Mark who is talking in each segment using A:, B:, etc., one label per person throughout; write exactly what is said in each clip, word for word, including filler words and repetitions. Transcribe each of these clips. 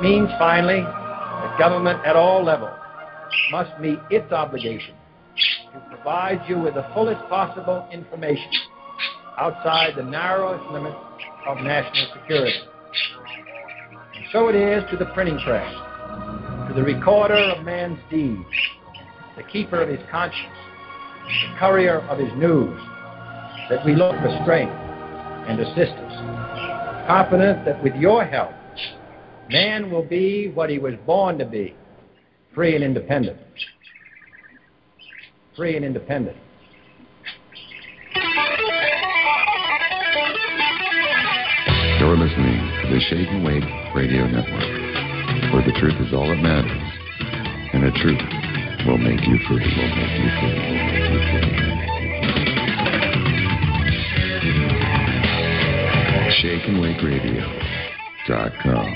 A: means, finally, that government at all levels must meet its obligation to provide you with the fullest possible information outside the narrowest limits of national security. And so it is to the printing press, to the recorder of man's deeds, the keeper of his conscience, the courier of his news, that we look for strength and assistance, confident that with your help, man will be what he was born to be, free and independent. Free and independent.
B: You're listening to the Shake and Wake Radio Network, where the truth is all that matters, and the truth will make you free. Will make you free. Will make you free. shake and wake radio dot com.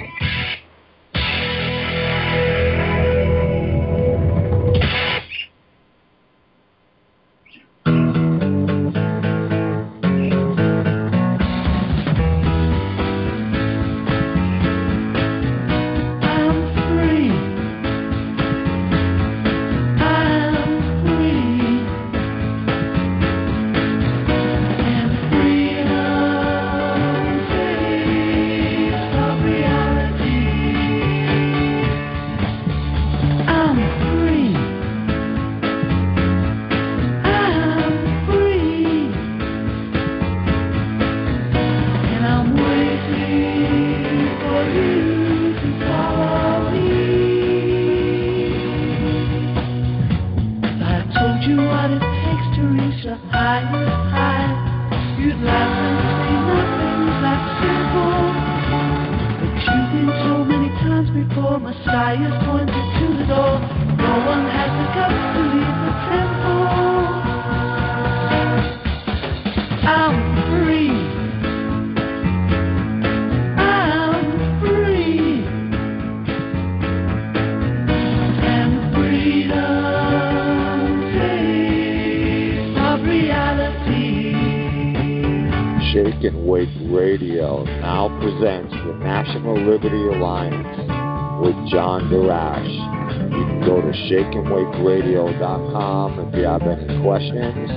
C: Shake and Wake Radio now presents the National Liberty Alliance with John Darash. You can go to shake and wake radio dot com if you have any questions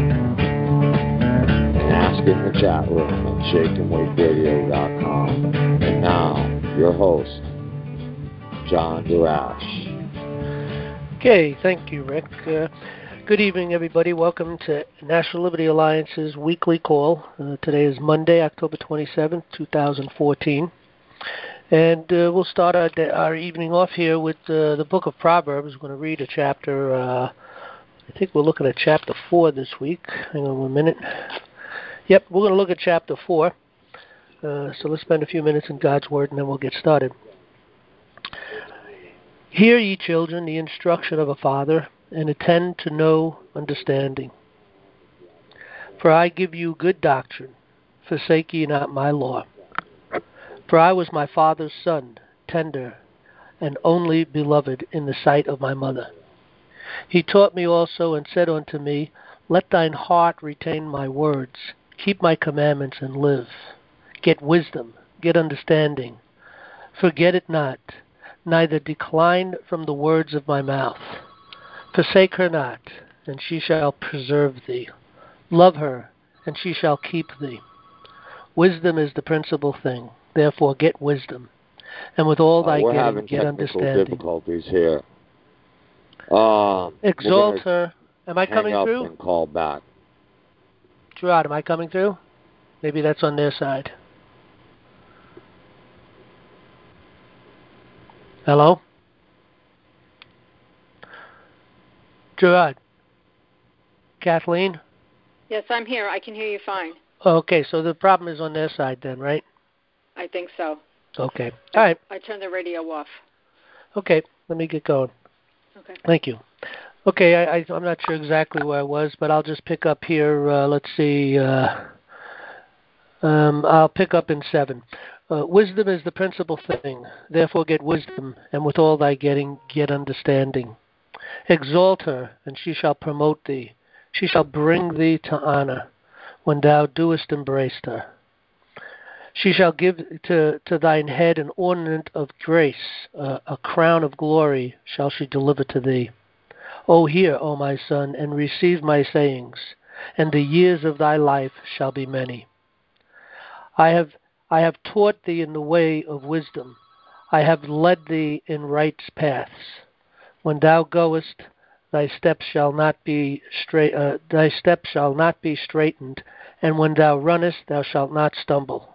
C: and ask in the chat room at shake and wake radio dot com. And now, your host, John Darash.
D: Okay, thank you, Rick. Uh, Good evening, everybody. Welcome to National Liberty Alliance's weekly call. Uh, today is Monday, October twenty-seventh, twenty fourteen. And uh, we'll start our, day, our evening off here with uh, the book of Proverbs. We're going to read a chapter, uh, I think we're looking at chapter four this week. Hang on one minute. Yep, we're going to look at chapter four. Uh, so let's spend a few minutes in God's Word and then we'll get started. Hear, ye children, the instruction of a father, and attend to no understanding. For I give you good doctrine, forsake ye not my law. For I was my father's son, tender, and only beloved in the sight of my mother. He taught me also, and said unto me, Let thine heart retain my words, keep my commandments, and live. Get wisdom, get understanding. Forget it not, neither decline from the words of my mouth. Forsake her not, and she shall preserve thee. Love her, and she shall keep thee. Wisdom is the principal thing. Therefore get wisdom, and with all thy
C: uh, we're
D: getting
C: having
D: get
C: technical
D: understanding.
C: difficulties here. Um,
D: Exalt her. Am I
C: hang
D: coming
C: up
D: through?
C: And call back.
D: Gerard, am I coming through? Maybe that's on their side. Hello? Gerard? Kathleen?
E: Yes, I'm here. I can hear you fine.
D: Okay, so the problem is on their side then, right?
E: I think so.
D: Okay.
E: I,
D: All right.
E: I turned the radio off.
D: Okay, let me get going.
E: Okay.
D: Thank you. Okay, I, I, I'm not sure exactly where I was, but I'll just pick up here. Uh, let's see. Uh, um, I'll pick up in seven. Uh, wisdom is the principal thing. Therefore get wisdom, and with all thy getting, get understanding. Exalt her, and she shall promote thee. She shall bring thee to honor when thou doest embrace her. She shall give to, to thine head an ornament of grace, uh, a crown of glory shall she deliver to thee. O hear, O my son, and receive my sayings, and the years of thy life shall be many. I have I have taught thee in the way of wisdom. I have led thee in right paths. When thou goest, thy steps shall not be straight. Uh, thy steps shall not be straitened, and when thou runnest, thou shalt not stumble.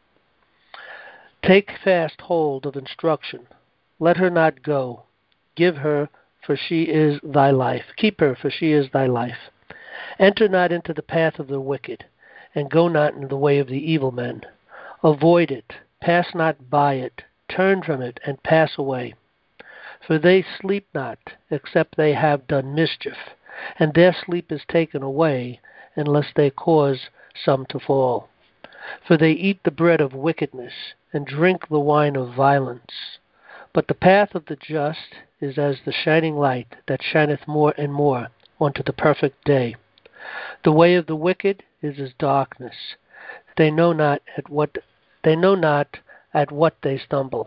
D: Take fast hold of instruction. Let her not go. Give her, for she is thy life. Keep her, for she is thy life. Enter not into the path of the wicked, and go not in the way of the evil men. Avoid it. Pass not by it. Turn from it, and pass away. For they sleep not, except they have done mischief, and their sleep is taken away, unless they cause some to fall. For they eat the bread of wickedness, and drink the wine of violence. But the path of the just is as the shining light that shineth more and more unto the perfect day. The way of the wicked is as darkness. They know not at what they know not at what they stumble.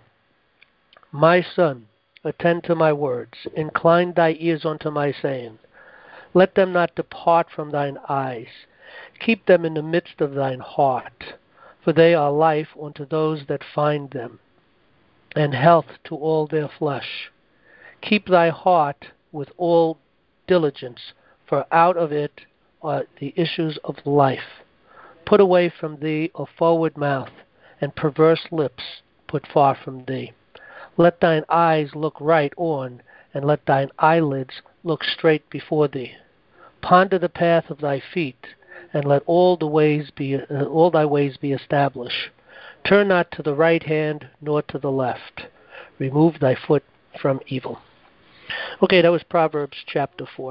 D: My son, attend to my words, incline thy ears unto my saying. Let them not depart from thine eyes. Keep them in the midst of thine heart, for they are life unto those that find them, and health to all their flesh. Keep thy heart with all diligence, for out of it are the issues of life. Put away from thee a forward mouth, and perverse lips put far from thee. Let thine eyes look right on, and let thine eyelids look straight before thee. Ponder the path of thy feet, and let all the ways be uh, all thy ways be established. Turn not to the right hand nor to the left. Remove thy foot from evil. Okay, that was Proverbs chapter four.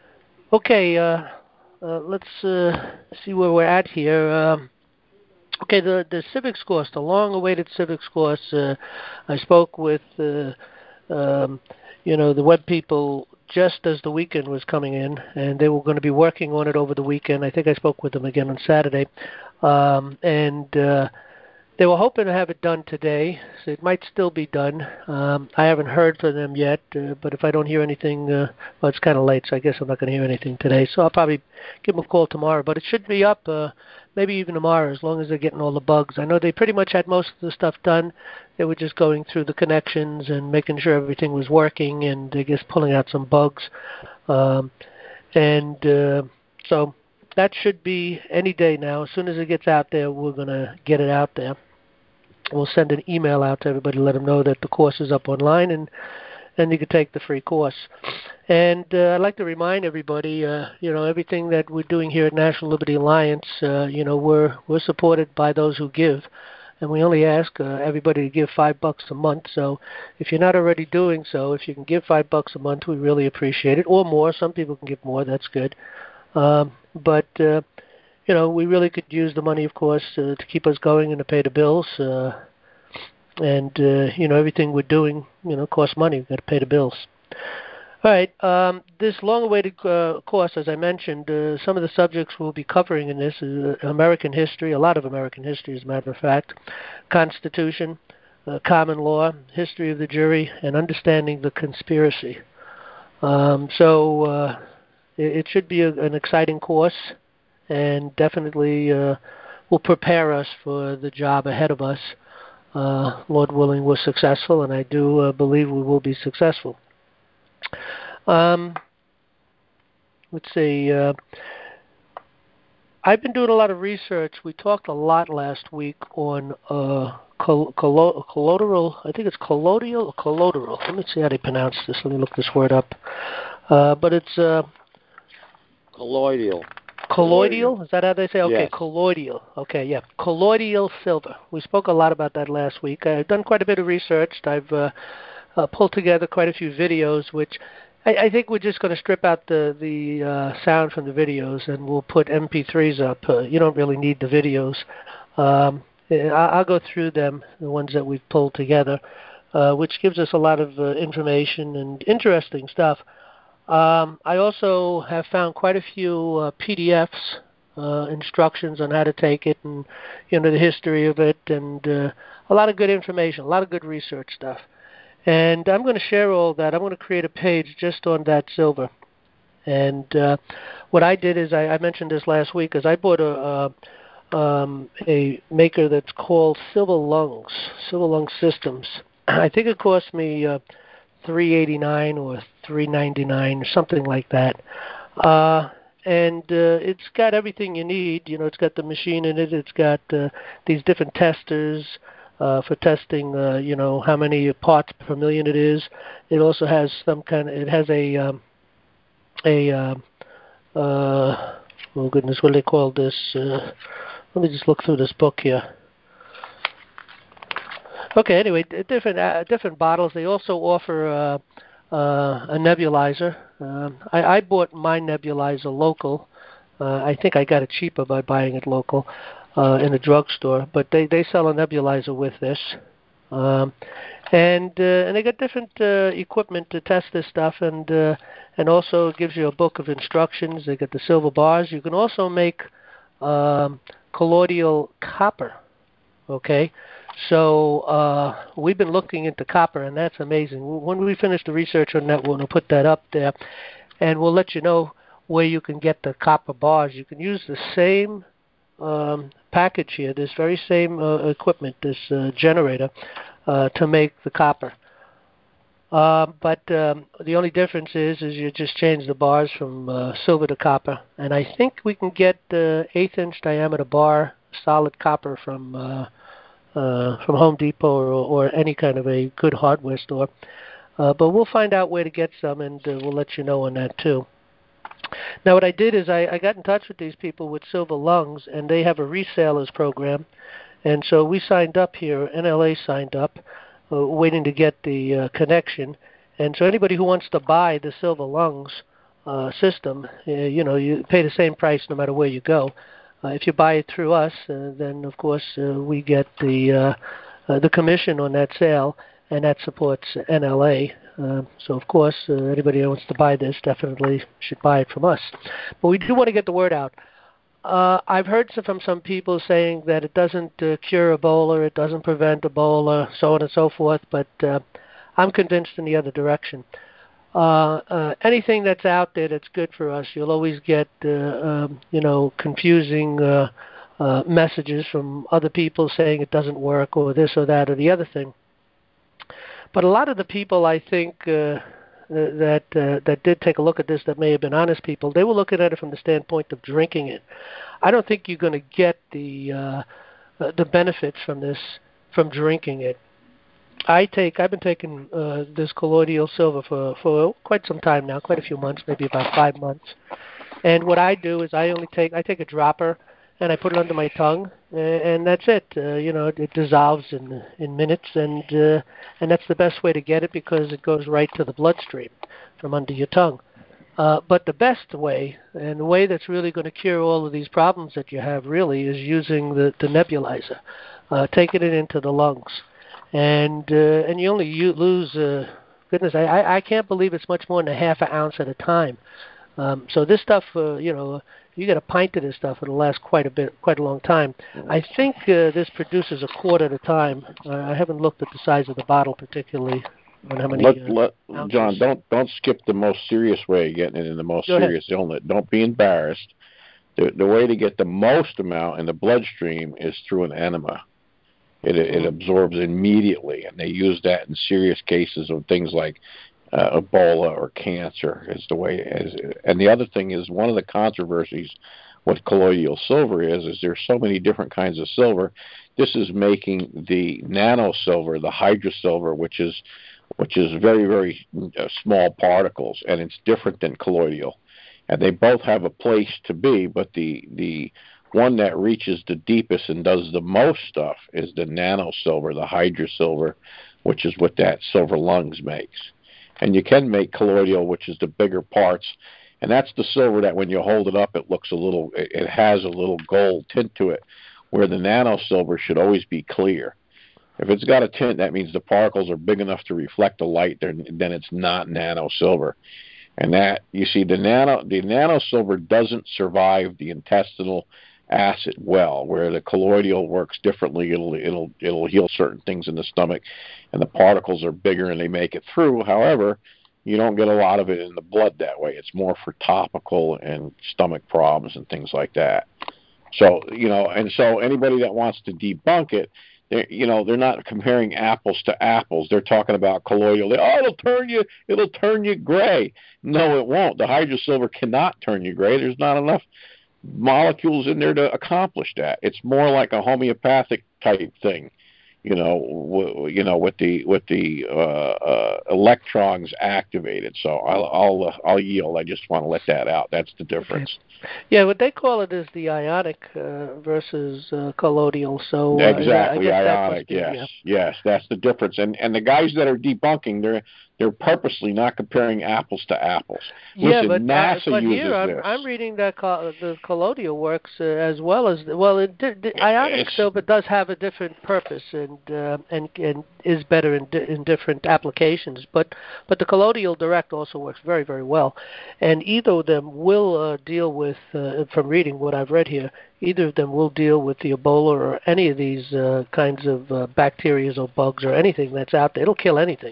D: Okay, uh, uh, let's uh, see where we're at here. Um, okay, the the civics course, the long-awaited civics course. Uh, I spoke with uh, um, you know the web people just as the weekend was coming in, and they were going to be working on it over the weekend. I think I spoke with them again on Saturday, um, and uh, they were hoping to have it done today, so it might still be done. Um, I haven't heard from them yet, uh, but if I don't hear anything, uh, well, it's kind of late, so I guess I'm not going to hear anything today. So I'll probably give them a call tomorrow, but it should be up uh, maybe even tomorrow, as long as they're getting all the bugs. I know they pretty much had most of the stuff done. They were just going through the connections and making sure everything was working, and I guess pulling out some bugs. Um, and uh, so that should be any day now. As soon as it gets out there, we're going to get it out there. We'll send an email out to everybody, let them know that the course is up online, and and you can take the free course. And uh, I'd like to remind everybody, uh, you know, everything that we're doing here at National Liberty Alliance, uh, you know, we're we're supported by those who give, and we only ask uh, everybody to give five bucks a month. So if you're not already doing so, if you can give five bucks a month, we really appreciate it, or more. Some people can give more. That's good. Um, but uh, you know, we really could use the money, of course, uh, to keep us going and to pay the bills. Uh, and, uh, you know, everything we're doing, you know, costs money. We've got to pay the bills. All right. Um, this long-awaited uh, course, as I mentioned, uh, some of the subjects we'll be covering in this is uh, American history, a lot of American history, as a matter of fact, Constitution, uh, common law, history of the jury, and understanding the conspiracy. Um, so uh, it, it should be a, an exciting course, and definitely uh, will prepare us for the job ahead of us. Uh, Lord willing, we're successful, and I do uh, believe we will be successful. Um, let's see. Uh, I've been doing a lot of research. We talked a lot last week on uh, col- col- colloidal. I think it's colloidal or colloidal. Let me see how they pronounce this. Let me look this word up. Uh, but it's uh,
C: colloidal.
D: Colloidal? Is that how they say? Okay,
C: yes.
D: colloidal. Okay, yeah. Colloidal silver. We spoke a lot about that last week. I've done quite a bit of research. I've uh, uh, pulled together quite a few videos, which I, I think we're just going to strip out the, the uh, sound from the videos, and we'll put M P threes up. Uh, you don't really need the videos. Um, I'll go through them, the ones that we've pulled together, uh, which gives us a lot of uh, information and interesting stuff. Um, I also have found quite a few uh, P D Fs, uh, instructions on how to take it, and you know the history of it, and uh, a lot of good information, a lot of good research stuff. And I'm going to share all that. I'm going to create a page just on that silver. And uh, what I did is I, I mentioned this last week, is I bought a, a, um, a maker that's called Silver Lungs, Silver Lung Systems. I think it cost me uh, three eighty-nine or three ninety-nine or something like that. Uh, and uh, it's got everything you need. You know, it's got the machine in it. It's got uh, these different testers. Uh, for testing, uh, you know, how many parts per million it is. It also has some kind of, it has a, um, a, uh, uh, oh goodness, what do they call this? Uh, let me just look through this book here. Okay, anyway, different uh, different bottles. They also offer uh, uh, a nebulizer. Um, I, I bought my nebulizer local. Uh, I think I got it cheaper by buying it local. Uh, in a drugstore, but they, they sell a nebulizer with this, um, and uh, and they got different uh, equipment to test this stuff, and uh, and also it gives you a book of instructions. They got the silver bars. You can also make um, colloidal copper. Okay, so uh, we've been looking into copper, and that's amazing. When we finish the research on that, we'll put that up there, and we'll let you know where you can get the copper bars. You can use the same Um, package here, this very same uh, equipment, this uh, generator, uh, to make the copper. Uh, but um, the only difference is, is you just change the bars from uh, silver to copper. And I think we can get the eighth-inch diameter bar solid copper from uh, uh, from Home Depot or, or any kind of a good hardware store. Uh, but we'll find out where to get some, and uh, we'll let you know on that too. Now, what I did is I, I got in touch with these people with Silver Lungs, and they have a resellers program. And so we signed up here. N L A signed up, uh, waiting to get the uh, connection. And so anybody who wants to buy the Silver Lungs uh, system, uh, you know, you pay the same price no matter where you go. Uh, if you buy it through us, uh, then, of course, uh, we get the uh, uh, the commission on that sale, and that supports N L A. Uh, so, of course, uh, anybody who wants to buy this definitely should buy it from us. But we do want to get the word out. Uh, I've heard some, from some people saying that it doesn't uh, cure Ebola, it doesn't prevent Ebola, so on and so forth, but uh, I'm convinced in the other direction. Uh, uh, anything that's out there that's good for us, you'll always get, uh, um, you know, confusing uh, uh, messages from other people saying it doesn't work or this or that or the other thing. But a lot of the people, I think, uh, that uh, that did take a look at this, that may have been honest people, they were looking at it from the standpoint of drinking it. I don't think you're going to get the uh, uh, the benefits from this from drinking it. I take I've been taking uh, this colloidal silver for for quite some time now, quite a few months, maybe about five months. And what I do is I only take I take a dropper and I put it under my tongue, uh, and that's it. Uh, you know, it, it dissolves in in minutes, and uh, and that's the best way to get it because it goes right to the bloodstream from under your tongue. Uh, but the best way, and the way that's really going to cure all of these problems that you have, really, is using the, the nebulizer, uh, taking it into the lungs, and uh, and you only you lose. Uh, goodness, I, I I can't believe it's much more than a half an ounce at a time. Um, so this stuff, uh, you know, you get a pint of this stuff, it'll last quite a bit, quite a long time. I think uh, this produces a quart at a time. Uh, I haven't looked at the size of the bottle particularly. On how many,
F: let,
D: uh,
F: let, John, don't don't skip the most serious way of getting it in the most
D: Go
F: serious
D: ahead.
F: illness. Don't be embarrassed. The the way to get the most amount in the bloodstream is through an enema. It it
D: Mm-hmm.
F: absorbs immediately, and they use that in serious cases of things like uh, Ebola or cancer. Is the way. As, and the other thing is one of the controversies with colloidal silver is is there's so many different kinds of silver. This is making the nano silver, the hydrosilver, which is which is very, very uh, small particles, and it's different than colloidal. And they both have a place to be, but the the one that reaches the deepest and does the most stuff is the nano silver, the hydrosilver, which is what that Silver Lungs makes. And you can make colloidal, which is the bigger parts, and that's the silver that when you hold it up, it looks a little, it, it has a little gold tint to it, where the nano silver should always be clear. If it's got a tint, that means the particles are big enough to reflect the light, then it's not nano silver. And that, you see, the nano the nano silver doesn't survive the intestinal acid well, where the colloidal works differently. It'll it'll it'll heal certain things in the stomach, and the particles are bigger and they make it through. However, you don't get a lot of it in the blood that way. It's more for topical and stomach problems and things like that. So, you know, and so anybody that wants to debunk it, they're, you know, they're not comparing apples to apples. They're talking about colloidal. They, oh, it'll turn you, it'll turn you gray. No, it won't. The hydrosilver cannot turn you gray. There's not enough molecules in there to accomplish that. It's more like a homeopathic type thing, you know, w- you know, with the with the uh, uh, electrons activated. So I'll I'll uh, I'll yield. I just want to let that out. That's the difference.
D: Okay. Yeah, what they call it is the ionic uh, versus uh, colloidal. So uh,
F: exactly,
D: yeah,
F: ionic.
D: Be,
F: yes,
D: yeah.
F: yes, that's the difference. And and the guys that are debunking, they're they're purposely not comparing apples to apples.
D: Yeah,
F: Listen,
D: but,
F: NASA
D: uh, but
F: uses
D: here I'm,
F: this.
D: I'm reading that co- the colloidal works uh, as well as well. It, the, the ionic
F: It's,
D: silver does have a different purpose and uh, and and is better in di- in different applications. But but the colloidal direct also works very very well, and either of them will uh, deal with uh, from reading what I've read here. Either of them will deal with the Ebola or any of these uh, kinds of uh, bacteria or bugs or anything that's out there. It'll kill anything.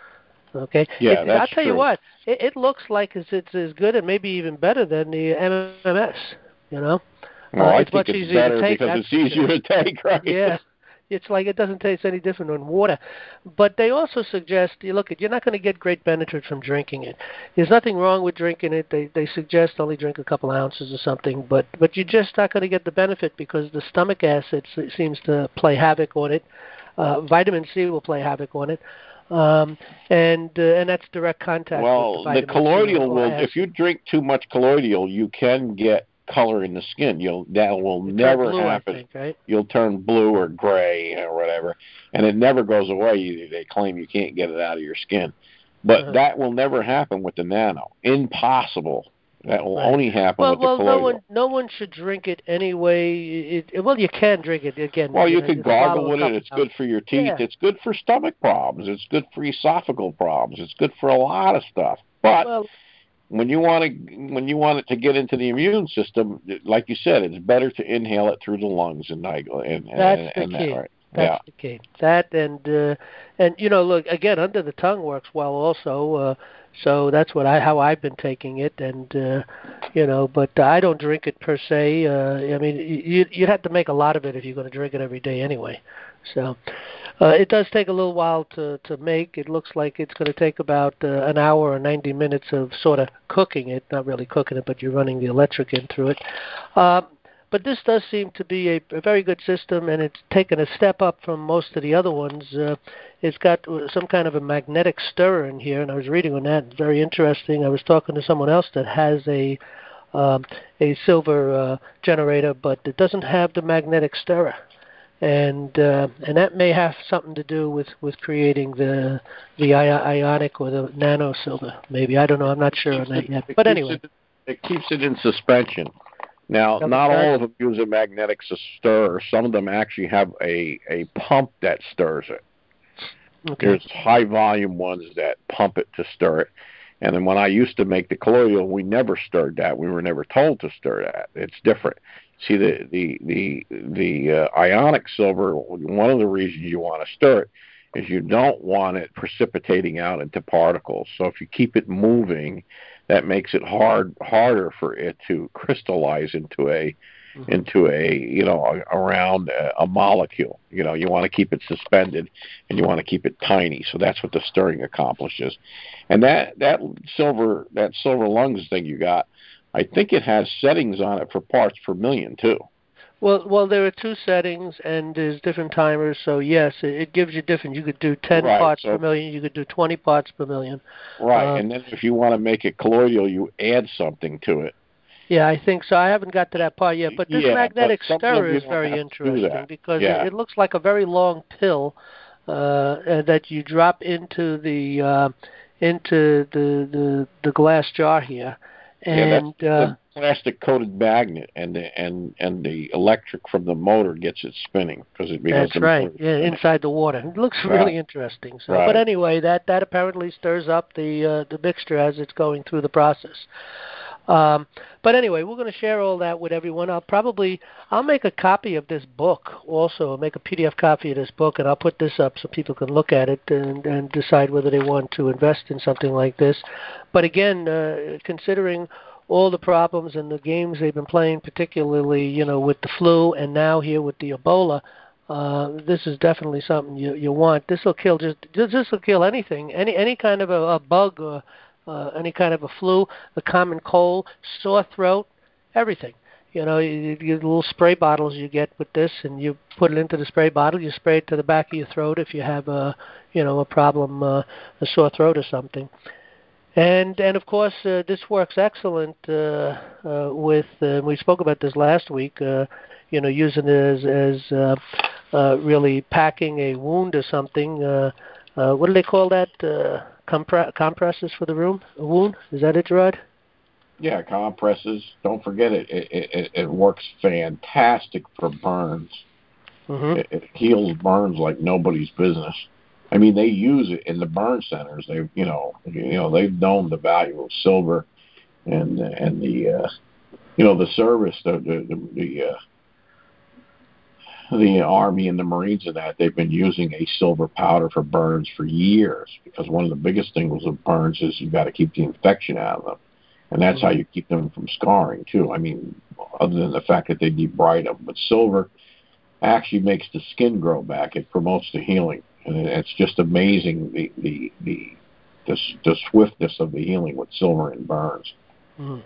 D: Okay.
F: Yeah,
D: it,
F: that's
D: I'll tell
F: true.
D: you what. It, it looks like it's, it's as good and maybe even better than the M M S. You know,
F: Well,
D: uh,
F: I
D: it's
F: think
D: much
F: it's
D: easier
F: better
D: to take.
F: because it's easier
D: sure.
F: to take, right?
D: Yeah. It's like it doesn't taste any different than water. But they also suggest, you look at, you're not going to get great benefit from drinking it. There's nothing wrong with drinking it. They they suggest only drink a couple ounces or something, but but you're just not going to get the benefit because the stomach acid seems to play havoc on it. Uh, vitamin C will play havoc on it. Um, and uh, and that's direct contact
F: well,
D: with the vitamin
F: the colloidal
D: C
F: will,
D: acid.
F: if you drink too much colloidal, you can get color in the skin. You'll that will
D: you
F: never
D: blue,
F: happen.
D: I think, right?
F: You'll turn blue or gray or whatever, and it never goes away. You, they claim you can't get it out of your skin, but
D: uh-huh.
F: that will never happen with the nano. Impossible. That will
D: right.
F: only happen
D: well,
F: with
D: well,
F: the colloidal.
D: no one, no one should drink it anyway. It, it, well, you can drink it again.
F: Well,
D: you,
F: you
D: know,
F: could
D: you
F: gargle
D: swallow
F: with
D: a
F: it. It's
D: couple
F: good for your teeth.
D: Yeah.
F: It's good for stomach problems. It's good for esophageal problems. It's good for a lot of stuff. But
D: well,
F: when you want to, when you want it to get into the immune system, like you said, it's better to inhale it through the lungs and and and,
D: that's
F: and
D: the
F: that,
D: key.
F: right?
D: That's
F: Yeah.
D: the key. That and uh, and you know, look again, under the tongue works well also. Uh, so that's what I how I've been taking it, and uh, you know, but I don't drink it per se. Uh, I mean, you you'd have to make a lot of it if you're going to drink it every day anyway. So uh, it does take a little while to to make. It looks like it's going to take about uh, an hour or ninety minutes of sort of cooking it, not really cooking it, but you're running the electric in through it. Uh, But this does seem to be a, a very good system, and it's taken a step up from most of the other ones. Uh, it's got some kind of a magnetic stirrer in here, and I was reading on that. It's very interesting. I was talking to someone else that has a um, a silver uh, generator, but it doesn't have the magnetic stirrer, and uh, and that may have something to do with, with creating the the ionic or the nano silver. Maybe I don't know. I'm not sure on that yet. But anyway,
F: it, it keeps it in suspension. Now, not all of them use a magnetic stir. Some of them actually have a, a pump that stirs it.
D: Okay.
F: There's high volume ones that pump it to stir it. And then when I used to make the colloidal, we never stirred that. We were never told to stir that. It's different. See, the the the the uh, ionic silver, one of the reasons you want to stir it is you don't want it precipitating out into particles. So if you keep it moving, that makes it hard harder for it to crystallize into a mm-hmm. into a you know around a, a molecule. You know, you want to keep it suspended and you want to keep it tiny. So that's what the stirring accomplishes. And that that silver that silver lungs thing you got, I think it has settings on it for parts per million too.
D: Well, well, there are two settings, and there's different timers. So yes, it, it gives you different. You could do ten
F: right,
D: parts
F: so,
D: per million. You could do twenty parts per million.
F: Right,
D: uh,
F: and then if you want to make it colloidal, you add something to it.
D: Yeah, I think so. I haven't got to that part yet, but this
F: yeah,
D: magnetic
F: but
D: stirrer is very interesting because
F: yeah.
D: it, it looks like a very long pill uh, that you drop into the uh, into the, the the glass jar here. And
F: yeah, that's
D: uh,
F: plastic coated magnet, and the and and the electric from the motor gets it spinning because it because
D: That's
F: the
D: right.
F: motor's
D: Yeah,
F: spinning.
D: inside the water. It looks
F: Right.
D: really interesting. So,
F: Right.
D: but anyway, that that apparently stirs up the uh, the mixture as it's going through the process. Um, but anyway, we're going to share all that with everyone. I'll probably I'll make a copy of this book also. I'll make a P D F copy of this book, and I'll put this up so people can look at it and, and decide whether they want to invest in something like this. But again, uh, considering all the problems and the games they've been playing, particularly you know with the flu and now here with the Ebola. Uh, this is definitely something you you want. This will kill just this will kill anything, any any kind of a, a bug or uh, any kind of a flu, the common cold, sore throat, everything. You know, you, you get little spray bottles you get with this, and you put it into the spray bottle. You spray it to the back of your throat if you have a you know a problem, uh, a sore throat or something. And and of course, uh, this works excellent uh, uh, with. Uh, we spoke about this last week. Uh, you know, using it as as uh, uh, really packing a wound or something. Uh, uh, what do they call that? Uh, compre- compresses for the room, a wound. Is that it, Gerard?
F: Yeah, compresses. Don't forget it. It it, it works fantastic for burns.
D: Mm-hmm.
F: It, it heals burns like nobody's business. I mean, they use it in the burn centers. They, you know, you know, they've known the value of silver, and and the, uh, you know, the service, the the the, uh, the Army and the Marines and that they've been using a silver powder for burns for years because one of the biggest things with burns is you got to keep the infection out of them, and that's mm-hmm. how you keep them from scarring too. I mean, other than the fact that they debride them, but silver actually makes the skin grow back. It promotes the healing. And it's just amazing the the the the, the swiftness of the healing with silver and burns.
D: Mm-hmm.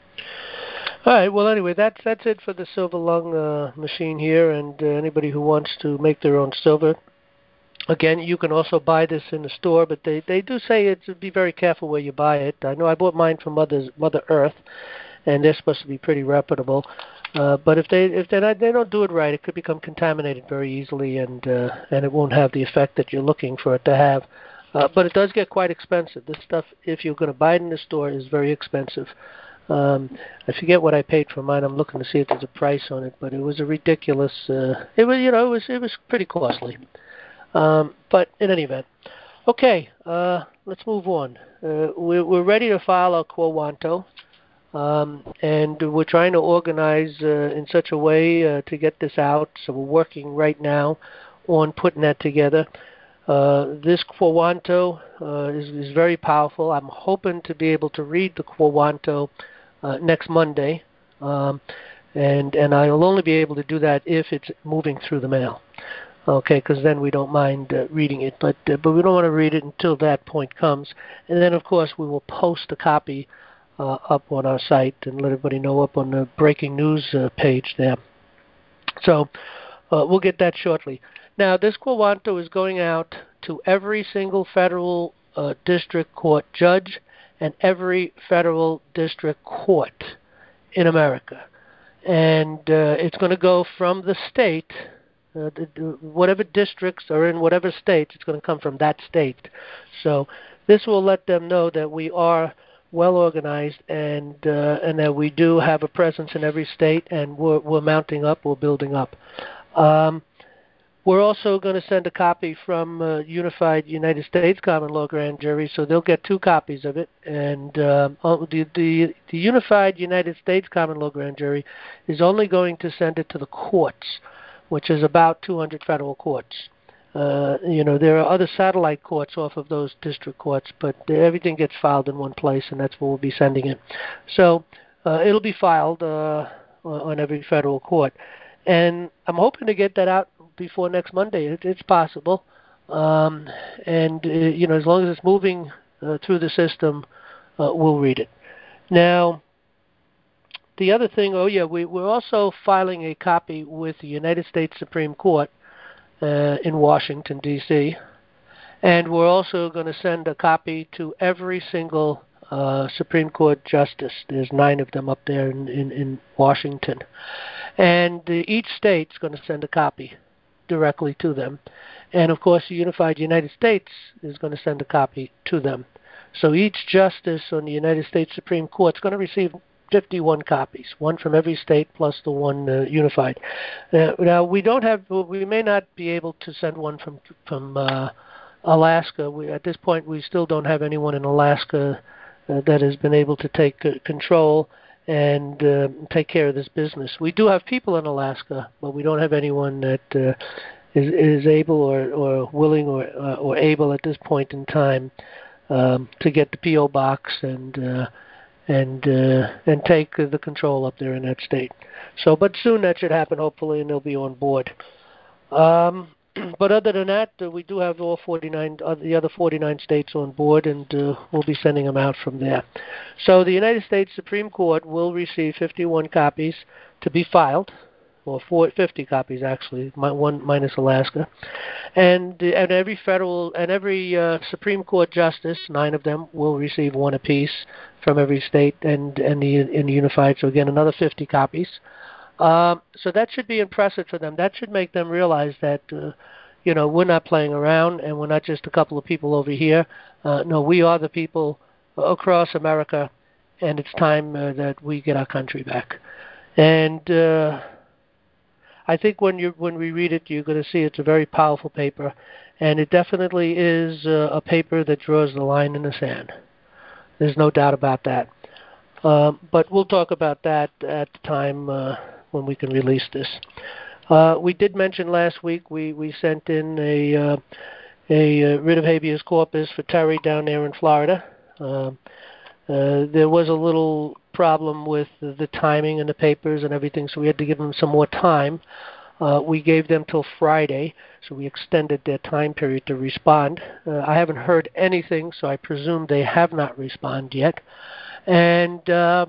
D: All right. Well, anyway, that's that's it for the silver lung uh, machine here, and uh, anybody who wants to make their own silver. Again, you can also buy this in the store, but they, they do say it to be very careful where you buy it. I know I bought mine from Mother's, Mother Earth, and they're supposed to be pretty reputable. Uh, but if they if they not, they don't do it right, it could become contaminated very easily, and uh, and it won't have the effect that you're looking for it to have. Uh, but it does get quite expensive. This stuff, if you're going to buy it in the store, is very expensive. Um, I forget what I paid for mine. I'm looking to see if there's a price on it, but it was a ridiculous. Uh, it was you know it was it was pretty costly. Um, but in any event, okay, uh, let's move on. Uh, we're, we're ready to file our quo wanto. Um, and we're trying to organize uh, in such a way uh, to get this out. So we're working right now on putting that together. Uh, this quo wanto uh, is, is very powerful. I'm hoping to be able to read the quo wanto uh, next Monday, um, and and I'll only be able to do that if it's moving through the mail. Okay, because then we don't mind uh, reading it, but uh, but we don't want to read it until that point comes. And then, of course, we will post a copy Uh, up on our site and let everybody know up on the breaking news uh, page there. So uh, we'll get that shortly. Now, this quo wanto is going out to every single federal uh, district court judge and every federal district court in America. And uh, it's going to go from the state, uh, the, the, whatever districts are in whatever states, it's going to come from that state. So this will let them know that we are well organized, and uh, and that we do have a presence in every state, and we're, we're mounting up, we're building up. Um, we're also going to send a copy from uh, Unified United States Common Law Grand Jury, so they'll get two copies of it. And um, the, the the Unified United States Common Law Grand Jury is only going to send it to the courts, which is about two hundred federal courts. Uh, you know, there are other satellite courts off of those district courts, but everything gets filed in one place, and that's where we'll be sending it. So uh, it'll be filed uh, on every federal court. And I'm hoping to get that out before next Monday. It, it's possible. Um, and, uh, you know, as long as it's moving uh, through the system, uh, we'll read it. Now, the other thing, oh, yeah, we, we're also filing a copy with the United States Supreme Court Uh, in Washington, D C, and we're also going to send a copy to every single uh, Supreme Court justice. There's nine of them up there in, in, in Washington. And uh, each state's going to send a copy directly to them. And, of course, the Unified United States is going to send a copy to them. So each justice on the United States Supreme Court is going to receive fifty-one copies, one from every state plus the one uh, unified. Uh, now we don't have, we may not be able to send one from from uh, Alaska. We, at this point, we still don't have anyone in Alaska uh, that has been able to take uh, control and uh, take care of this business. We do have people in Alaska, but we don't have anyone that uh, is, is able or, or willing or uh, or able at this point in time um, to get the P O box and. Uh, and uh, and take uh, the control up there in that state. So, but soon that should happen, hopefully, and they'll be on board. Um, but other than that, uh, we do have all forty-nine, uh, the other forty-nine states on board, and uh, we'll be sending them out from there. So the United States Supreme Court will receive fifty-one copies to be filed, or fifty copies actually, one minus Alaska, and and every federal and every uh, Supreme Court justice, nine of them, will receive one apiece from every state and and the in the unified. So again, another fifty copies. Um, so that should be impressive for them. That should make them realize that uh, you know we're not playing around and we're not just a couple of people over here. Uh, no, we are the people across America, and it's time uh, that we get our country back. And uh, I think when you when we read it, you're going to see it's a very powerful paper, and it definitely is uh, a paper that draws the line in the sand. There's no doubt about that. Um, but we'll talk about that at the time uh, when we can release this. Uh, we did mention last week we, we sent in a uh, a uh, writ of habeas corpus for Terry down there in Florida. Uh, uh, there was a little problem with the, the timing and the papers and everything, so we had to give them some more time. Uh, we gave them till Friday, so we extended their time period to respond. Uh, I haven't heard anything, so I presume they have not responded yet. And uh,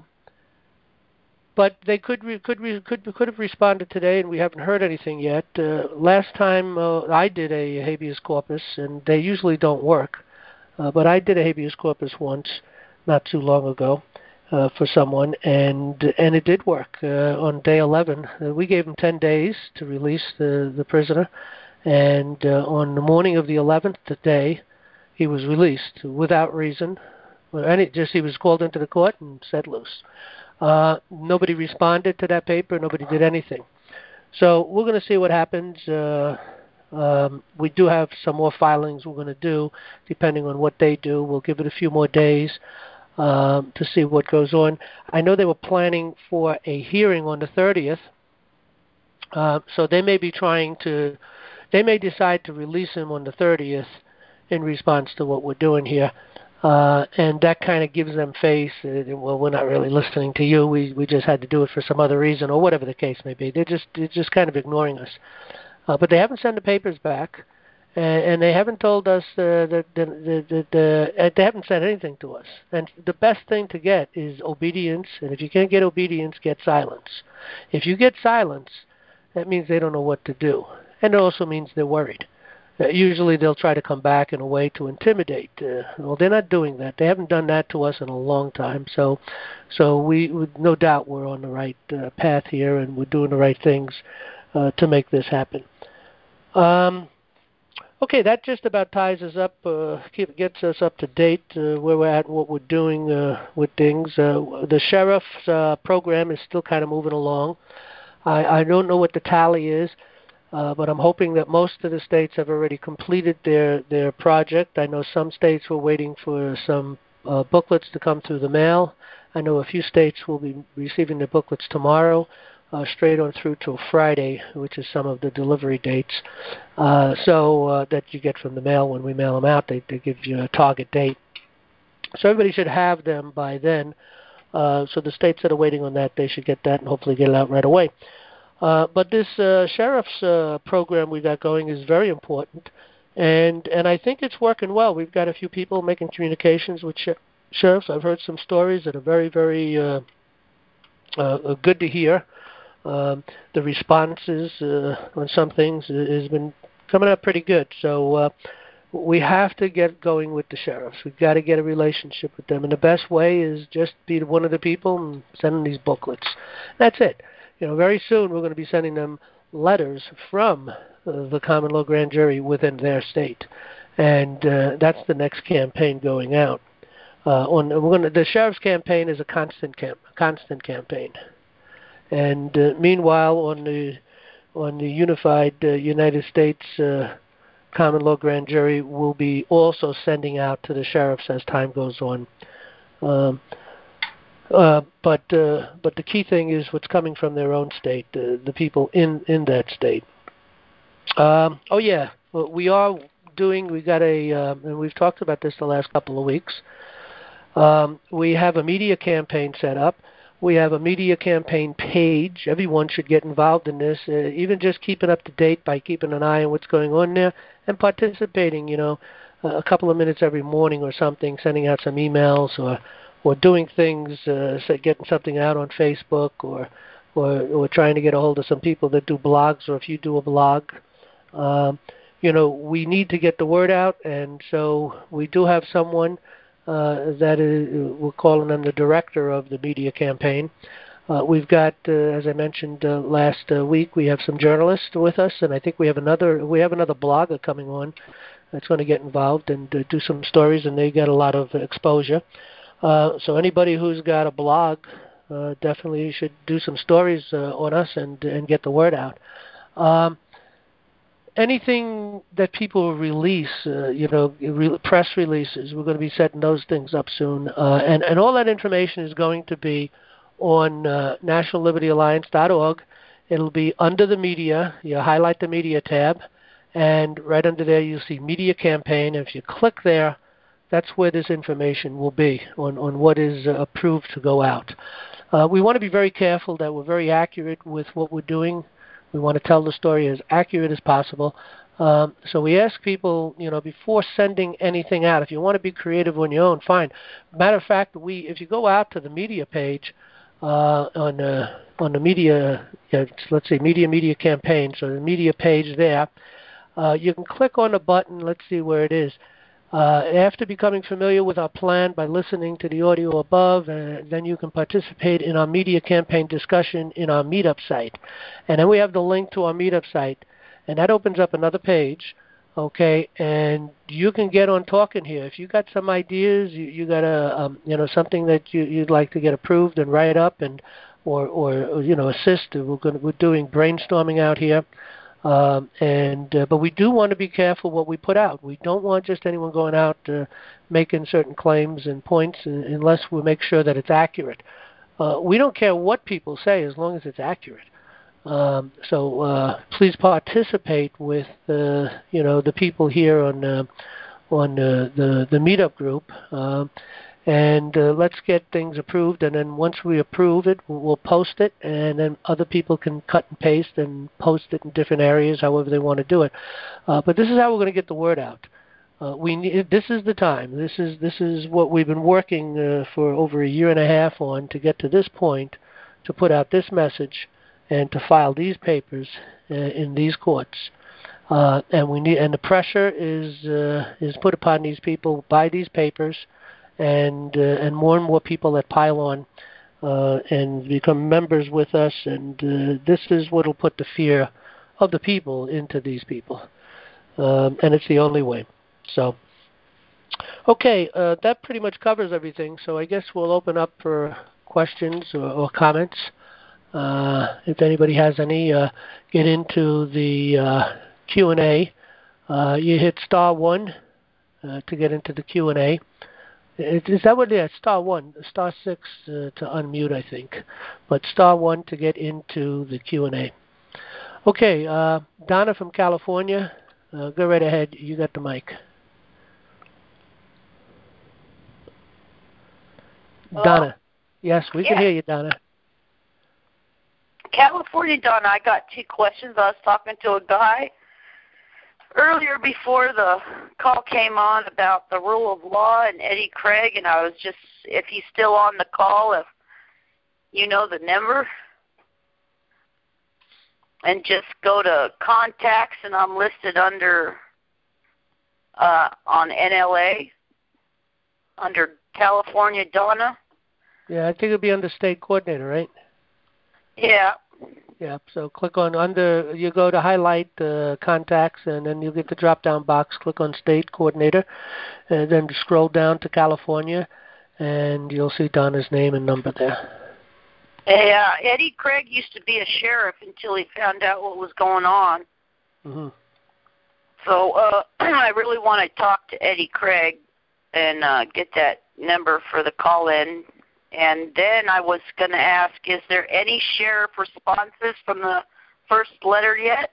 D: but they could re- could re- could could have responded today, and we haven't heard anything yet. Uh, last time uh, I did a habeas corpus, and they usually don't work, uh, but I did a habeas corpus once, not too long ago. Uh, for someone, and and it did work. Uh, on day eleven, uh, we gave him ten days to release the, the prisoner, and uh, on the morning of the eleventh day, he was released without reason. And it just he was called into the court and set loose. Uh, nobody responded to that paper. Nobody did anything. So we're going to see what happens. Uh, um, we do have some more filings we're going to do, depending on what they do. We'll give it a few more days. Um, to see what goes on. I know they were planning for a hearing on the thirtieth, uh, so they may be trying to, they may decide to release him on the thirtieth in response to what we're doing here, uh, and that kind of gives them face. Uh, well, we're not really listening to you. We we just had to do it for some other reason, or whatever the case may be. They're just they're just kind of ignoring us, uh, but they haven't sent the papers back. And, and they haven't told us uh, that the, the, the, the, uh, they haven't said anything to us. And the best thing to get is obedience. And if you can't get obedience, get silence. If you get silence, that means they don't know what to do, and it also means they're worried. Uh, usually, they'll try to come back in a way to intimidate. Uh, well, they're not doing that. They haven't done that to us in a long time. So, so we, we no doubt, we're on the right uh, path here, and we're doing the right things uh, to make this happen. Um, Okay, that just about ties us up, uh, keep, gets us up to date uh, where we're at, what we're doing uh, with things. Uh, the sheriff's uh, program is still kind of moving along. I, I don't know what the tally is, uh, but I'm hoping that most of the states have already completed their, their project. I know some states were waiting for some uh, booklets to come through the mail. I know a few states will be receiving their booklets tomorrow. Uh, straight on through till Friday, which is some of the delivery dates. Uh, so uh, that you get from the mail when we mail them out, they, they give you a target date. So everybody should have them by then. Uh, so the states that are waiting on that, they should get that and hopefully get it out right away. Uh, but this uh, sheriff's uh, program we got going is very important, and and I think it's working well. We've got a few people making communications with sh- sheriffs. I've heard some stories that are very, very uh, uh, good to hear. Um, the responses uh, on some things has been coming up pretty good. So uh, we have to get going with the sheriffs. We've got to get a relationship with them. And the best way is just be one of the people and send them these booklets. That's it. You know, very soon we're going to be sending them letters from uh, the common law grand jury within their state. And uh, that's the next campaign going out. uh, on we're going to, the sheriff's campaign is a constant camp, constant campaign, and uh, meanwhile on the on the unified uh, United States uh, common law grand jury, will be also sending out to the sheriffs as time goes on. Um, uh, but uh, but the key thing is what's coming from their own state, uh, the people in, in that state. Um, oh yeah, well, we are doing. We got a, uh, and we've talked about this the last couple of weeks. Um, we have a media campaign set up. We have a media campaign page. Everyone should get involved in this, uh, even just keeping up to date by keeping an eye on what's going on there and participating, you know, uh, a couple of minutes every morning or something, sending out some emails or or doing things, uh, say getting something out on Facebook or, or or trying to get a hold of some people that do blogs, or if you do a blog. Um, you know, we need to get the word out, and so we do have someone Uh, that is, we're calling them the director of the media campaign. Uh, we've got, uh, as I mentioned uh, last uh, week, we have some journalists with us, and I think we have another we have another blogger coming on that's going to get involved and uh, do some stories, and they get a lot of exposure. Uh, so anybody who's got a blog uh, definitely should do some stories uh, on us and and get the word out. Um, Anything that people release, uh, you know, re- press releases, we're going to be setting those things up soon. Uh, and, and all that information is going to be on uh, national liberty alliance dot org. It'll be under the media. You highlight the media tab, and right under there you'll see media campaign. If you click there, that's where this information will be on, on what is uh, approved to go out. Uh, we want to be very careful that we're very accurate with what we're doing. We want to tell the story as accurate as possible. Um, so we ask people, you know, before sending anything out, if you want to be creative on your own, fine. Matter of fact, we if you go out to the media page uh, on uh, on the media, uh, let's say media media campaign, so the media page there, uh, you can click on the button. Let's see where it is. Uh, after becoming familiar with our plan by listening to the audio above, uh, then you can participate in our media campaign discussion in our Meetup site. And then we have the link to our Meetup site, and that opens up another page, okay, and you can get on talking here. If you got some ideas, you, you got a, um, you know, something that you, you'd like to get approved and write up and or, or, or you know, assist, we're, going to, we're doing brainstorming out here. Um, and uh, but we do want to be careful what we put out. We don't want just anyone going out uh, making certain claims and points uh, unless we make sure that it's accurate. Uh, we don't care what people say as long as it's accurate. Um, so uh, please participate with uh, you know the people here on uh, on uh, the the meetup group. Uh, And uh, let's get things approved, and then once we approve it, we'll post it, and then other people can cut and paste and post it in different areas, however they want to do it. Uh, but this is how we're going to get the word out. Uh, we need, this is the time. This is this is what we've been working uh, for over a year and a half on to get to this point, to put out this message, and to file these papers uh, in these courts. Uh, and we need, and the pressure is uh, is put upon these people by these papers. And uh, and more and more people that pile on uh, and become members with us, and uh, this is what will put the fear of the people into these people, um, and it's the only way. So, okay, uh, that pretty much covers everything. So I guess we'll open up for questions or, or comments. Uh, if anybody has any, uh, get into the uh, Q and A. Uh, you hit star one uh, to get into the Q and A. Is that what it is? Star one, star six uh, to unmute, I think, but star one to get into the Q and A. Okay, uh, Donna from California, uh, go right ahead. You got the mic.
G: Hello?
D: Donna, yes, we
G: yes.
D: can hear you, Donna.
G: California, Donna, I got two questions. I was talking to a guy earlier before the call came on about the rule of law and Eddie Craig, and I was just, if he's still on the call, if you know the number, and just go to contacts, and I'm listed under, uh, on N L A, under California, Donna.
D: Yeah, I think it'll be under state coordinator, right?
G: Yeah.
D: Yeah, so click on under, you go to highlight uh, contacts, and then you get the drop-down box, click on state coordinator, and then scroll down to California, and you'll see Donna's name and number there.
G: Hey, uh, Eddie Craig used to be a sheriff until he found out what was going on.
D: Mm-hmm.
G: So uh, I really want to talk to Eddie Craig and uh, get that number for the call-in. And then I was going to ask, is there any sheriff responses from the first letter yet?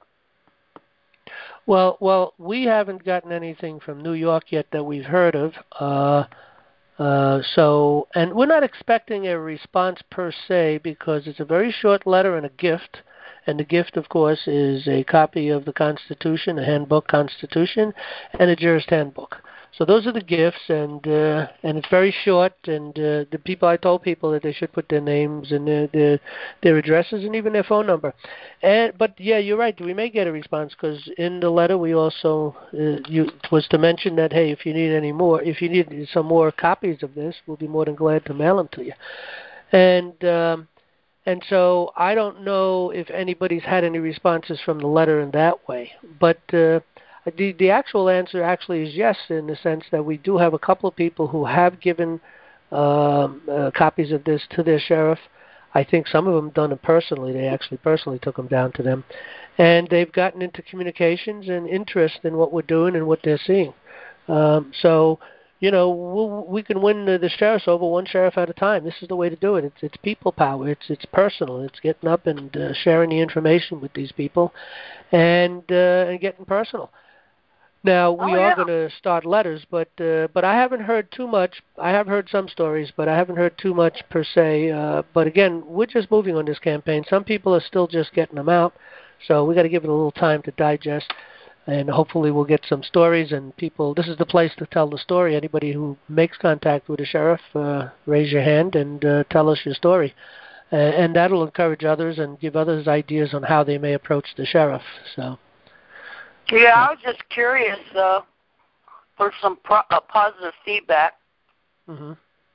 D: Well, well, we haven't gotten anything from New York yet that we've heard of. Uh, uh, so, and we're not expecting a response per se because it's a very short letter and a gift. And the gift, of course, is a copy of the Constitution, a handbook Constitution, and a jurist handbook. So those are the gifts, and uh, and it's very short. And uh, the people, I told people that they should put their names and their their, their addresses and even their phone number. And but yeah, you're right. We may get a response because in the letter we also uh, you it was to mention that hey, if you need any more, if you need some more copies of this, we'll be more than glad to mail them to you. And um, and so I don't know if anybody's had any responses from the letter in that way, but. Uh, The, the actual answer actually is yes, in the sense that we do have a couple of people who have given um, uh, copies of this to their sheriff. I think some of them done it personally. They actually personally took them down to them. And they've gotten into communications and interest in what we're doing and what they're seeing. Um, so, you know, we'll, we can win the, the sheriffs over one sheriff at a time. This is the way to do it. It's, it's people power. It's, it's personal. It's getting up and uh, sharing the information with these people and, uh, and getting personal. Now, we
G: oh, yeah.
D: are going to start letters, but uh, but I haven't heard too much. I have heard some stories, but I haven't heard too much per se. Uh, but again, we're just moving on this campaign. Some people are still just getting them out, so we got to give it a little time to digest, and hopefully we'll get some stories and people. This is the place to tell the story. Anybody who makes contact with a sheriff, uh, raise your hand and uh, tell us your story. Uh, and that'll encourage others and give others ideas on how they may approach the sheriff. So.
G: Yeah, I was just curious uh, for some pro- uh, positive feedback.
D: Mm-hmm.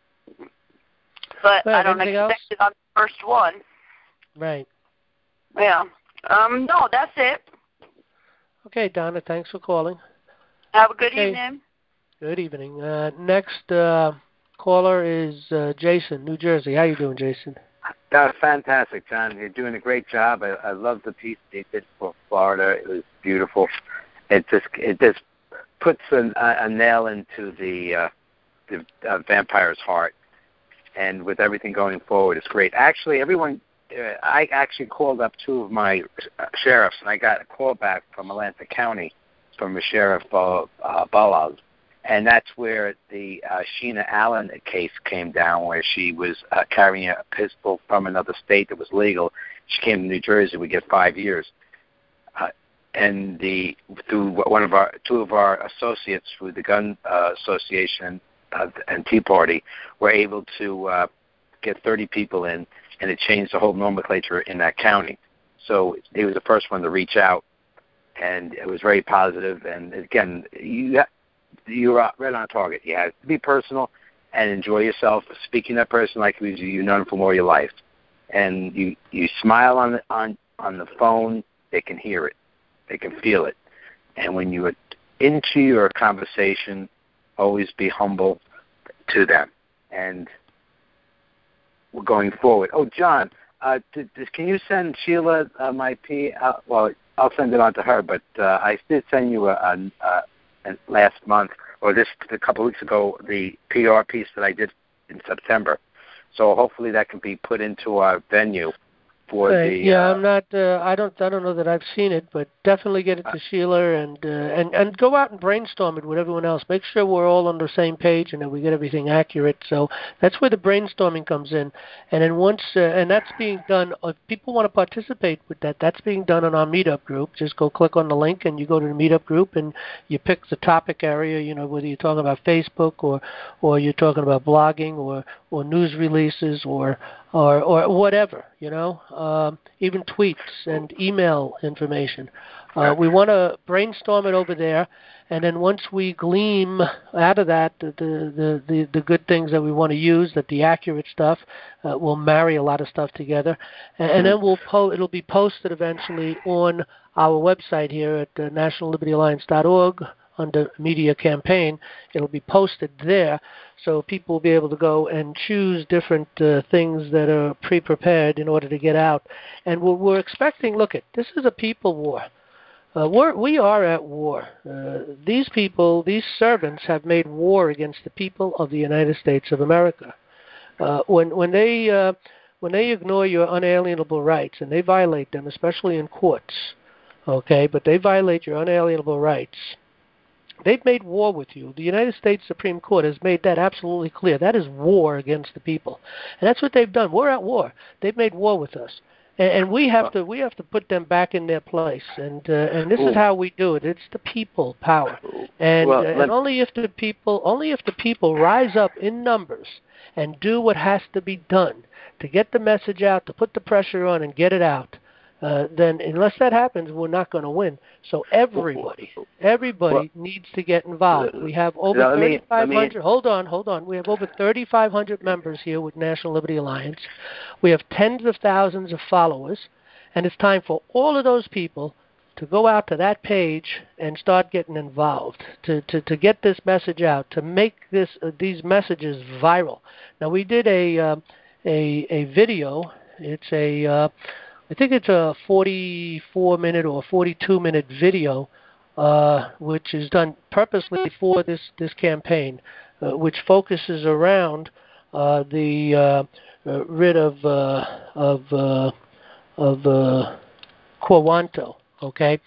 G: But
D: well,
G: I don't expect
D: else?
G: it on the first one.
D: Right.
G: Yeah. Um. No, that's it.
D: Okay, Donna, thanks for calling.
G: Have a good
D: okay.
G: evening.
D: Good evening. Uh, next uh, caller is uh, Jason, New Jersey. How you doing, Jason?
H: Uh, fantastic, John. You're doing a great job. I, I love the piece they did for Florida. It was beautiful. It just it just puts a, a nail into the uh, the uh, vampire's heart. And with everything going forward, it's great. Actually, everyone, uh, I actually called up two of my uh, sheriffs, and I got a call back from Atlantic County from a sheriff, uh, uh, Balaz. And that's where the uh, Sheena Allen case came down, where she was uh, carrying a pistol from another state that was legal. She came to New Jersey. We get five years. Uh, and the through one of our two of our associates through the Gun uh, Association uh, and Tea Party were able to uh, get thirty people in, and it changed the whole nomenclature in that county. So he was the first one to reach out, and it was very positive. And again, you. You're right on target. You have to be personal and enjoy yourself. Speaking to that person like you've known for all your life, and you you smile on the on on the phone. They can hear it, they can feel it, and when you are into your conversation, always be humble to them. And we're going forward. Oh, John, uh, did, did, can you send Sheila uh, my P? Uh, well, I'll send it on to her, but uh, I did send you a. a, a last month, or this a couple of weeks ago, the P R piece that I did in September. So hopefully that can be put into our venue for
D: right.
H: the.
D: Yeah,
H: uh,
D: I'm not. Uh, I don't. I don't know that I've seen it, but definitely get it to uh, Sheila and uh, and and go out and brainstorm it with everyone else. Make sure we're all on the same page and that we get everything accurate. So that's where the brainstorming comes in. And then once, uh, and that's being done. If people want to participate with that, that's being done on our meetup group. Just go click on the link and you go to the meetup group and you pick the topic area. You know, whether you're talking about Facebook or or you're talking about blogging or or news releases or or or whatever, you know, um, even tweets and email information. Uh, we want to brainstorm it over there, and then once we glean out of that the the, the, the good things that we want to use, that the accurate stuff, uh, we'll marry a lot of stuff together, and, and then we'll po- it'll be posted eventually on our website here at uh, national liberty alliance dot org under media campaign. It'll be posted there, so people will be able to go and choose different uh, things that are pre-prepared in order to get out. And we're, we're expecting, look, at this is a people war. Uh, we're, we are at war. Uh, these people, these servants have made war against the people of the United States of America. Uh, when, when they... Uh, When they ignore your unalienable rights, and they violate them, especially in courts, okay, but they violate your unalienable rights, they've made war with you. The United States Supreme Court has made that absolutely clear. That is war against the people. And that's what they've done. We're at war. They've made war with us. And, and we have to we have to put them back in their place. And uh, and this Ooh. is how we do it. It's the people power. And, well, uh, and only if the people only if the people rise up in numbers and do what has to be done to get the message out, to put the pressure on and get it out, uh, then unless that happens, we're not going to win. So everybody, everybody well, needs to get involved. We have over no, thirty-five hundred, hold on, hold on. We have over thirty-five hundred members here with National Liberty Alliance. We have tens of thousands of followers, and it's time for all of those people to go out to that page and start getting involved, to, to, to get this message out, to make this uh, these messages viral. Now, we did a... Uh, A, a video. It's a, uh, I think it's a forty-four minute or forty-two minute video, uh, which is done purposely for this this campaign, uh, which focuses around uh, the uh, uh, writ of uh, of uh, of uh, Quo Wanto. Okay,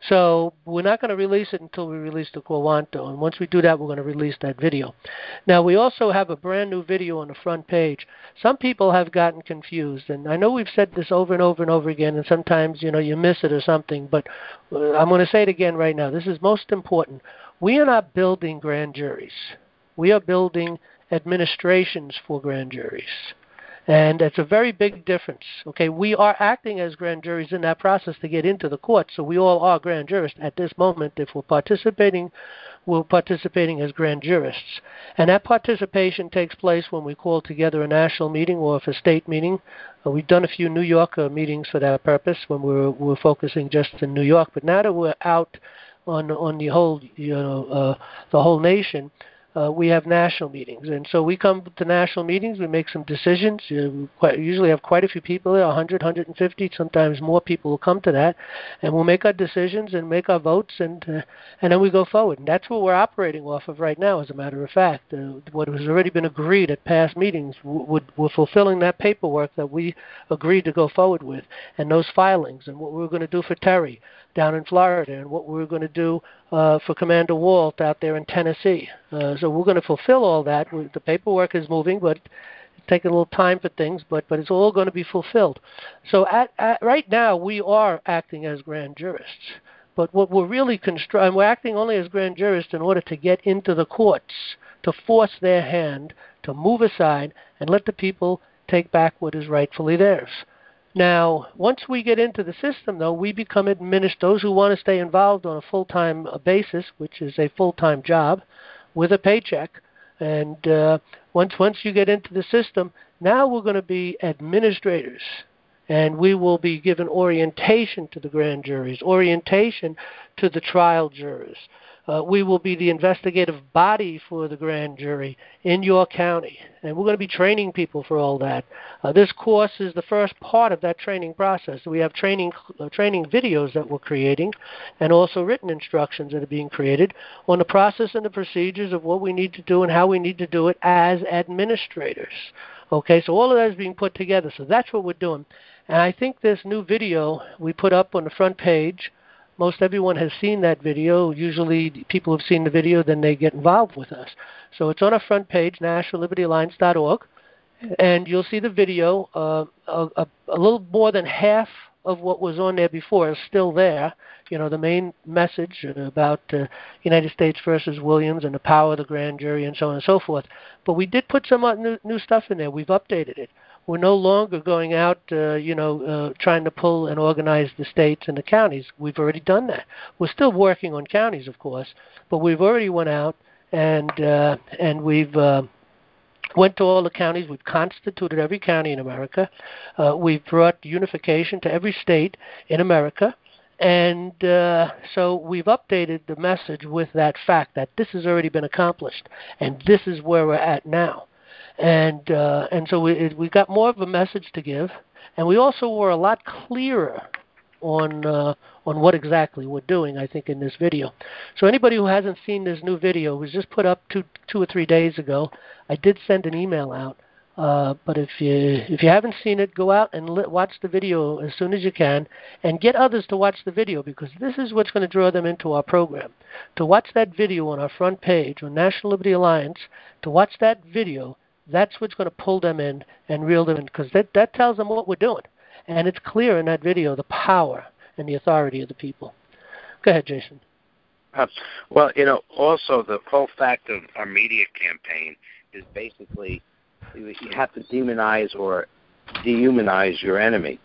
D: so we're not going to release it until we release the Quo Wanto, and once we do that, we're going to release that video. Now, we also have a brand new video on the front page. Some people have gotten confused, and I know we've said this over and over and over again, and sometimes, you know, you miss it or something, but uh, I'm going to say it again right now. This is most important. We are not building grand juries. We are building administrations for grand juries. And it's a very big difference. Okay, we are acting as grand juries in that process to get into the court, so we all are grand jurists at this moment. If we're participating, we're participating as grand jurists. And that participation takes place when we call together a national meeting or if a state meeting. Uh, we've done a few New York uh, meetings for that purpose when we're, we're focusing just in New York. But now that we're out on on the whole, you know, uh, the whole nation, Uh, we have national meetings, and so we come to national meetings. We make some decisions. Uh, we quite, usually have quite a few people there, one hundred, one hundred fifty, sometimes more people will come to that, and we'll make our decisions and make our votes, and uh, and then we go forward. And that's what we're operating off of right now, as a matter of fact. Uh, what has already been agreed at past meetings, we're, we're fulfilling that paperwork that we agreed to go forward with, and those filings, and what we we're going to do for Terry down in Florida, and what we we're going to do uh, for Commander Walt out there in Tennessee. Uh, so we're going to fulfill all that. We, the paperwork is moving, but it's taking a little time for things, but, but it's all going to be fulfilled. So at, at, right now, we are acting as grand jurists. But what we're really constru- and we're acting only as grand jurists in order to get into the courts, to force their hand, to move aside, and let the people take back what is rightfully theirs. Now, once we get into the system, though, we become administrators. Those who want to stay involved on a full-time basis, which is a full-time job, with a paycheck, and uh, once once you get into the system, now we're going to be administrators, and we will be given orientation to the grand juries, orientation to the trial jurors. Uh, we will be the investigative body for the grand jury in your county, and we're going to be training people for all that. Uh, this course is the first part of that training process. We have training uh, training videos that we're creating, and also written instructions that are being created on the process and the procedures of what we need to do and how we need to do it as administrators. Okay, so all of that is being put together. So that's what we're doing. And I think this new video we put up on the front page, most everyone has seen that video. Usually people have seen the video, then they get involved with us. So it's on our front page, national liberty alliance dot org, and you'll see the video. Uh, a, a, a little more than half of what was on there before is still there. You know, the main message about uh, United States versus Williams and the power of the grand jury and so on and so forth. But we did put some new, new stuff in there. We've updated it. We're no longer going out, uh, you know, uh, trying to pull and organize the states and the counties. We've already done that. We're still working on counties, of course, but we've already went out and uh, and we've uh, went to all the counties. We've constituted every county in America. Uh, we've brought unification to every state in America. And uh, so we've updated the message with that fact that this has already been accomplished, and this is where we're at now. And uh, and so we we got more of a message to give, and we also were a lot clearer on uh, on what exactly we're doing, I think, in this video. So anybody who hasn't seen this new video, it was just put up two two or three days ago. I did send an email out, uh, but if you if you haven't seen it, go out and li- watch the video as soon as you can, and get others to watch the video, because this is what's going to draw them into our program. To watch that video on our front page on National Liberty Alliance, to watch that video, that's what's going to pull them in and reel them in, because that that tells them what we're doing. And it's clear in that video the power and the authority of the people. Go ahead, Jason.
H: Uh, well, you know, also the whole fact of our media campaign is basically you have to demonize or dehumanize your enemy.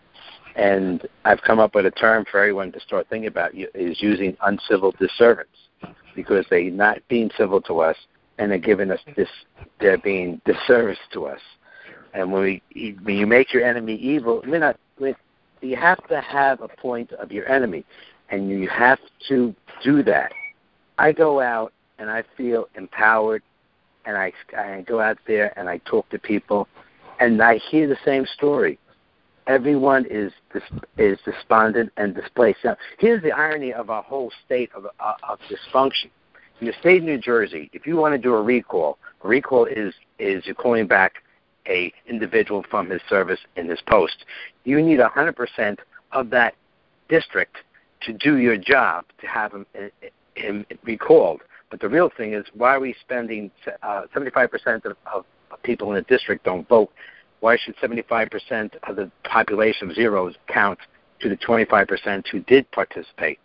H: And I've come up with a term for everyone to start thinking about is using uncivil disservice, because they're not being civil to us and they're giving us this, they're being disservice to us. And when, we, when you make your enemy evil, we're not, we're, you have to have a point of your enemy, and you have to do that. I go out and I feel empowered, and I, I go out there and I talk to people, and I hear the same story. Everyone is is despondent and displaced. Now, here's the irony of our whole state of, uh, of dysfunction. In the state of New Jersey, if you want to do a recall, a recall is is you're calling back a individual from his service in his post. You need one hundred percent of that district to do your job to have him, him recalled. But the real thing is, why are we spending uh, seventy-five percent of, of people in the district don't vote? Why should seventy-five percent of the population of zeros count to the twenty-five percent who did participate?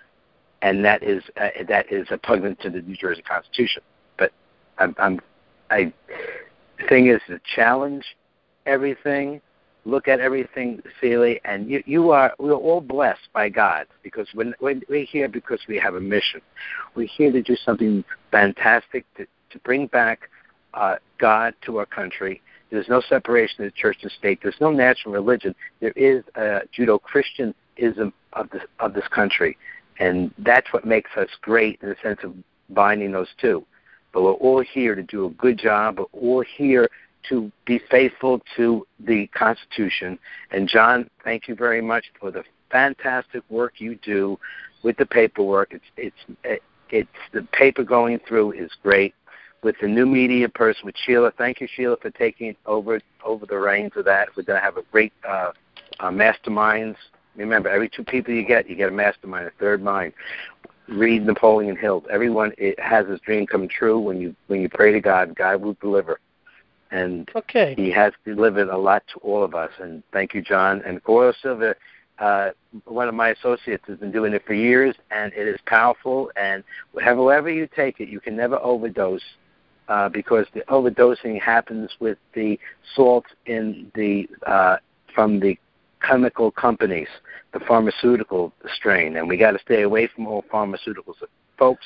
H: And that is uh, that is repugnant to the New Jersey Constitution. But I'm, I'm I. The thing is to challenge everything, look at everything freely, and you, you are we are all blessed by God, because when, when we're here because we have a mission. We're here to do something fantastic to, to bring back uh, God to our country. There's no separation of church and state. There's no national religion. There is a Judeo-Christianism of this of this country, and that's what makes us great in the sense of binding those two. But we're all here to do a good job. We're all here to be faithful to the Constitution. And, John, thank you very much for the fantastic work you do with the paperwork. It's it's it's the paper going through is great. With the new media person, with Sheila, thank you, Sheila, for taking over over the reins of that. We're going to have a great uh, uh, masterminds. Remember, every two people you get, you get a mastermind, a third mind. Read Napoleon Hill. Everyone it has his dream come true. When you when you pray to God, God will deliver. And
D: okay.
H: He has delivered a lot to all of us. And thank you, John. And Coro Silva, uh, one of my associates, has been doing it for years, and it is powerful. And however you take it, you can never overdose, uh, because the overdosing happens with the salt in the uh, from the chemical companies, the pharmaceutical strain, and we got to stay away from all pharmaceuticals. Folks,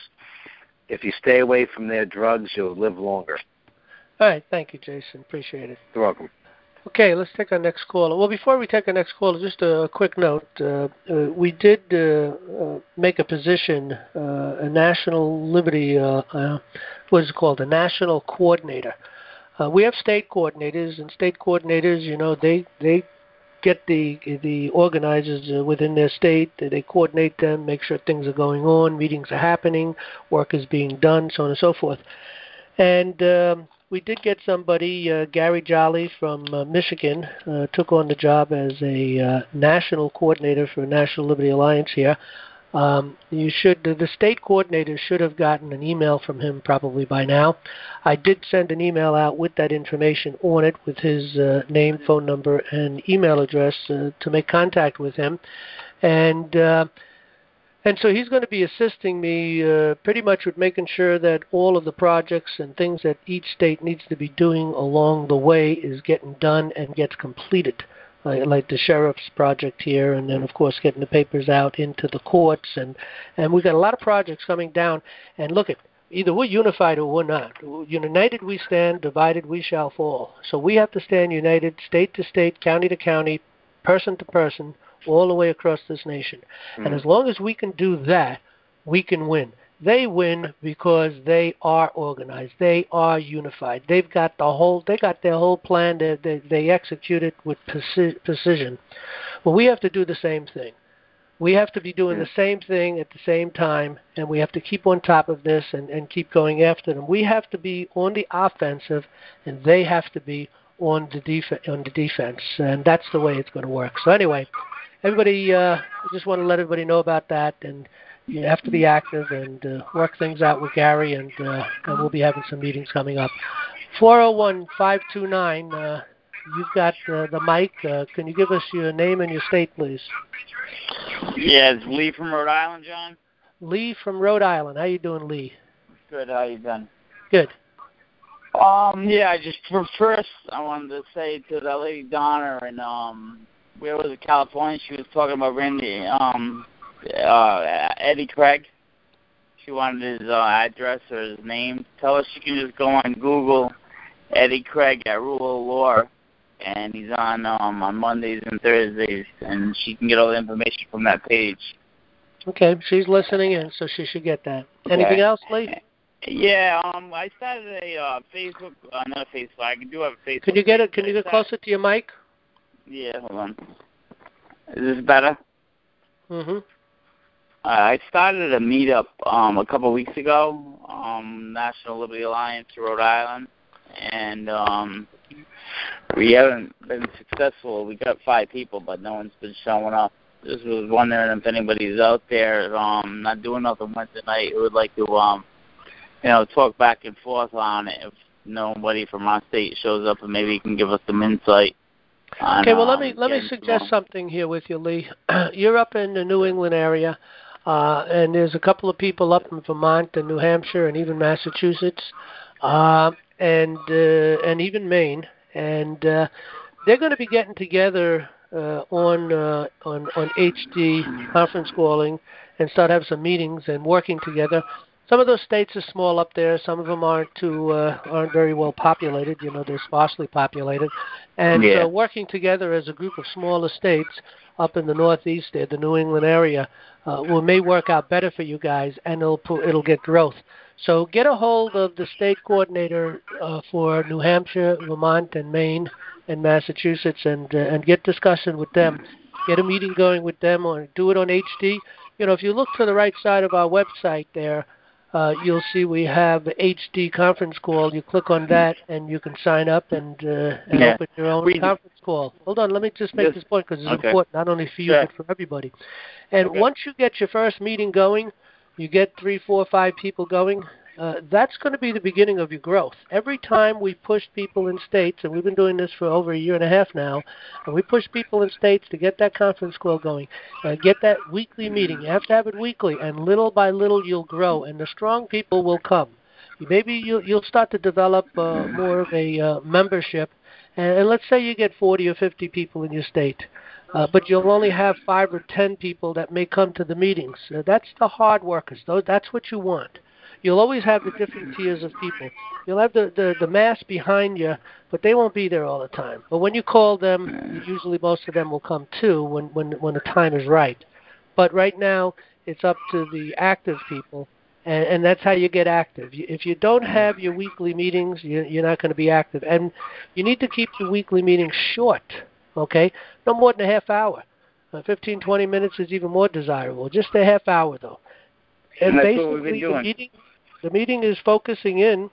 H: if you stay away from their drugs, you'll live longer.
D: All right. Thank you, Jason. Appreciate it.
H: You're welcome.
D: Okay, let's take our next caller. Well, before we take our next caller, just a quick note. Uh, uh, we did uh, uh, make a position, uh, a National Liberty, uh, uh, what is it called, a national coordinator. Uh, we have state coordinators, and state coordinators, you know, they, they get the the organizers uh, within their state. They coordinate them, make sure things are going on, meetings are happening, work is being done, so on and so forth. And um, we did get somebody, uh, Gary Jolly from uh, Michigan, uh, took on the job as a uh, national coordinator for National Liberty Alliance here. Um, you should, the state coordinator should have gotten an email from him probably by now. I did send an email out with that information on it, with his uh, name, phone number, and email address uh, to make contact with him. And uh, and so he's going to be assisting me uh, pretty much with making sure that all of the projects and things that each state needs to be doing along the way is getting done and gets completed. Like the sheriff's project here, and then, of course, getting the papers out into the courts. And, and we've got a lot of projects coming down. And look, at either we're unified or we're not. United we stand, divided we shall fall. So we have to stand united, state to state, county to county, person to person, all the way across this nation. Mm-hmm. And as long as we can do that, we can win. They win because they are organized. They are unified. They've got the whole. They got their whole plan. They they, they execute it with precision. Well, we have to do the same thing. We have to be doing the same thing at the same time, and we have to keep on top of this and, and keep going after them. We have to be on the offensive, and they have to be on the def- on the defense, and that's the way it's going to work. So anyway, everybody, uh, I just want to let everybody know about that, and you have to be active and uh, work things out with Gary, and, uh, and we'll be having some meetings coming up. four oh one, five two nine, uh, you've got uh, the mic. Uh, can you give us your name and your state, please?
I: Yeah, it's Lee from Rhode Island, John.
D: Lee from Rhode Island. How you doing, Lee?
I: Good. How you doing?
D: Good.
I: Um, yeah, I just for first I wanted to say to that lady Donna, and um, where was it, California? She was talking about Randy, um, uh, Eddie Craig. She wanted his uh, address or his name. Tell her she can just go on Google Eddie Craig at Rule of Law, and he's on um, on Mondays and Thursdays, and she can get all the information from that page.
D: Okay, she's listening in, so she should get that. Anything
I: okay.
D: else, Lee?
I: Yeah, um, I started a uh, Facebook, uh, not a Facebook. I do have a Facebook.
D: Can you get it? Can you get closer to your mic?
I: Yeah, hold on. Is this better?
D: Mhm.
I: Uh, I started a meetup um, a couple of weeks ago, um, National Liberty Alliance, Rhode Island, and um, we haven't been successful. We got five people, but no one's been showing up. Just was wondering if anybody's out there, um, not doing nothing Wednesday night, who would like to, um, you know, talk back and forth on it. If nobody from our state shows up, and maybe you can give us some insight. On,
D: okay, well,
I: um,
D: let me let me suggest something here with you, Lee. You're up in the New England area. Uh, and there's a couple of people up in Vermont and New Hampshire and even Massachusetts, uh, and uh, and even Maine, and uh, they're going to be getting together uh, on uh, on on H D conference calling and start having some meetings and working together. Some of those states are small up there. Some of them aren't too uh, aren't very well populated. You know, they're sparsely populated, and
I: yeah.
D: uh, working together as a group of smaller states up in the Northeast, there, the New England area, uh, will may work out better for you guys, and it'll it'll get growth. So get a hold of the state coordinator uh, for New Hampshire, Vermont, and Maine, and Massachusetts, and uh, and get discussion with them. Get a meeting going with them, or do it on H D. You know, if you look to the right side of our website there, uh, you'll see we have H D conference call. You click on that, and you can sign up and, uh, and
I: yeah.
D: open your own
I: we
D: conference call. Hold on, let me just make
I: just,
D: this point because it's
I: okay.
D: important, not only for you
I: sure.
D: but for everybody. And
I: okay.
D: once you get your first meeting going, you get three, four, five people going, uh, that's going to be the beginning of your growth. Every time we push people in states, and we've been doing this for over a year and a half now, and we push people in states to get that conference call going, uh, get that weekly meeting. You have to have it weekly, and little by little you'll grow, and the strong people will come. Maybe you'll, you'll start to develop uh, more of a uh, membership, and, and let's say you get forty or fifty people in your state. Uh, but you'll only have five or ten people that may come to the meetings. Uh, that's the hard workers. Though that's what you want. You'll always have the different tiers of people. You'll have the, the, the mass behind you, but they won't be there all the time. But when you call them, usually most of them will come too when, when, when the time is right. But right now, it's up to the active people, and, and that's how you get active. If you don't have your weekly meetings, you, you're not going to be active. And you need to keep your weekly meetings short. Okay, no more than a half hour. Uh, fifteen, twenty minutes is even more desirable. Just a half hour, though. And,
I: and that's
D: basically,
I: what we've been doing.
D: The meeting, the meeting is focusing in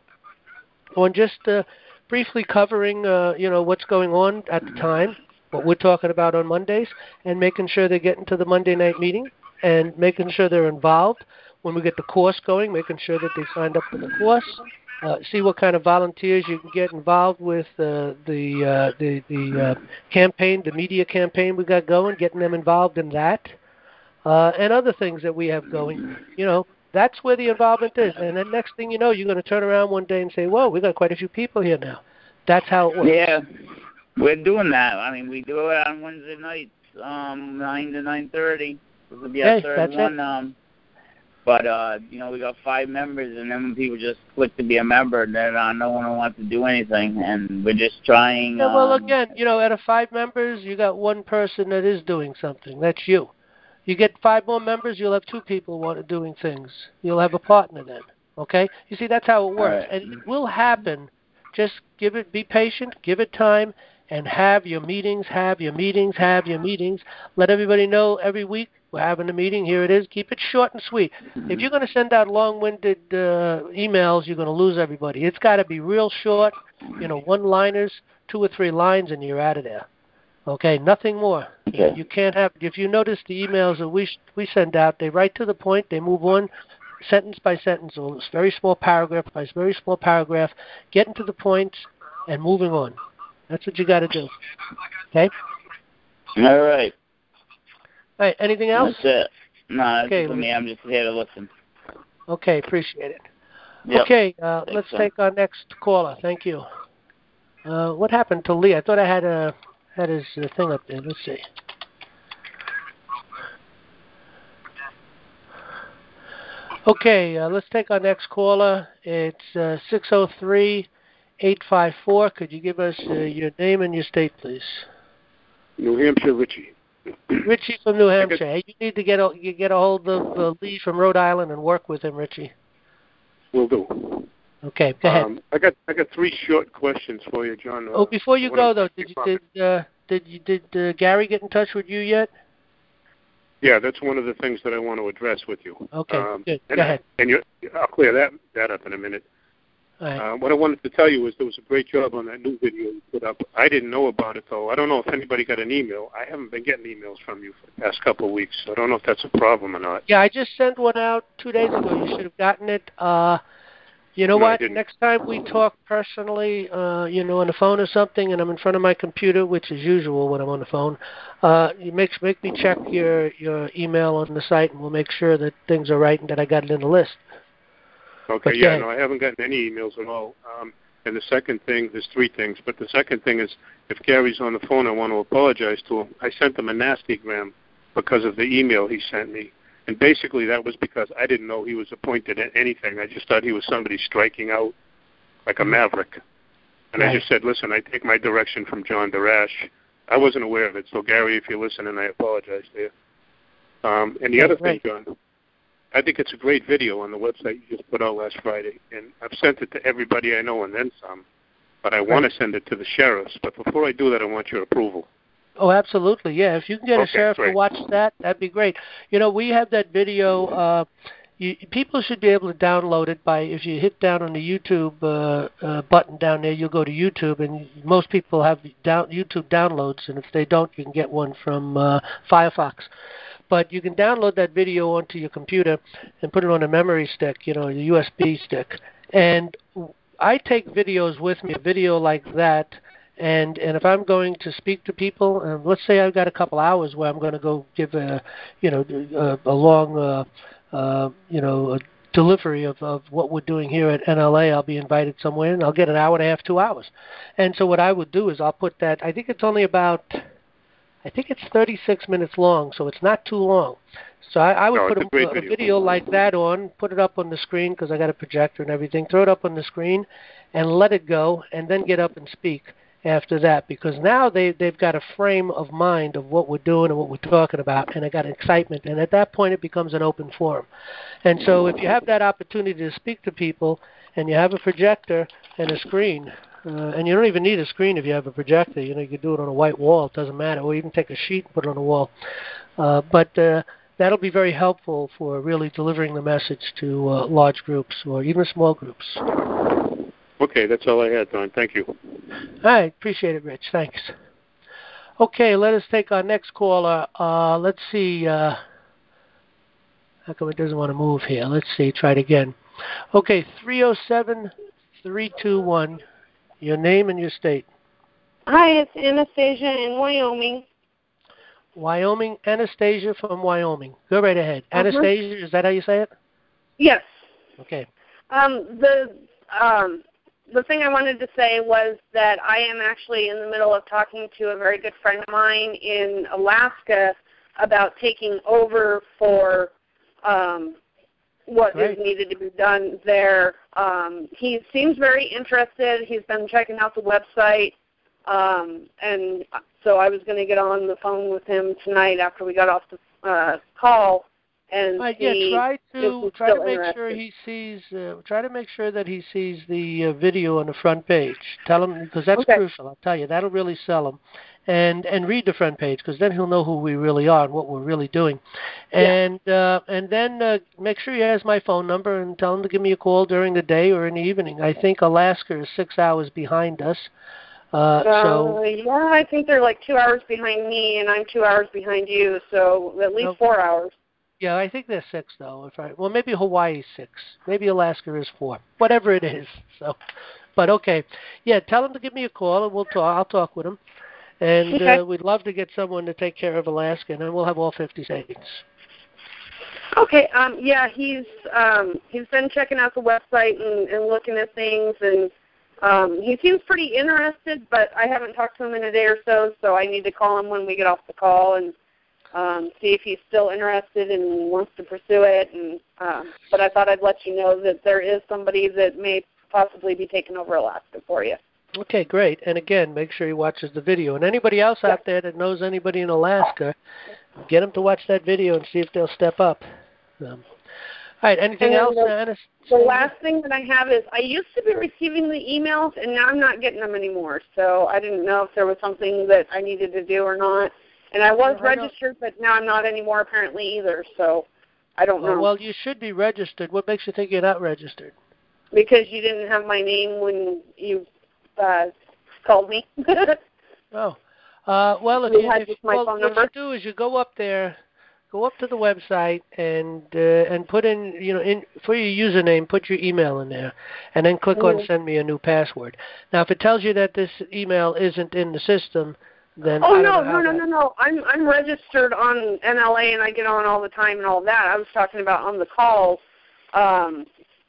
D: on just uh, briefly covering, uh, you know, what's going on at the time, what we're talking about on Mondays, and making sure they're getting to the Monday night meeting, and making sure they're involved. When we get the course going, making sure that they signed up for the course. Uh, see what kind of volunteers you can get involved with uh, the uh, the the uh, campaign, the media campaign we got going, getting them involved in that, uh, and other things that we have going. You know, that's where the involvement is. And then next thing you know, you're going to turn around one day and say, "Whoa, we got quite a few people here now." That's how it works.
I: Yeah, we're doing that. I mean, we do it on Wednesday nights, um, nine to nine thirty. This will be our
D: hey,
I: third
D: that's
I: one.
D: It.
I: Um, But, uh, you know, we got five members, and then when people just click to be a member, then uh, no one wants to do anything, and we're just trying.
D: Yeah, well,
I: um,
D: again, you know, out of five members, you got one person that is doing something. That's you. You get five more members, you'll have two people want to doing things. You'll have a partner then, okay? You see, that's how it works.
I: Right.
D: And it will happen. Just give it, be patient, give it time, and have your meetings, have your meetings, have your meetings. Let everybody know every week we're having a meeting. Here it is. Keep it short and sweet. If you're going to send out long-winded uh, emails, you're going to lose everybody. It's got to be real short, you know, one-liners, two or three lines, and you're out of there. Okay, nothing more.
I: Okay.
D: You can't have. If you notice the emails that we we send out, they write to the point. They move on, sentence by sentence, or very small paragraph by very small paragraph, getting to the point and moving on. That's what you got to do. Okay.
I: All right.
D: All right. Anything else?
I: That's it. No, that's
D: Okay,
I: it for me. I'm just here to listen.
D: Okay, appreciate it.
I: Yep.
D: Okay, uh,
I: Thanks,
D: let's
I: son.
D: take our next caller. Thank you. Uh, what happened to Lee? I thought I had a had his uh, thing up there. Let's see. Okay, uh, let's take our next caller. It's uh, six oh three, eight five four. Could you give us uh, your name and your state, please?
J: New Hampshire, Richie.
D: Richie from New Hampshire. Hey, you need to get a, you get a hold of uh, Lee from Rhode Island and work with him, Richie.
J: Will do.
D: Okay, go ahead.
J: Um, I got I got three short questions for you, John.
D: Oh, before you
J: Uh,
D: go though, did you, did uh, did you did uh, Gary get in touch with you yet?
J: Yeah, that's one of the things that I want to address with you.
D: Okay,
J: um,
D: good.
J: And
D: Go
J: I-
D: ahead.
J: And you, I'll clear that that up in a minute.
D: All right.
J: Uh, what I wanted to tell you was there was a great job on that new video you put up. I didn't know about it though. I don't know if anybody got an email. I haven't been getting emails from you for the past couple of weeks. So I don't know if that's a problem or not.
D: Yeah, I just sent one out two days ago. You should have gotten it. Uh, you know
J: No, I
D: what?
J: didn't.
D: Next time we talk personally, uh, you know, on the phone or something, and I'm in front of my computer, which is usual when I'm on the phone, uh, you make make me check your your email on the site, and we'll make sure that things are right and that I got it in the list.
J: Okay,
D: But
J: yeah,
D: go
J: no, I haven't gotten any emails at all. Um, and the second thing, there's three things, but the second thing is if Gary's on the phone, I want to apologize to him. I sent him a nastygram because of the email he sent me. And basically that was because I didn't know he was appointed at anything. I just thought he was somebody striking out like a maverick. And
D: Right.
J: I just said, listen, I take my direction from John Darash. I wasn't aware of it. So, Gary, if you're listening, I apologize to you. Um, and the
D: Yeah,
J: other
D: right.
J: thing, John, I think it's a great video on the website you just put out last Friday. And I've sent it to everybody I know and then some. But I want to send it to the sheriffs. But before I do that, I want your approval.
D: Oh, absolutely. Yeah, if you can get a
J: Okay,
D: sheriff to
J: great.
D: watch that, that'd be great. You know, we have that video. Uh, you, people should be able to download it by if you hit down on the YouTube uh, uh, button down there. You'll go to YouTube, and most people have down, YouTube downloads, and if they don't, you can get one from uh, Firefox. But you can download that video onto your computer and put it on a memory stick, you know, a U S B stick. And I take videos with me, a video like that. And and if I'm going to speak to people, and let's say I've got a couple hours where I'm going to go give a, you know, a, a long, uh, uh, you know, a delivery of, of what we're doing here at N L A, I'll be invited somewhere, and I'll get an hour and a half, two hours. And so what I would do is I'll put that. I think it's only about, I think it's thirty-six minutes long, so it's not too long. So I, I would
J: No,
D: put
J: it's
D: a,
J: a great
D: a
J: video.
D: video like that on, put it up on the screen because I got a projector and everything. Throw it up on the screen, and let it go, and then get up and speak after that, because now they, they've got a frame of mind of what we're doing and what we're talking about, and I got excitement, and at that point it becomes an open forum. And so if you have that opportunity to speak to people, and you have a projector and a screen, uh, and you don't even need a screen if you have a projector, you know, you can do it on a white wall, it doesn't matter, or even take a sheet and put it on a wall. Uh, but uh, that'll be very helpful for really delivering the message to uh, large groups or even small groups.
J: Okay, that's all I had, Don. Thank you.
D: All right, appreciate it, Rich. Thanks. Okay, let us take our next caller. Uh, let's see. Uh, how come it doesn't want to move here? Let's see. Try it again. Okay, three oh seven, three two one. Your name and your state.
K: Hi, it's Anastasia in Wyoming.
D: Wyoming. Anastasia from Wyoming. Go right ahead.
K: Uh-huh.
D: Anastasia, is that how you say it?
K: Yes.
D: Okay.
K: Um, the um, the thing I wanted to say was that I am actually in the middle of talking to a very good friend of mine in Alaska about taking over for um, what
D: Great.
K: is needed to be done there. Um, he seems very interested. He's been checking out the website, um, and so I was going to get on the phone with him tonight after we got off the uh, call and
D: Right,
K: see
D: yeah, try
K: if
D: to
K: he's
D: try to
K: still
D: make
K: interested.
D: sure he sees. Uh, try to make sure that he sees the uh, video on the front page. Tell him because that's
K: Okay.
D: crucial. I'll tell you that'll really sell him, and and read the front page because then he'll know who we really are and what we're really doing, and yeah. uh, and then uh, make sure he has my phone number and tell him to give me a call during the day or in the evening. I think Alaska is six hours behind us. Uh,
K: uh,
D: so
K: yeah, I think they're like two hours behind me, and I'm two hours behind you, so at least
D: no,
K: four hours.
D: Yeah, I think they're six though. If I well, maybe Hawaii's six, maybe Alaska is four, whatever it is. So, but okay, yeah, tell him to give me a call and we'll talk. I'll talk with him, and
K: Okay.
D: uh, we'd love to get someone to take care of Alaska, and then we'll have all fifty states.
K: Okay. Um. Yeah, he's um he's been checking out the website and, and looking at things, and um he seems pretty interested. But I haven't talked to him in a day or so, so I need to call him when we get off the call and. Um, see if he's still interested and wants to pursue it. And um, but I thought I'd let you know that there is somebody that may possibly be taking over Alaska for you.
D: Okay, great. And again, make sure he watches the video. And anybody else
K: Yeah.
D: out there that knows anybody in Alaska, get them to watch that video and see if they'll step up. Um, all right, anything else,
K: the,
D: Anna?
K: The last thing that I have is I used to be receiving the emails, and now I'm not getting them anymore. So I didn't know if there was something that I needed to do or not. And I was
D: Well, I
K: registered, but now I'm not anymore apparently either, so I don't
D: Oh,
K: know.
D: well, you should be registered. What makes you think you're not registered?
K: Because you didn't have my name when you uh, called me.
D: Oh, uh, well, if
K: You
D: you,
K: had
D: if,
K: just my
D: well,
K: phone
D: what
K: number?
D: you do is you go up there, go up to the website and uh, and put in, you know, in for your username, put your email in there, and then click
K: Mm-hmm.
D: on send me a new password. Now, if it tells you that this email isn't in the system, then
K: Oh
D: I don't
K: no,
D: know how
K: no, no,
D: that.
K: no, no! I'm I'm registered on N L A and I get on all the time and all that. I was talking about on the calls. Um,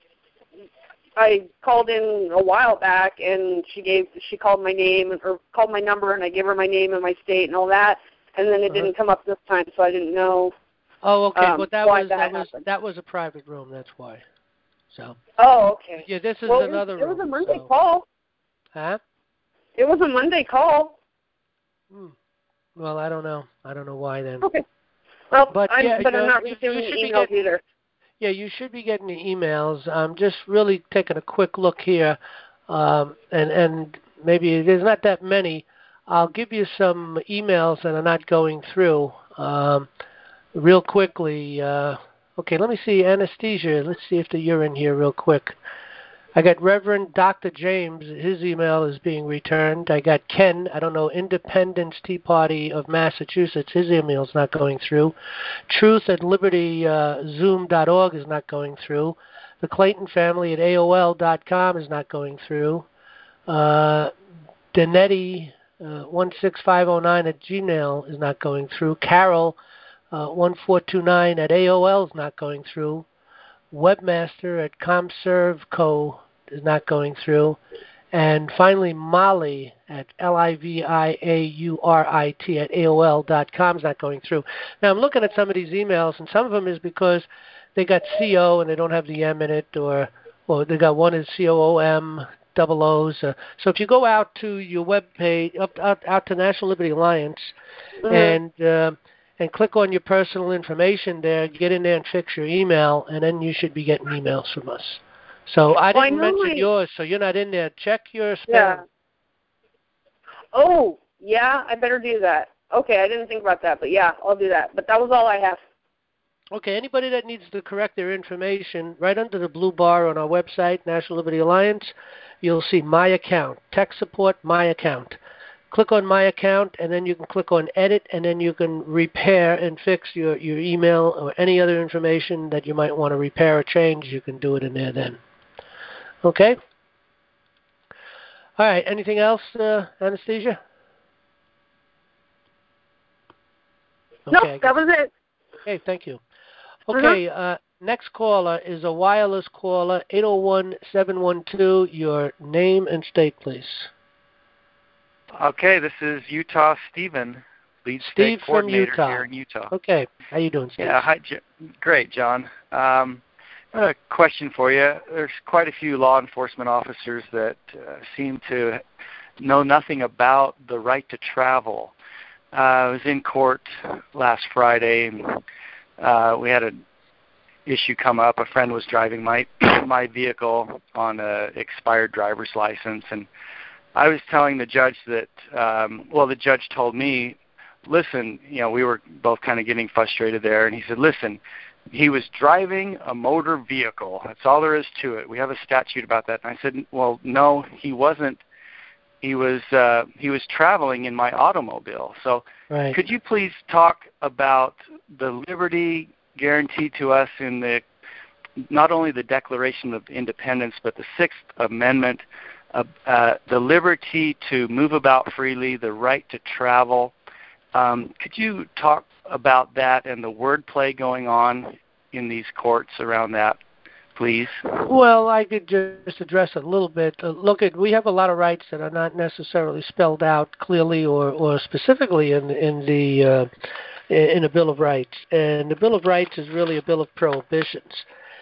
K: I called in a while back and she gave she called my name or called my number and I gave her my name and my state and all that, and then it
D: Uh-huh.
K: didn't come up this time, so I didn't know.
D: Oh, okay.
K: Um,
D: well, that
K: why
D: was
K: that
D: that was
K: happened.
D: that was a private room. That's why. So.
K: Oh, okay.
D: Yeah, this is
K: well,
D: another
K: it was,
D: room.
K: it was a Monday
D: so.
K: call.
D: Huh?
K: It was a Monday call.
D: Hmm. Well, I don't know. I don't know why then.
K: Okay. Well,
D: But
K: I'm,
D: yeah,
K: but I'm
D: you,
K: not
D: you,
K: receiving
D: you should
K: the
D: be
K: emails
D: getting,
K: either.
D: Yeah, you should be getting the emails. I'm just really taking a quick look here, um, and and maybe there's not that many. I'll give you some emails that are not going through um, real quickly. Uh, okay, let me see anesthesia. Let's see if the, you're in here real quick. I got Reverend Doctor James. His email is being returned. I got Ken. I don't know, Independence Tea Party of Massachusetts. His email is not going through. Truth at Liberty uh, Zoom dot org is not going through. The Clayton family at A O L dot com is not going through. Uh, Danetti uh, one six five oh nine at Gmail is not going through. Carol uh, one four two nine at A O L is not going through. Webmaster at ComServeCo is not going through. And finally, Molly at L I V I A U R I T at A O L dot com is not going through. Now, I'm looking at some of these emails, and some of them is because they got C O and they don't have the M in it, or or they got one is C O O M, double O's. Uh, so if you go out to your web page, up, out, out to National Liberty Alliance,
K: Mm-hmm.
D: and uh, and click on your personal information there, get in there and fix your email, and then you should be getting emails from us. So I
K: Well,
D: didn't
K: I know
D: mention
K: my-
D: yours, so you're not in there. Check your spam.
K: Yeah. Oh, yeah, I better do that. Okay, I didn't think about that, but yeah, I'll do that. But that was all I have.
D: Okay, anybody that needs to correct their information, right under the blue bar on our website, National Liberty Alliance, you'll see My Account, Tech Support, My Account. Click on My Account, and then you can click on Edit, and then you can repair and fix your, your email or any other information that you might want to repair or change. You can do it in there then. Okay? All right, anything else, uh, Anesthesia?
K: No,
D: Okay,
K: that was it.
D: Okay, thank you. Okay,
K: Uh-huh.
D: uh, next caller is a wireless caller, eight oh one, seven one two. Your name and state, please.
L: Okay, this is Utah Stephen, lead
D: Steve
L: state
D: from
L: coordinator
D: Utah.
L: here in Utah.
D: Okay, how you doing, Steve?
L: Yeah, hi, J- great, John. Um, A question for you. There's quite a few law enforcement officers that uh, seem to know nothing about the right to travel. Uh, I was in court last Friday, and uh, we had an issue come up. A friend was driving my my vehicle on a expired driver's license, and I was telling the judge that, um, well, the judge told me, listen, you know, we were both kind of getting frustrated there, and he said, listen, he was driving a motor vehicle. That's all there is to it. We have a statute about that. And I said, well, no, he wasn't. He was uh, he was traveling in my automobile. So
D: right.
L: Could you please talk about the liberty guaranteed to us in the not only the Declaration of Independence, but the Sixth Amendment, uh, uh, the liberty to move about freely, the right to travel. Um, could you talk about that and the wordplay going on in these courts around that, please?
D: Well, I could just address it a little bit. Uh, look, at we have a lot of rights that are not necessarily spelled out clearly or, or specifically in in the uh, in a Bill of Rights, and the Bill of Rights is really a bill of prohibitions.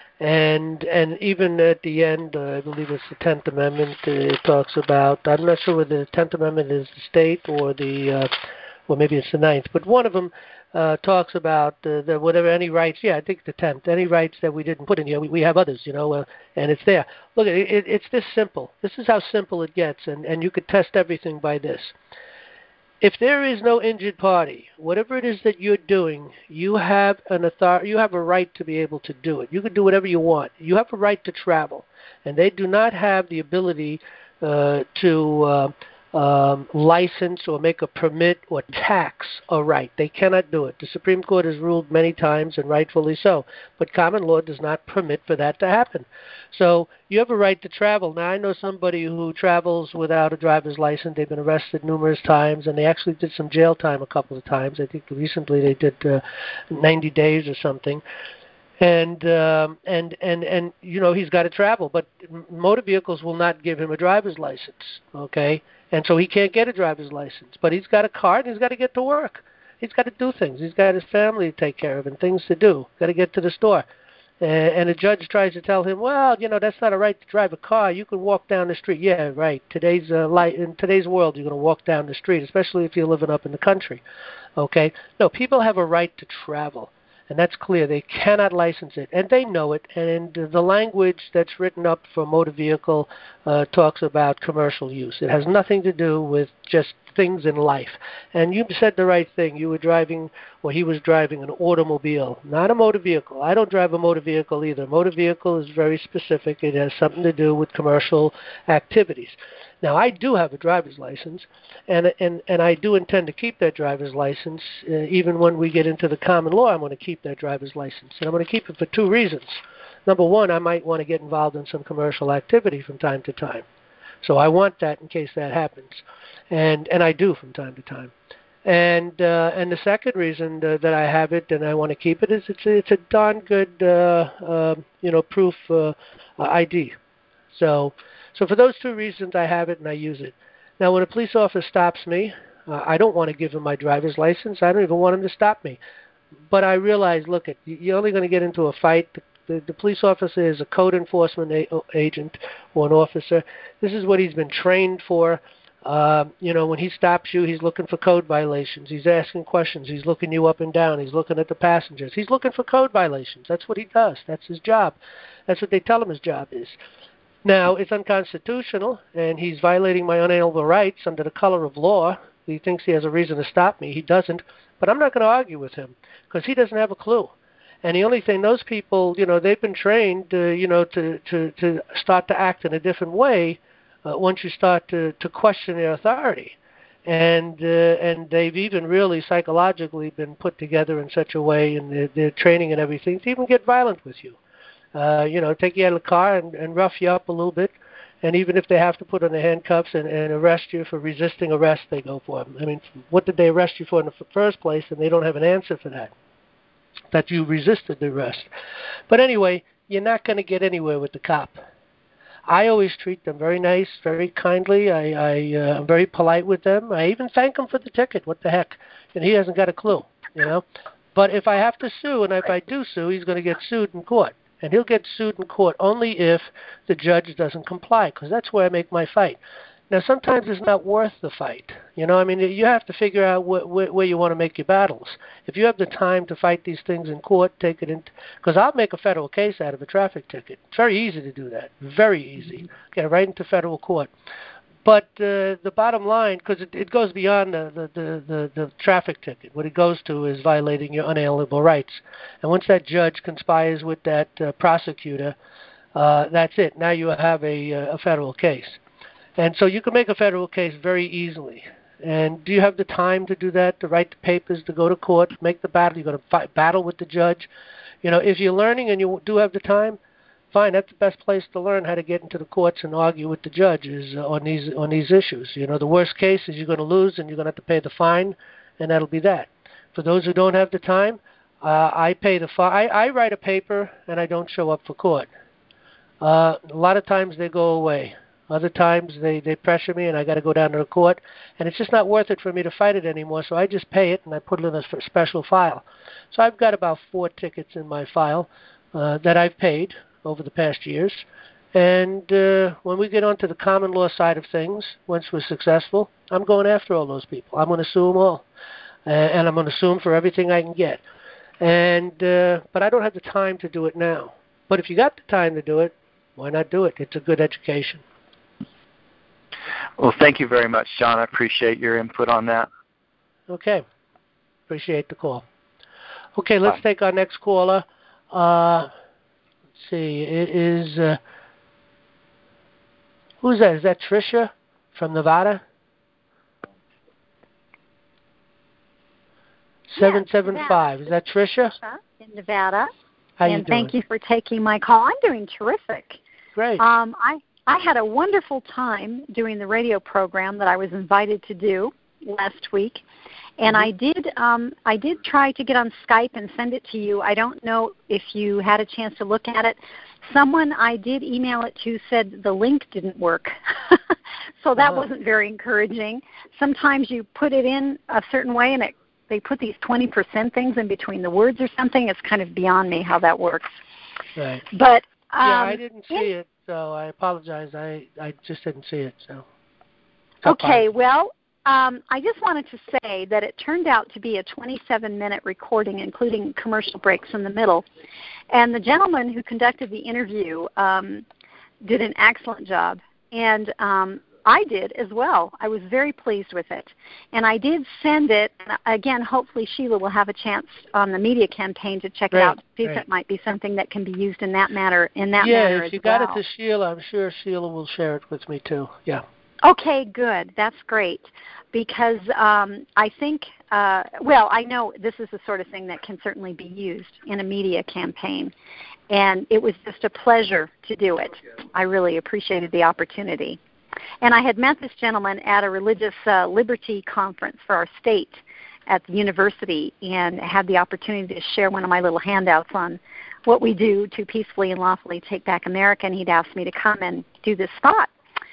D: And and even at the end, uh, I believe it's the Tenth Amendment. Uh, it talks about. I'm not sure whether the Tenth Amendment is the state or the, uh, well, maybe it's the Ninth, but one of them uh, talks about uh, the whatever any rights. Yeah, I think the Tenth. Any rights that we didn't put in here, we, we have others, you know, uh, and it's there. Look, it, it, it's this simple. This is how simple it gets, and and you could test everything by this. If there is no injured party, whatever it is that you're doing, you have an authority, you have a right to be able to do it. You can do whatever you want. You have a right to travel, and they do not have the ability uh, to uh, um, license or make a permit or tax a right. They cannot do it. The Supreme Court has ruled many times, and rightfully so, but common law does not permit for that to happen. So you have a right to travel. Now, I know somebody who travels without a driver's license. They've been arrested numerous times, and they actually did some jail time a couple of times. I think recently they did uh, ninety days or something. And um, and and and you know, he's got to travel, but motor vehicles will not give him a driver's license. Okay, and so he can't get a driver's license. But he's got a car, and he's got to get to work. He's got to do things. He's got his family to take care of and things to do. Got to get to the store. And a judge tries to tell him, well, you know, that's not a right to drive a car. You can walk down the street. Yeah, right. Today's uh, light in today's world, you're going to walk down the street, especially if you're living up in the country. Okay? No, people have a right to travel, and that's clear. They cannot license it, and they know it. And the language that's written up for motor vehicle uh, talks about commercial use. It has nothing to do with just things in life. And you said the right thing. You were driving, or he was driving an automobile, not a motor vehicle. I don't drive a motor vehicle either. Motor vehicle is very specific. It has something to do with commercial activities. Now, I do have a driver's license, and and, and I do intend to keep that driver's license. Uh, even when we get into the common law, I'm going to keep that driver's license. And I'm going to keep it for two reasons. Number one, I might want to get involved in some commercial activity from time to time. So I want that in case that happens. And and I do from time to time. And uh, and the second reason uh, that I have it and I want to keep it is it's a, it's a darn good uh, uh, you know proof uh, I D. So so for those two reasons I have it and I use it. Now when a police officer stops me, uh, I don't want to give him my driver's license. I don't even want him to stop me. But I realize, look, it, you're only going to get into a fight. The, the, the police officer is a code enforcement a, agent or an officer. This is what he's been trained for. Uh, you know, when he stops you, he's looking for code violations. He's asking questions. He's looking you up and down. He's looking at the passengers. He's looking for code violations. That's what he does. That's his job. That's what they tell him his job is. Now, it's unconstitutional, and he's violating my unalienable rights under the color of law. He thinks he has a reason to stop me. He doesn't. But I'm not going to argue with him because he doesn't have a clue. And the only thing, those people, you know, they've been trained, uh, you know, to, to, to start to act in a different way Uh, once you start to, to question their authority. And uh, and they've even really psychologically been put together in such a way in their, their training and everything to even get violent with you. Uh, you know, take you out of the car and, and rough you up a little bit. And even if they have to put on the handcuffs and, and arrest you for resisting arrest, they go for them. I mean, what did they arrest you for in the first place? And they don't have an answer for that, that you resisted the arrest. But anyway, you're not going to get anywhere with the cop. I always treat them very nice, very kindly. I, I, uh, I'm very polite with them. I even thank him for the ticket. What the heck? And he hasn't got a clue, you know. But if I have to sue, and if I do sue, he's going to get sued in court. And he'll get sued in court only if the judge doesn't comply, because that's where I make my fight. Now, sometimes it's not worth the fight. You know, I mean, you have to figure out wh- wh- where you want to make your battles. If you have the time to fight these things in court, take it in. Because I'll make a federal case out of a traffic ticket. It's very easy to do that. Very easy. Get right into federal court. But uh, the bottom line, because it, it goes beyond the, the, the, the, the traffic ticket. What it goes to is violating your unalienable rights. And once that judge conspires with that uh, prosecutor, uh, that's it. Now you have a, a federal case. And so you can make a federal case very easily. And do you have the time to do that, to write the papers, to go to court, make the battle? You're going to fight, battle with the judge. You know, if you're learning and you do have the time, fine. That's the best place to learn how to get into the courts and argue with the judges uh, on these on these issues. You know, the worst case is you're going to lose and you're going to have to pay the fine, and that'll be that. For those who don't have the time, uh, I pay the fine. I, I write a paper and I don't show up for court. Uh, a lot of times they go away. Other times they, they pressure me and I got to go down to the court, and it's just not worth it for me to fight it anymore, so I just pay it and I put it in a special file. So I've got about four tickets in my file uh, that I've paid over the past years, and uh, when we get onto the common law side of things, once we're successful, I'm going after all those people. I'm going to sue them all, uh, and I'm going to sue them for everything I can get. And uh, but I don't have the time to do it now. But if you got the time to do it, why not do it? It's a good education.
L: Well, thank you very much, John. I appreciate your input on that.
D: Okay. Appreciate the call. Okay, let's
L: Bye.
D: take our next caller. Uh, let's see. It is, uh, who's that? Is that Tricia from Nevada? seven seven five.
M: Yes,
D: Is that Tricia?
M: in Nevada.
D: How
M: and
D: you doing?
M: Thank you for taking my call. I'm doing terrific.
D: Great.
M: Um, I I had a wonderful time doing the radio program that I was invited to do last week, and
D: Mm-hmm.
M: I did um, I did try to get on Skype and send it to you. I don't know if you had a chance to look at it. Someone I did email it to said the link didn't work, so that
D: Uh-huh.
M: wasn't very encouraging. Sometimes you put it in a certain way, and it they put these twenty percent things in between the words or something. It's kind of beyond me how that works.
D: Right.
M: But um,
D: yeah, I didn't see it, so I apologize. I, I just didn't see it. So.
M: Okay, well, um, I just wanted to say that it turned out to be a twenty-seven minute recording, including commercial breaks in the middle. And the gentleman who conducted the interview um, did an excellent job. And um, I did as well. I was very pleased with it. And I did send it. And again, hopefully Sheila will have a chance on the media campaign to check
D: Great,
M: it out, to see
D: great.
M: if it might be something that can be used in that matter, in that
D: yeah,
M: manner
D: if you
M: as well.
D: got it to Sheila, I'm sure Sheila will share it with me too. Yeah.
M: Okay, good. That's great. Because um, I think, uh, well, I know this is the sort of thing that can certainly be used in a media campaign. And it was just a pleasure to do it. I really appreciated the opportunity. And I had met this gentleman at a religious uh, liberty conference for our state at the university, and had the opportunity to share one of my little handouts on what we do to peacefully and lawfully take back America, and he'd asked me to come and do this spot.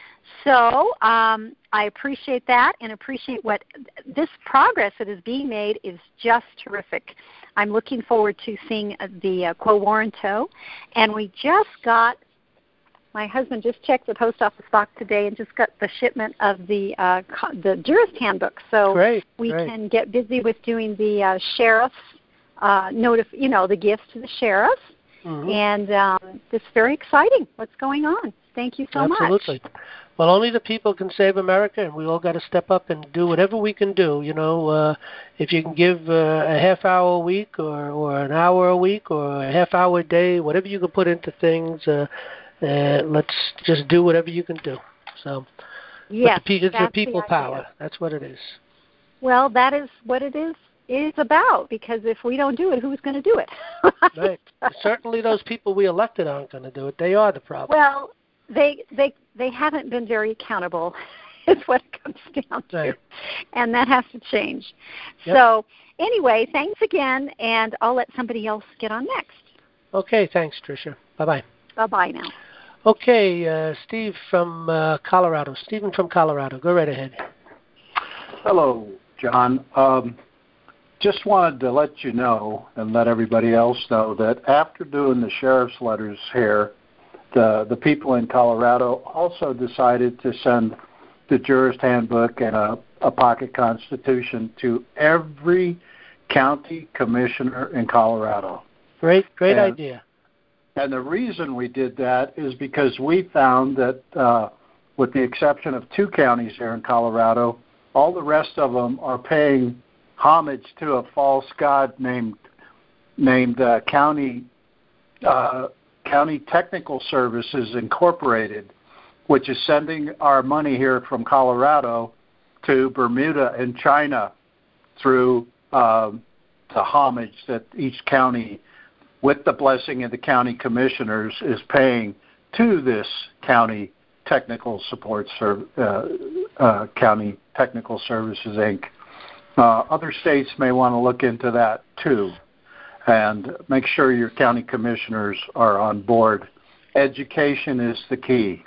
M: So um, I appreciate that, and appreciate what this progress that is being made is just terrific. I'm looking forward to seeing the uh, Quo Warranto, and we just got, my husband just checked the post office box today and just got the shipment of the uh, the jurist handbook. So
D: great,
M: we
D: great.
M: can get busy with doing the uh, sheriff's uh, notif- you know, the gifts to the sheriff,
D: Mm-hmm.
M: and um, it's very exciting what's going on. Thank you so
D: Absolutely.
M: much.
D: Well, only the people can save America, and we all got to step up and do whatever we can do. You know, uh, if you can give uh, a half hour a week, or, or an hour a week, or a half hour a day, whatever you can put into things, uh, uh, let's just do whatever you can do. So,
M: Yes,
D: but the, pe- it's the
M: that's the
D: people
M: idea.
D: power. That's what it is.
M: Well, that is what it is is about, because if we don't do it, who's going to do it?
D: Right. Certainly those people we elected aren't going to do it. They are the problem.
M: Well, they they they haven't been very accountable. Is what it comes down to,
D: right.
M: And that has to change.
D: Yep.
M: So anyway, thanks again, and I'll let somebody else get on next.
D: Okay, thanks, Tricia. Bye-bye.
M: Bye-bye now.
D: Okay, uh, Steve from uh, Colorado. Stephen from Colorado. Go right ahead.
N: Hello, John. Um, just wanted to let you know and let everybody else know that after doing the sheriff's letters here, the, the people in Colorado also decided to send the Jurist Handbook and a, a pocket constitution to every county commissioner in Colorado.
D: Great, great
N: and,
D: idea.
N: And the reason we did that is because we found that, uh, with the exception of two counties here in Colorado, all the rest of them are paying homage to a false god named named uh, County uh, County Technical Services Incorporated, which is sending our money here from Colorado to Bermuda and China through um, the homage that each county, with the blessing of the county commissioners, is paying to this county technical support serv- uh, uh, County Technical Services, Incorporated. Uh, other states may want to look into that too, and make sure your county commissioners are on board. Education is the key.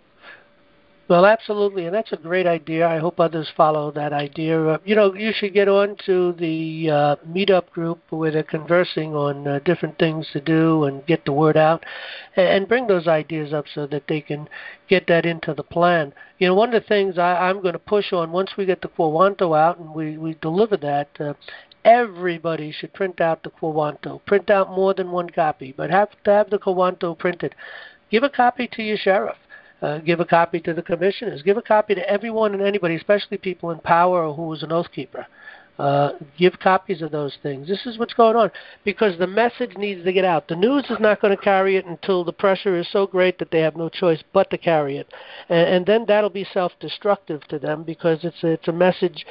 D: Well, absolutely, and that's a great idea. I hope others follow that idea. Uh, you know, you should get on to the uh, meetup group where they're conversing on uh, different things to do and get the word out, and, and bring those ideas up so that they can get that into the plan. You know, one of the things I, I'm going to push on once we get the Quo Vanto out and we, we deliver that, uh, everybody should print out the Quo Vanto. Print out more than one copy, but have to have the Quo Vanto printed. Give a copy to your sheriff. Uh, give a copy to the commissioners. Give a copy to everyone and anybody, especially people in power or who is an oath keeper. Uh, give copies of those things. This is what's going on because the message needs to get out. The news is not going to carry it until the pressure is so great that they have no choice but to carry it, and, and then that'll be self-destructive to them because it's a, it's a message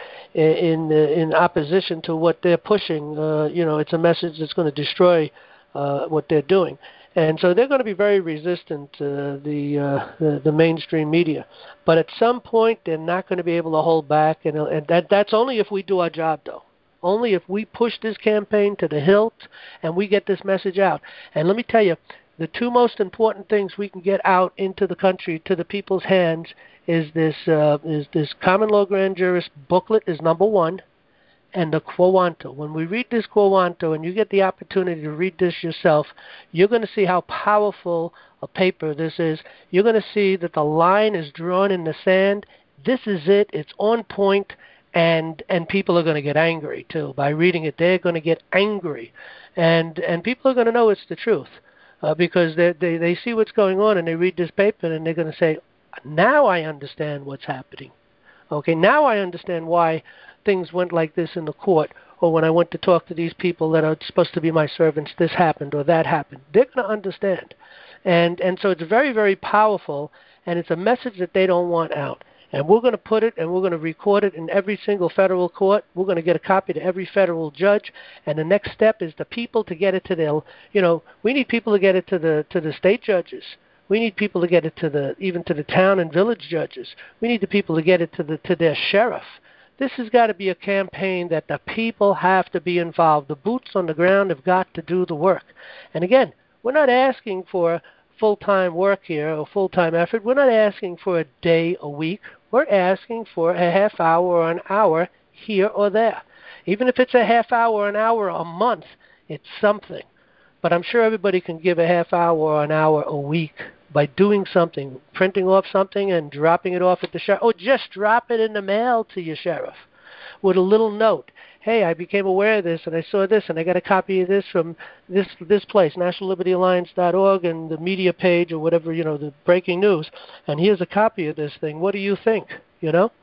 D: in in opposition to what they're pushing. Uh, you know, it's a message that's going to destroy uh, what they're doing. And so they're going to be very resistant to the, uh, the the mainstream media. But at some point, they're not going to be able to hold back, and, and that that's only if we do our job, though. Only if we push this campaign to the hilt and we get this message out. And let me tell you, the two most important things we can get out into the country, to the people's hands, is this uh, is this common law grand jurist booklet is number one, and the Quo Vanto. When we read this Quo Vanto, and you get the opportunity to read this yourself, you're going to see how powerful a paper this is. You're going to see that the line is drawn in the sand. This is it. It's on point, and and people are going to get angry too by reading it. They're going to get angry, and and people are going to know it's the truth uh, because they they they see what's going on, and they read this paper, and they're going to say, now I understand what's happening. Okay, now I understand why things went like this in the court, or when I went to talk to these people that are supposed to be my servants, this happened or that happened. They're going to understand. And and so it's very, very powerful, and it's a message that they don't want out. And we're going to put it, and we're going to record it in every single federal court. We're going to get a copy to every federal judge, and the next step is the people to get it to their, you know, we need people to get it to the to the state judges. We need people to get it to the, even to the town and village judges. We need the people to get it to the to their sheriff. This has got to be a campaign that the people have to be involved. The boots on the ground have got to do the work. And again, we're not asking for full-time work here or full-time effort. We're not asking for a day a week. We're asking for a half hour or an hour here or there. Even if it's a half hour or an hour a month, it's something. But I'm sure everybody can give a half hour or an hour a week by doing something, printing off something and dropping it off at the sheriff. Oh, just drop it in the mail to your sheriff with a little note. Hey, I became aware of this, and I saw this, and I got a copy of this from this this place, national liberty alliance dot org, and the media page or whatever, you know, the breaking news. And here's a copy of this thing. What do you think? You know?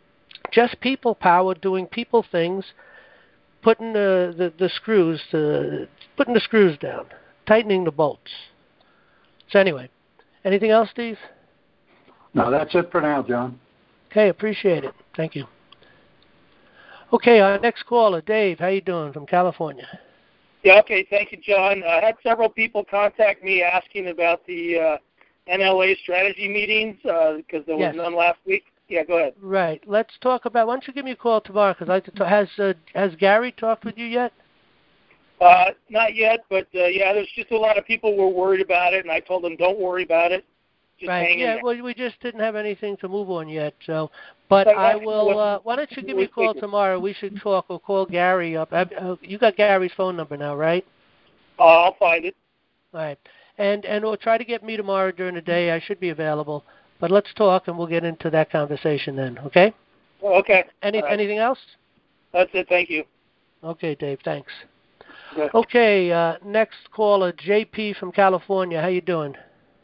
D: Just people power, doing people things, putting the, the, the screws, to, putting the screws down, tightening the bolts. So anyway, anything else, Steve?
N: No, that's it for now, John.
D: Okay, appreciate it. Thank you. Okay, our next caller, Dave. How you doing from California?
O: Yeah, okay. Thank you, John. I had several people contact me asking about the uh, N L A strategy meetings because uh, there was
D: yes.
O: none last week. Yeah, go ahead.
D: Right. Let's talk about. Why don't you give me a call tomorrow? Because I like to talk. Has uh, has Gary talked with you yet?
O: Uh, not yet, but uh, yeah, there's just a lot of people were worried about it, and I told them don't worry about it. just
D: right.
O: hanging
D: Yeah.
O: there.
D: Well, we just didn't have anything to move on yet. So, but
O: But
D: I
O: that's
D: will.
O: what
D: Uh, why don't you give me a
O: we're
D: call
O: thinking.
D: tomorrow? We should talk. Or call Gary up. Uh, you got Gary's phone number now, right?
O: Uh, I'll find it.
D: All right. And and we'll try to get me tomorrow during the day. I should be available. But let's talk, and we'll get into that conversation then. Okay?
O: Okay.
D: Any
O: right.
D: anything else?
O: That's it. Thank you.
D: Okay, Dave. Thanks.
O: Okay.
D: Okay. Uh, next caller, J P from California. How you doing?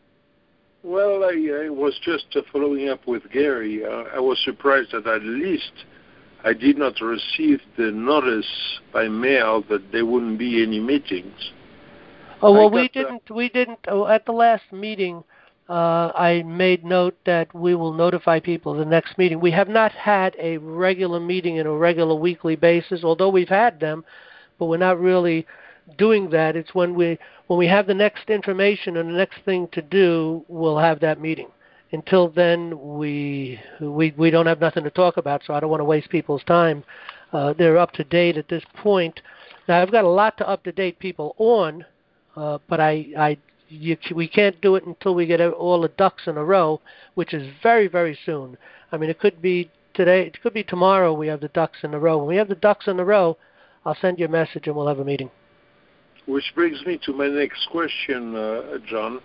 P: Well, I, I was just uh, following up with Gary. Uh, I was surprised that at least I did not receive the notice by mail that there wouldn't be any meetings.
D: Oh well,
P: got,
D: we didn't. Uh, we didn't. Oh, at the last meeting, uh, I made note that we will notify people the next meeting. We have not had a regular meeting in a regular weekly basis, although we've had them, but we're not really doing that. It's when we when we have the next information and the next thing to do, we'll have that meeting. Until then, we we we don't have nothing to talk about, so I don't want to waste people's time. Uh, they're up to date at this point. Now I've got a lot to up to date people on. Uh, but I, I, you, we can't do it until we get all the ducks in a row, which is very, very soon. I mean, it could be today, it could be tomorrow. We have the ducks in a row. When we have the ducks in a row, I'll send you a message and we'll have a meeting.
P: Which brings me to my next question, uh, John.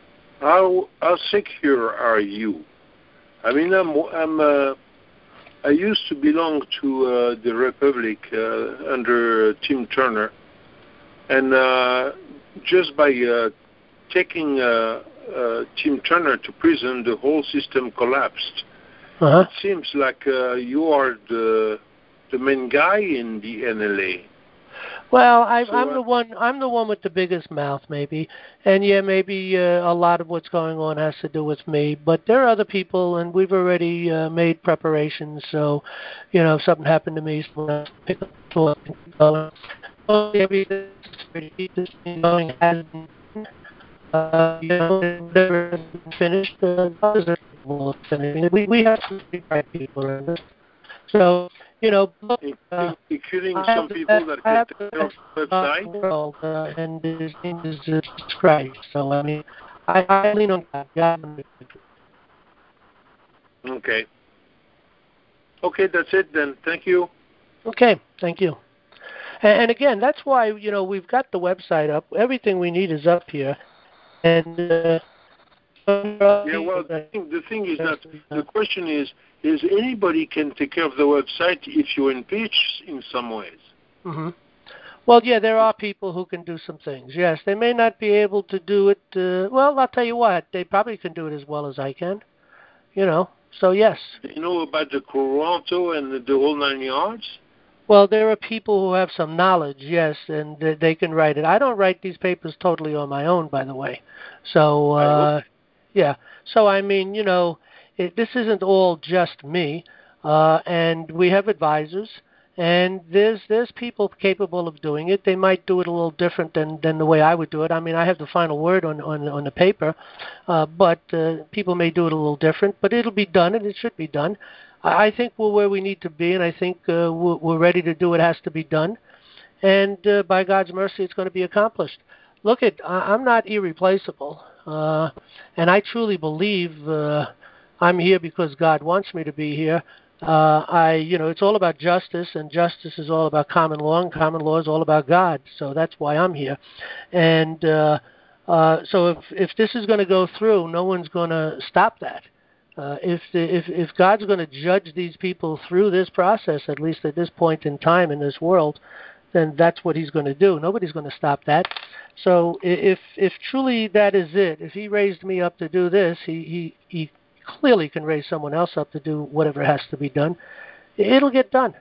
P: How how secure are you? I mean, I'm I'm uh, I used to belong to uh, the Republic uh, under Tim Turner, and. Uh, Just by uh, taking uh, uh, Tim Turner to prison, the whole system collapsed.
D: Uh-huh.
P: It seems like uh, you are the the main guy in the N L A.
D: Well, I,
P: so,
D: I'm
P: uh,
D: the one. I'm the one with the biggest mouth, maybe, and yeah, maybe uh, a lot of what's going on has to do with me. But there are other people, and we've already uh, made preparations. So, you know, if something happened to me, someone else pick up the talk and keep going. Oh, everything to keep this thing going has been, uh, you know, whatever has been finished, uh, others are capable of finishing it. We, we have some pretty bright people in this. So, you know, look, uh,
P: including
D: I
P: some
D: have,
P: people that
D: I have
P: can
D: the
P: tell the website.
D: world, uh, and his name is uh, Jesus Christ. So, I mean, I, I lean on God. God.
P: Okay. Okay, that's it then. Thank you.
D: Okay, thank you. And again, that's why, you know, we've got the website up. Everything we need is up here. And uh,
P: yeah, well, the thing, the thing is that the question is, is anybody can take care of the website if you impeach in some ways?
D: Mm-hmm. Well, yeah, there are people who can do some things. Yes, they may not be able to do it. Uh, well, I'll tell you what, they probably can do it as well as I can. You know, so yes.
P: You know about the Toronto and the, the whole nine yards?
D: Well, there are people who have some knowledge, yes, and they can write it. I don't write these papers totally on my own, by the way. So, uh, yeah. So, I mean, you know, it, this isn't all just me, uh, and we have advisors, and there's there's people capable of doing it. They might do it a little different than, than the way I would do it. I mean, I have the final word on on, on the paper, uh, but uh, people may do it a little different, but it'll be done, and it should be done. I think we're where we need to be, and I think uh, we're, we're ready to do what has to be done. And uh, by God's mercy, it's going to be accomplished. Look, at I'm not irreplaceable, uh, and I truly believe uh, I'm here because God wants me to be here. Uh, I, you know, it's all about justice, and justice is all about common law, and common law is all about God. So that's why I'm here. And uh, uh, so if if this is going to go through, no one's going to stop that. Uh, if, the, if if God's going to judge these people through this process, at least at this point in time in this world, then that's what He's going to do. Nobody's going to stop that. So if if truly that is it, if He raised me up to do this, He He, he clearly can raise someone else up to do whatever has to be done. It'll get done.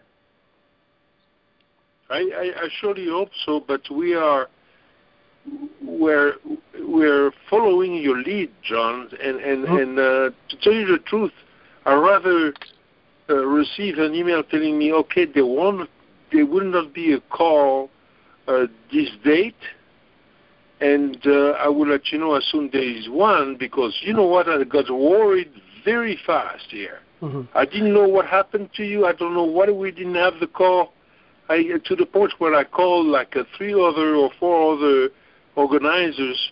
P: I, I, I surely hope so, but we are we're we're following your lead, John, and and, mm-hmm. and uh, to tell you the truth, I'd rather uh, receive an email telling me, okay, there won't, there will not be a call uh, this date, and uh, I will let you know as soon as there is one, because you know what, I got worried very fast here.
D: Mm-hmm.
P: I didn't know what happened to you. I don't know why we didn't have the call. I to the point where I called like uh, three other or four other organizers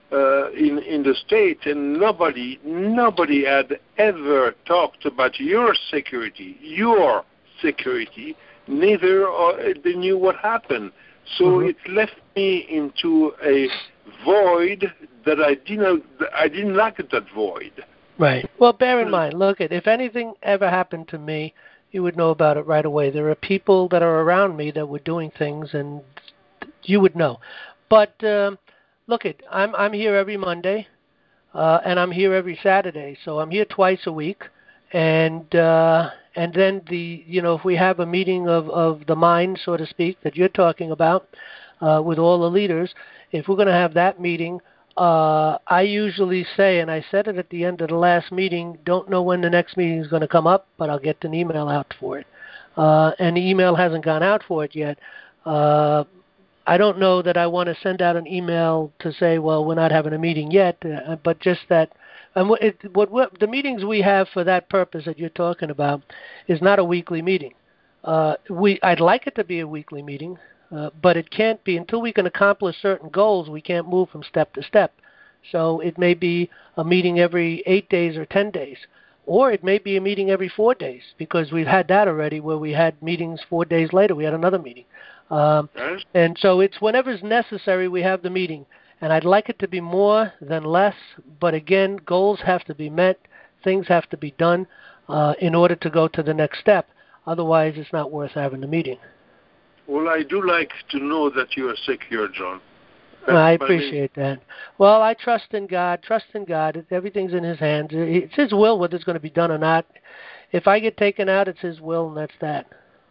P: uh, in in the state, and nobody nobody had ever talked about your security, your security. Neither uh, they knew what happened. So mm-hmm. it left me into a void that I didn't I didn't like that void.
D: Right. Well, bear in mind, look, if anything ever happened to me, you would know about it right away. There are people that are around me that were doing things, and you would know. But um, look, it I'm I'm here every Monday, uh, and I'm here every Saturday. So I'm here twice a week, and uh, and then the you know if we have a meeting of of the mind, so to speak, that you're talking about uh, with all the leaders, if we're going to have that meeting. Uh, I usually say, and I said it at the end of the last meeting, don't know when the next meeting is going to come up, but I'll get an email out for it. Uh, and the email hasn't gone out for it yet. Uh, I don't know that I want to send out an email to say, well, we're not having a meeting yet, uh, but just that and what, it, what, what the meetings we have for that purpose that you're talking about is not a weekly meeting. Uh, we I'd like it to be a weekly meeting. Uh, but it can't be until we can accomplish certain goals. We can't move from step to step. So it may be a meeting every eight days or ten days, or it may be a meeting every four days because we've had that already, where we had meetings four days later. We had another meeting, um, and so it's whenever's necessary. We have the meeting, and I'd like it to be more than less. But again, goals have to be met, things have to be done uh, in order to go to the next step. Otherwise, it's not worth having the meeting.
P: Well, I do like to know that you are secure, John.
D: That's I appreciate that. Well, I trust in God. Trust in God. Everything's in His hands. It's His will whether it's going to be done or not. If I get taken out, it's His will, and that's that.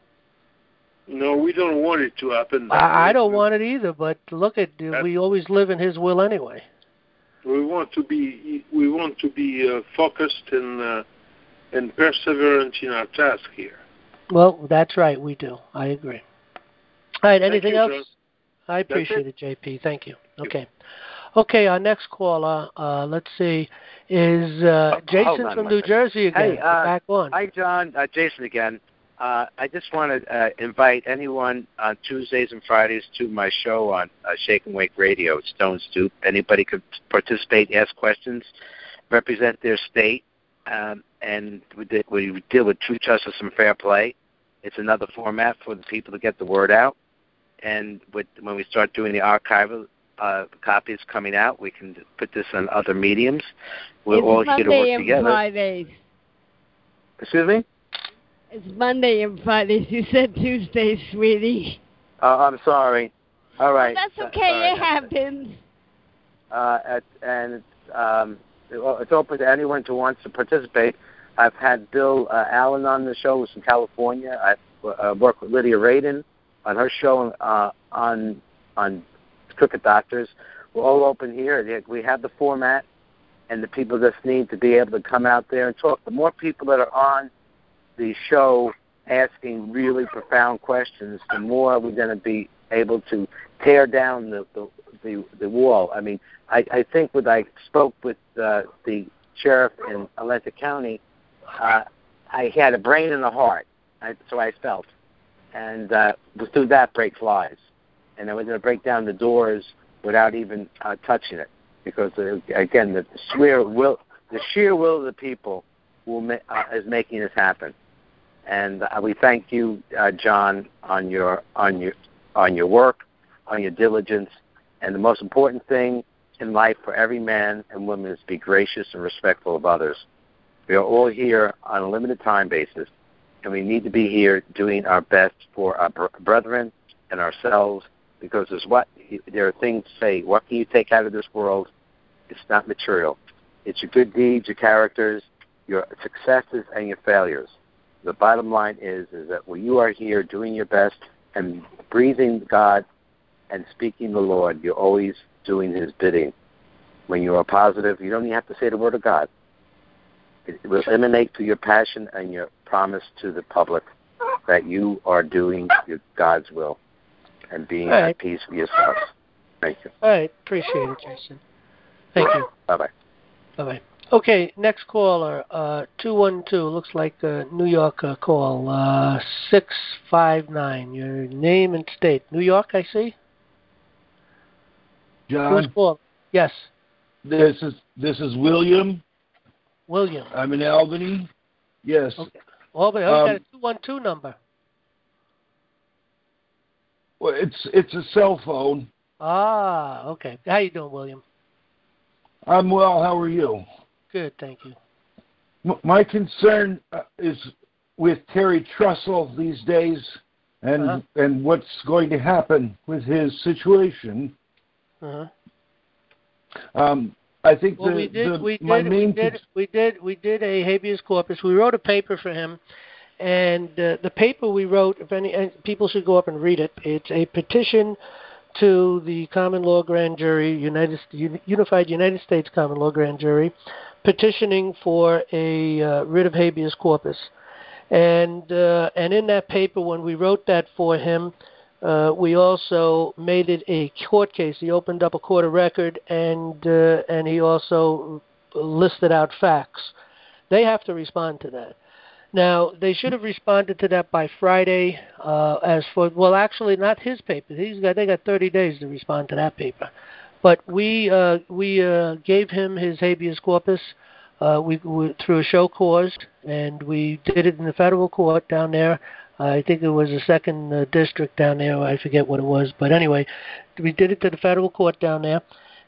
P: No, we don't want it to happen. That
D: I,
P: way.
D: I don't want it either. But look, at we always live in His will anyway.
P: We want to be. We want to be uh, focused and uh, and perseverant in our task here.
D: Well, that's right. We do. I agree. All right, anything
P: you,
D: else?
P: John.
D: I appreciate it. it, J P. Thank you. Okay. Okay, our next caller, uh, let's see, is uh, Jason
H: on,
D: from New Jersey again.
H: Hey, uh,
D: back on.
H: Hi, John. Uh, Jason again. Uh, I just want to uh, invite anyone on Tuesdays and Fridays to my show on uh, Shake and Wake Radio, Stone Stoop. Anybody could participate, ask questions, represent their state, um, and we, did, we deal with truth, justice, and fair play. It's another format for the people to get the word out. And with, when we start doing the archival uh, copies coming out, we can put this on other mediums. We're
Q: it's
H: all
Q: Monday
H: here to work
Q: and
H: together.
Q: Fridays.
H: Excuse me?
Q: It's Monday and Fridays. You said Tuesday, sweetie.
H: Uh, I'm sorry. All right.
Q: Well, that's okay.
H: Sorry.
Q: It happens.
H: Uh, at, and um, it's open to anyone who wants to participate. I've had Bill uh, Allen on the show, who's from California. I've uh, worked with Lydia Radin on her show uh, on on Crooked Doctors. We're all open here. We have the format, and the people just need to be able to come out there and talk. The more people that are on the show asking really profound questions, the more we're going to be able to tear down the the, the, the wall. I mean, I, I think when I spoke with uh, the sheriff in Atlantic County, uh, I had a brain and a heart, I, so I felt. And uh, through that, break flies. And I was going to break down the doors without even uh, touching it, because uh, again, the sheer will, the sheer will of the people will ma- uh, is making this happen. And uh, we thank you, uh, John, on your on your on your work, on your diligence, and the most important thing in life for every man and woman is to be gracious and respectful of others. We are all here on a limited time basis, and we need to be here doing our best for our brethren and ourselves, because there's what there are things to say. What can you take out of this world? It's not material. It's your good deeds, your characters, your successes, and your failures. The bottom line is, is that when you are here doing your best and breathing God and speaking the Lord, you're always doing His bidding. When you are positive, you don't even have to say the word of God. It will emanate through your passion and your promise to the public that you are doing your God's will and being
D: right.
H: at peace with yourself. Thank you.
D: All right. Appreciate it, Jason. Thank you.
H: Bye-bye.
D: Bye-bye. Okay, next caller, uh, two one two, looks like a New York uh, call, uh, six five nine, your name and state. New York, I see?
R: John?
D: Who's calling? Yes.
R: This is this is William.
D: William.
R: I'm in Albany. Yes.
D: Okay. Albany. Oh, um, got a two one two number.
R: Well, it's it's a cell phone.
D: Ah, okay. How you doing, William?
R: I'm well. How are you?
D: Good, thank you.
R: M- my concern uh, is with Terry Trussell these days, and
D: uh-huh.
R: and what's going to happen with his situation.
D: Uh-huh.
R: Um, I think
D: well,
R: the,
D: we did,
R: the
D: we
R: my
D: did,
R: main
D: we did, we did, we did a habeas corpus. We wrote a paper for him, and uh, the paper we wrote, if any, and people should go up and read it. It's a petition to the common law grand jury, United Unified United States Common Law Grand Jury, petitioning for a uh, writ of habeas corpus. And uh, and in that paper, when we wrote that for him, uh, we also made it a court case. He opened up a court of record, and uh, and he also listed out facts. They have to respond to that. Now, they should have responded to that by Friday. Uh, as for well, actually, not his paper. He's got they got thirty days to respond to that paper. But we uh, we uh, gave him his habeas corpus. Uh, we, we through a show cause, and we did it in the federal court down there. Uh, I think it was the second uh, district down there. I forget what it was, but anyway, we did it to the federal court down there,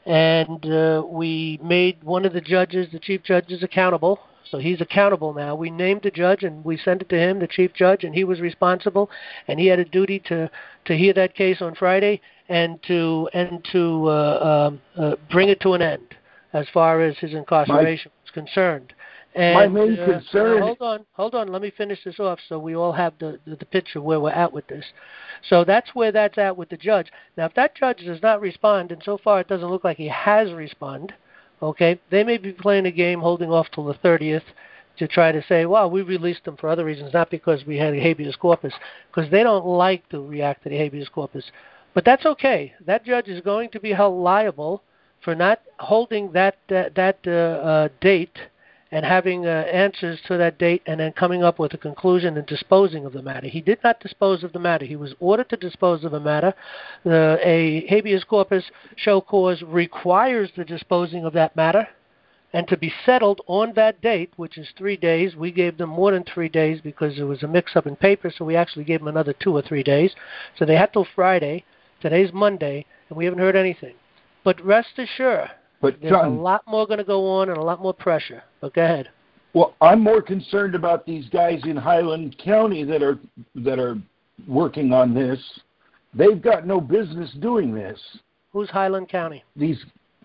D: and uh, we made one of the judges, the chief judges, accountable. So he's accountable now. We named the judge, and we sent it to him, the chief judge, and he was responsible, and he had a duty to, to hear that case on Friday and to and to uh, um, uh, bring it to an end as far as his incarceration my, was concerned. And,
R: my main
D: uh,
R: concern...
D: Now, hold on, hold on. Let me finish this off so we all have the, the, the picture where we're at with this. So that's where that's at with the judge. Now, if that judge does not respond, and so far it doesn't look like he has responded, okay, they may be playing a game holding off till the thirtieth to try to say, well, we released them for other reasons, not because we had a habeas corpus, because they don't like to react to the habeas corpus. But that's okay. That judge is going to be held liable for not holding that uh, that uh, uh, date and having uh, answers to that date and then coming up with a conclusion and disposing of the matter. He did not dispose of the matter. He was ordered to dispose of a matter. Uh, a habeas corpus show cause requires the disposing of that matter and to be settled on that date, which is three days. We gave them more than three days because there was a mix-up in paper, so we actually gave them another two or three days. So they had till Friday. Today's Monday, and we haven't heard anything. But rest assured,
R: but
D: there's
R: John,
D: a lot more going to go on and a lot more pressure. But go ahead.
R: Well, I'm more concerned about these guys in Highland County that are that are working on this. They've got no business doing this.
D: Who's Highland County?
R: These,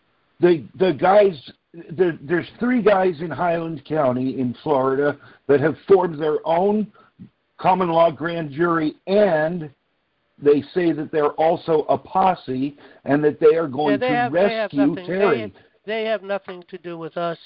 R: the the guys. There, there's three guys in Highland County in Florida that have formed their own common law grand jury, and they say that they're also a posse and that they are going
D: yeah, they
R: to
D: have,
R: rescue
D: they have nothing,
R: Terry.
D: They have, they have nothing to do with us.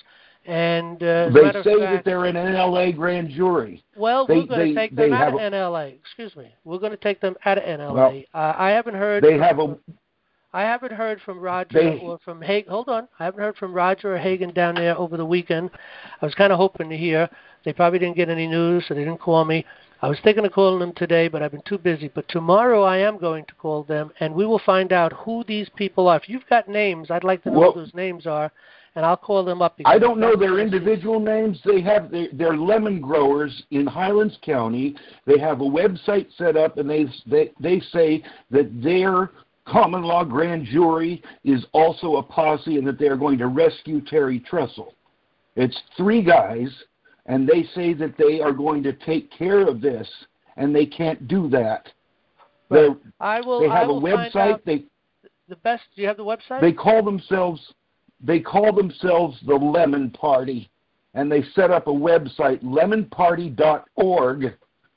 D: And uh,
R: they say
D: fact,
R: that they're an N L A grand jury.
D: Well,
R: they,
D: we're going to take them out of a, N L A. Excuse me. We're going to take them out of N L A.
R: Well,
D: uh, I haven't heard.
R: They
D: from,
R: have a.
D: I haven't heard from Roger
R: they,
D: or from Hagen. Hold on. I haven't heard from Roger or Hagen down there over the weekend. I was kind of hoping to hear. They probably didn't get any news, so they didn't call me. I was thinking of calling them today, but I've been too busy. But tomorrow I am going to call them, and we will find out who these people are. If you've got names, I'd like to know
R: well,
D: who those names are, and I'll call them up.
R: I don't know their individual names. They have their, they're lemon growers in Highlands County. They have a website set up, and they they, they say that their common law grand jury is also a posse and that they are going to rescue Terry Trussell. It's three guys. And they say that they are going to take care of this, and they can't do that.
D: Right. I will.
R: They have
D: I will
R: a website.
D: Find out
R: they
D: the best. Do you have the website?
R: They call themselves. They call themselves the Lemon Party, and they set up a website, lemon party dot org,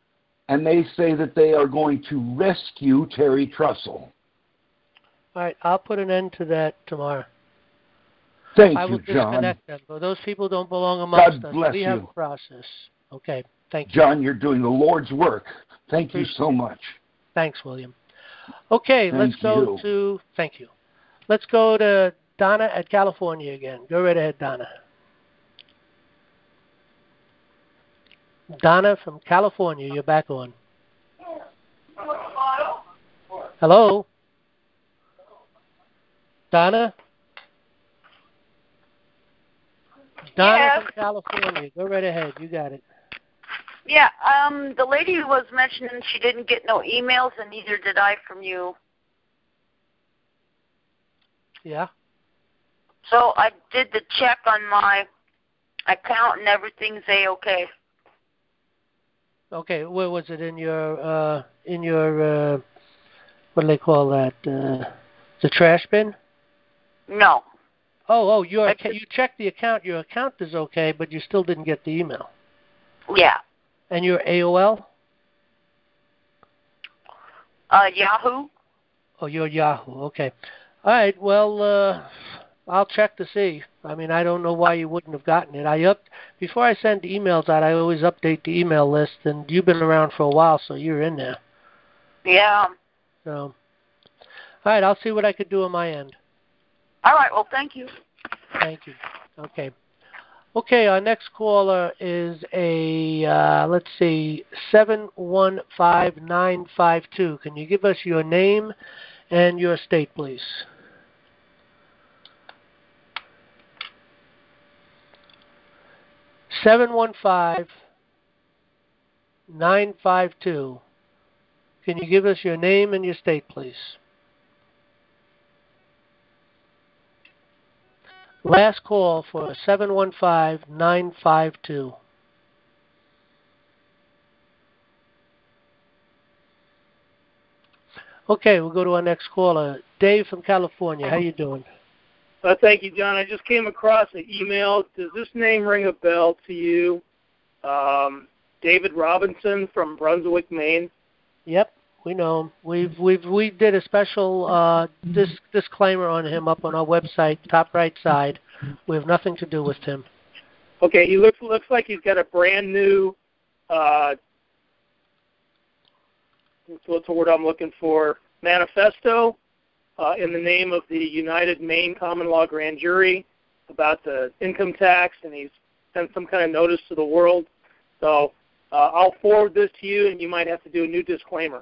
R: and they say that they are going to rescue Terry Trussell.
D: All right, I'll put an end to that tomorrow.
R: Thank
D: I will
R: you, John.
D: disconnect them. But those people don't belong amongst
R: God
D: us.
R: bless
D: we
R: you.
D: have a process. Okay, thank you.
R: John, you're doing the Lord's work. Thank
D: Appreciate
R: you so much.
D: Thanks, William. Okay,
R: Thank
D: let's go
R: you.
D: to, thank you. Let's go to Donna at California again. Go right ahead, Donna. Donna from California, you're back on. Hello? Donna?
G: Donna
D: yes. from California. Go right ahead. You got it.
G: Yeah, um, the lady was mentioning she didn't get no emails, and neither did I from you.
D: Yeah.
G: So I did the check on my account, and everything's A-okay.
D: Okay, where was it in your uh, in your uh, what do they call that? Uh, the trash bin?
G: No.
D: Oh, oh, your account, you checked the account. Your account is okay, but you still didn't get the email.
G: Yeah.
D: And your A O L?
G: Uh, Yahoo.
D: Oh, your Yahoo. Okay. All right. Well, uh, I'll check to see. I mean, I don't know why you wouldn't have gotten it. I up before I send emails out. I always update the email list, and you've been around for a while, so you're in there.
G: Yeah.
D: So, all right. I'll see what I could do on my end.
G: All right. Well, thank you.
D: Thank you. Okay. Okay. Our next caller is a uh, let's see, seven one five nine five two. Can you give us your name and your state, please? Seven one five nine five two. Can you give us your name and your state, please? Last call for seven one five nine five two. Okay, we'll go to our next caller. Dave from California. How you doing?
O: Uh, thank you, John. I just came across an email. Does this name ring a bell to you? Um, David Robinson from Brunswick, Maine.
D: Yep, we know him. We've we've we did a special uh, dis- disclaimer on him up on our website, top right side. We have nothing to do with him.
O: Okay, he looks looks like he's got a brand new. Uh, what's the word I'm looking for? Manifesto. Uh, in the name of the United Maine Common Law Grand Jury about the income tax, and he's sent some kind of notice to the world. So uh, I'll forward this to you, and you might have to do a new disclaimer.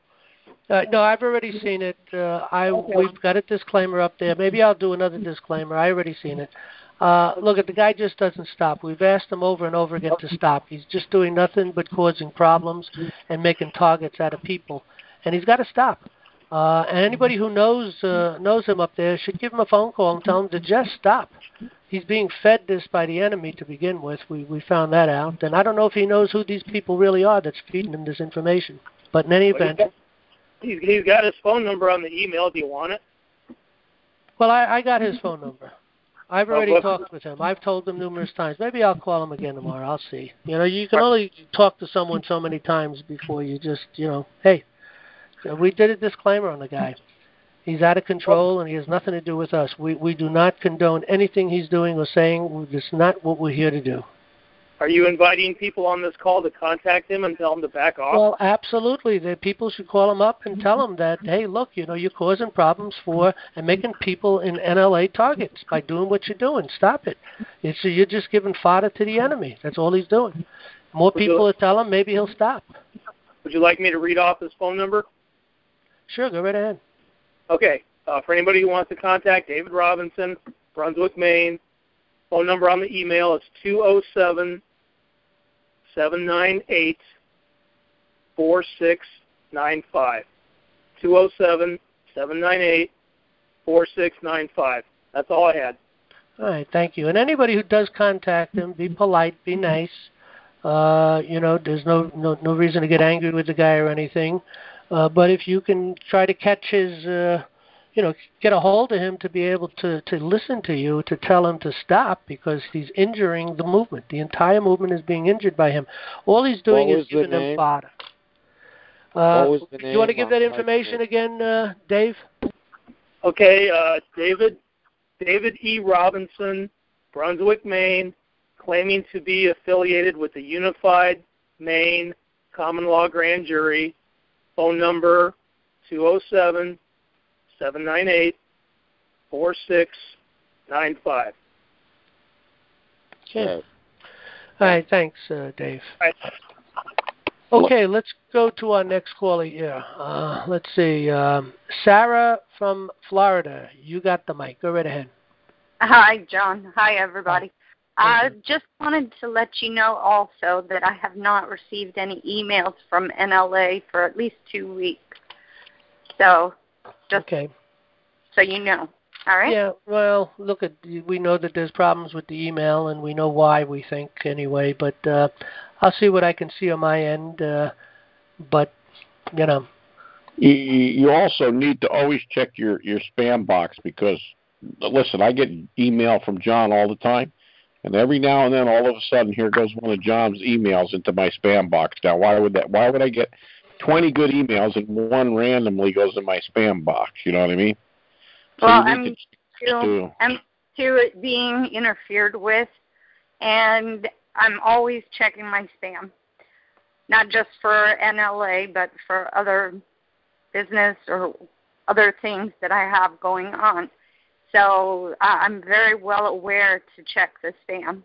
D: Uh, no, I've already seen it. Uh, I okay. We've got a disclaimer up there. Maybe I'll do another disclaimer. I already seen it. Uh, look, the guy just doesn't stop. We've asked him over and over again to stop. He's just doing nothing but causing problems and making targets out of people, and he's got to stop. Uh, and anybody who knows uh, knows him up there should give him a phone call and tell him to just stop. He's being fed this by the enemy to begin with. We we found that out, and I don't know if he knows who these people really are that's feeding him this information. But in any event,
O: he's, he's got his phone number on the email. Do you want it?
D: Well, I, I got his phone number. I've already
O: oh,
D: talked with him. I've told him numerous times. Maybe I'll call him again tomorrow. I'll see. You know, you can only talk to someone so many times before you just, you know, hey. So we did a disclaimer on the guy. He's out of control, and he has nothing to do with us. We we do not condone anything he's doing or saying. It's not what we're here to do.
O: Are you inviting people on this call to contact him and tell him to back off?
D: Well, absolutely. The people should call him up and tell him that, hey, look, you know, you're causing problems for and making people in N L A targets by doing what you're doing. Stop it. It's, you're just giving fodder to the enemy. That's all he's doing. More
O: Would
D: people
O: you,
D: will tell him, maybe he'll stop.
O: Would you like me to read off his phone number?
D: Sure, go right ahead.
O: Okay. Uh, for anybody who wants to contact David Robinson, Brunswick, Maine, phone number on the email is two oh seven, seven nine eight, four six nine five. two oh seven, seven nine eight, four six nine five. That's all I had.
D: All right, thank you. And anybody who does contact him, be polite, be nice. Uh, you know, there's no, no, no reason to get angry with the guy or anything. Uh, but if you can try to catch his, uh, you know, get a hold of him to be able to, to listen to you, to tell him to stop because he's injuring the movement. The entire movement is being injured by him. All he's doing is giving them fodder. Uh, do you want to give that information again, uh, Dave?
O: Okay, uh, David, David E. Robinson, Brunswick, Maine, claiming to be affiliated with the Unified Maine Common Law Grand Jury. Phone number two oh seven, seven nine eight, four six nine five.
D: Okay. All right, thanks, uh, Dave. All right. Okay, let's go to our next caller here. Uh, let's see. Um, Sarah from Florida. You got the mic. Go right ahead.
S: Hi, John. Hi, everybody.
G: I just wanted to let you know also that I have not received any emails from N L A for at least two weeks. So, just
D: okay.
G: so you know. All right?
D: Yeah, well, look, at we know that there's problems with the email, and we know why, we think, anyway. But uh, I'll see what I can see on my end. Uh, but, you know.
F: You, you also need to always check your, your spam box because, listen, I get email from John all the time. And every now and then, all of a sudden, here goes one of John's emails into my spam box. Now, why would that? Why would I get twenty good emails and one randomly goes in my spam box? You know what I mean? So
G: Well,
F: you
G: I'm
F: need
G: to,
F: to,
G: I'm to it being interfered with, and I'm always checking my spam, not just for N L A, but for other business or other things that I have going on. So uh, I'm very well aware to check the spam.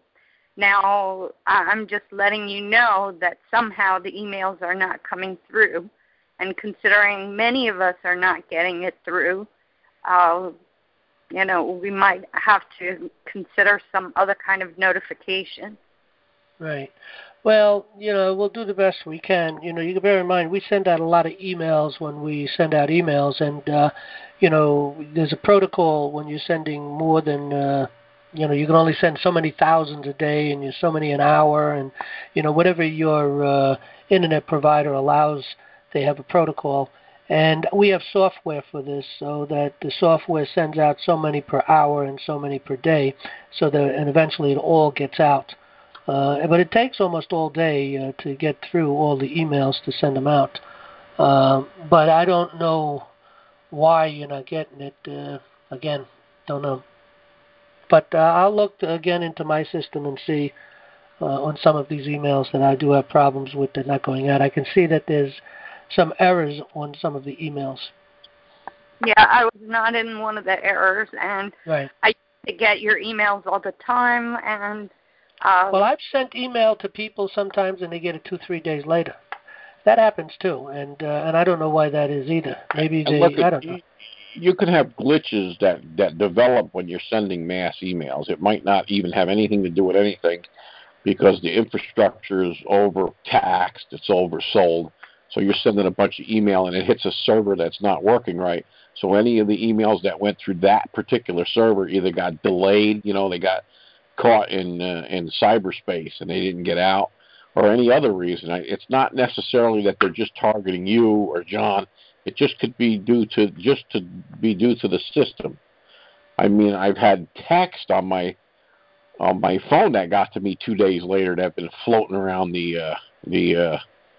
G: Now, I'm just letting you know that somehow the emails are not coming through. And considering many of us are not getting it through, uh, you know, we might have to consider some other kind of notification.
D: Right. Well, you know, we'll do the best we can. You know, you can bear in mind, we send out a lot of emails when we send out emails, and, uh, you know, there's a protocol when you're sending more than, uh, you know, you can only send so many thousands a day, and you're so many an hour, and, you know, whatever your uh, internet provider allows, they have a protocol. And we have software for this, so that the software sends out so many per hour and so many per day, so that, and eventually it all gets out. Uh, but it takes almost all day uh, to get through all the emails to send them out. Uh, but I don't know why you're not getting it. Uh, again, don't know. But uh, I'll look to, again into my system and see uh, on some of these emails that I do have problems with that not going out. I can see that there's some errors on some of the emails.
G: Yeah, I was not in one of the errors, and
D: right.
G: I used to get your emails all the time, and Uh,
D: well, I've sent email to people sometimes, and they get it two, three days later. That happens too, and uh, and I don't know why that is either. Maybe they,
F: look,
D: I don't know.
F: You, you can have glitches that that develop when you're sending mass emails. It might not even have anything to do with anything, because the infrastructure is overtaxed, it's oversold. So you're sending a bunch of email, and it hits a server that's not working right. So any of the emails that went through that particular server either got delayed, you know, they got caught in uh, in cyberspace and they didn't get out, or any other reason. It's not necessarily that they're just targeting you or John. It just could be due to just to be due to the system. I mean, I've had text on my on my phone that got to me two days later that have been floating around the uh, the uh,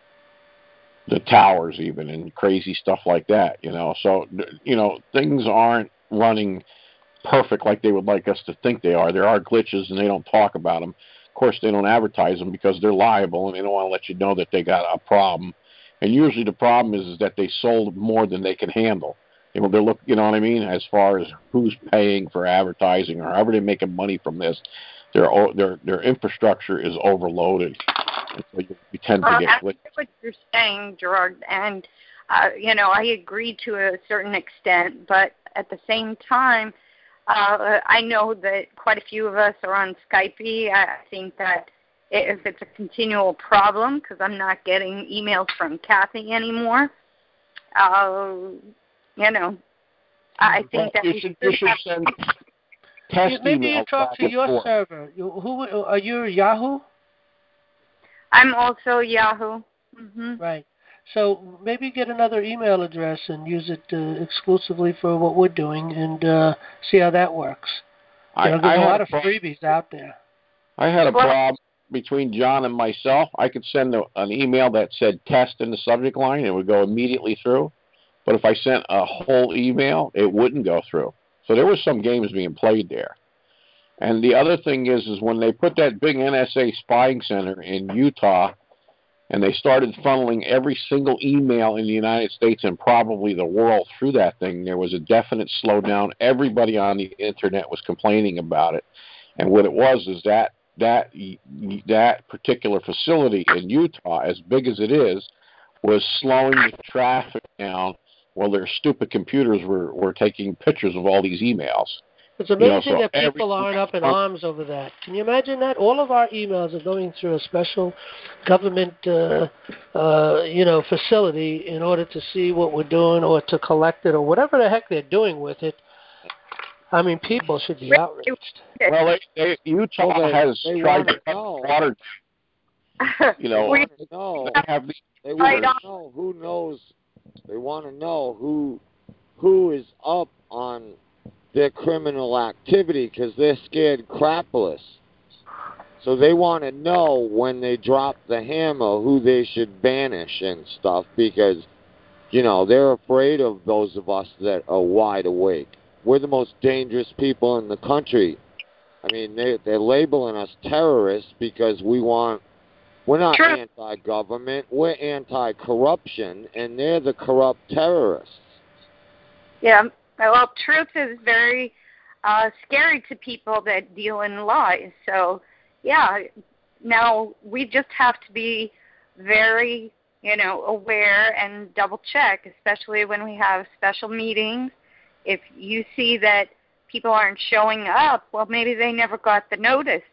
F: the towers even, and crazy stuff like that. You know, so you know things aren't running perfect like they would like us to think they are. There are glitches, and they don't talk about them. Of course, they don't advertise them because they're liable, and they don't want to let you know that they got a problem. And usually the problem is, is that they sold more than they can handle. You know, they're look, you know what I mean, as far as who's paying for advertising or however they're making money from this. Their their their infrastructure is overloaded, and so you, you tend
G: well,
F: to get glitches.
G: I get what you're saying, Gerard, and uh, you know, I agree to a certain extent, but at the same time, Uh, I know that quite a few of us are on Skype. I think that if it's a continual problem, because I'm not getting emails from Kathy anymore, uh, you know, I think
F: well,
G: that
F: you
G: we
F: should,
G: should,
F: you should
G: have,
F: send test
D: Maybe you
F: emails
D: talk
F: back
D: to
F: and
D: your
F: forth.
D: server. You, who are you? Yahoo?
G: I'm also Yahoo. Mm-hmm.
D: Right. So maybe get another email address and use it uh, exclusively for what we're doing, and uh, see how that works. You know, there's
F: I
D: a lot
F: a
D: of
F: pro-
D: freebies out there.
F: I had a
G: well,
F: problem between John and myself. I could send a, an email that said test in the subject line. It would go immediately through. But if I sent a whole email, it wouldn't go through. So there was some games being played there. And the other thing is, is when they put that big N S A spying center in Utah, and they started funneling every single email in the United States and probably the world through that thing, there was a definite slowdown. Everybody on the internet was complaining about it. And what it was is that that that particular facility in Utah, as big as it is, was slowing the traffic down while their stupid computers were, were taking pictures of all these emails.
D: It's amazing
F: you know, so
D: that people aren't up in arms over that. Can you imagine that? All of our emails are going through a special government, uh, uh, you know, facility in order to see what we're doing or to collect it or whatever the heck they're doing with it. I mean, people should be outraged.
F: Well, they, they, Utah
C: well, they,
F: has
C: they
F: tried to cut
C: know.
F: water. You know,
C: they want to know.
F: they have these
C: They want to know who knows. They want to know who who is up on their criminal activity because they're scared crapless. So they want to know when they drop the hammer who they should banish and stuff because, you know, they're afraid of those of us that are wide awake. We're the most dangerous people in the country. I mean, they, they're labeling us terrorists because we want, we're not
G: Sure.
C: anti-government, we're anti-corruption, and they're the corrupt terrorists.
G: Yeah, well, truth is very uh, scary to people that deal in lies. So, yeah, now we just have to be very, you know, aware and double check, especially when we have special meetings. If you see that people aren't showing up, well, maybe they never got the notice.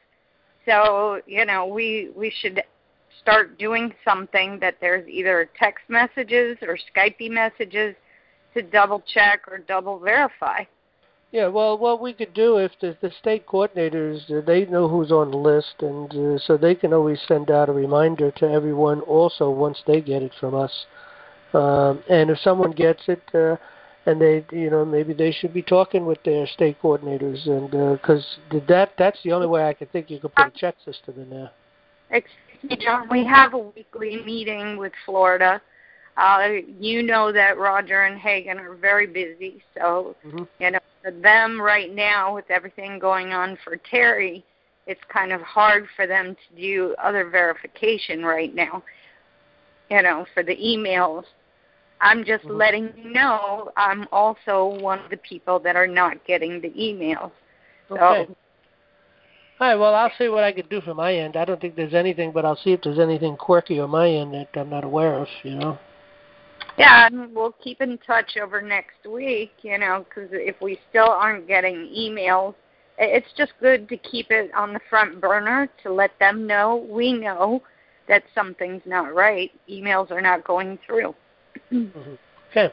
G: So, you know, we we should start doing something that there's either text messages or Skype messages to double check or double verify.
D: Yeah, well, what we could do if the, the state coordinators, uh, they know who's on the list, and uh, so they can always send out a reminder to everyone also once they get it from us. Um, and if someone gets it, uh, and they, you know, maybe they should be talking with their state coordinators, and because uh, that that's the only way I can think you could put a check system in there.
G: Excuse me, John, we have a weekly meeting with Florida. Uh, you know that Roger and Hagan are very busy, so,
D: mm-hmm.
G: you know, for them right now, with everything going on for Terry, it's kind of hard for them to do other verification right now, you know, for the emails. I'm just mm-hmm. letting you know I'm also one of the people that are not getting the emails.
D: Okay.
G: So,
D: all right, well, I'll see what I can do from my end. I don't think there's anything, but I'll see if there's anything quirky on my end that I'm not aware of, you know.
G: yeah, and we'll keep in touch over next week, you know, because if we still aren't getting emails, it's just good to keep it on the front burner to let them know we know that something's not right. Emails are not going through.
D: Mm-hmm. Okay.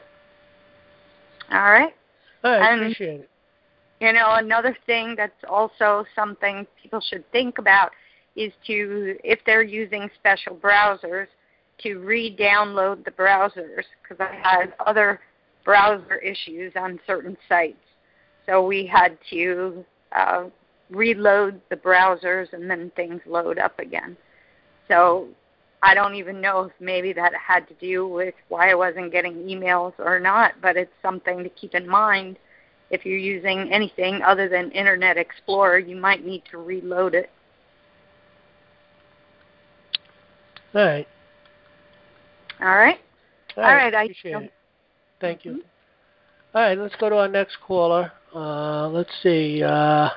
G: All right.
D: All right,
G: and,
D: appreciate it.
G: You know, another thing that's also something people should think about is to, if they're using special browsers, to re-download the browsers, because I had other browser issues on certain sites. So we had to uh, reload the browsers and then things load up again. So I don't even know if maybe that had to do with why I wasn't getting emails or not, but it's something to keep in mind. If you're using anything other than Internet Explorer, you might need to reload it.
D: All right.
G: All right?
D: All
G: All
D: right,
G: right.
D: appreciate
G: I,
D: it. Thank you.
G: Mm-hmm.
D: All right, let's go to our next caller. Uh, let's see. Uh,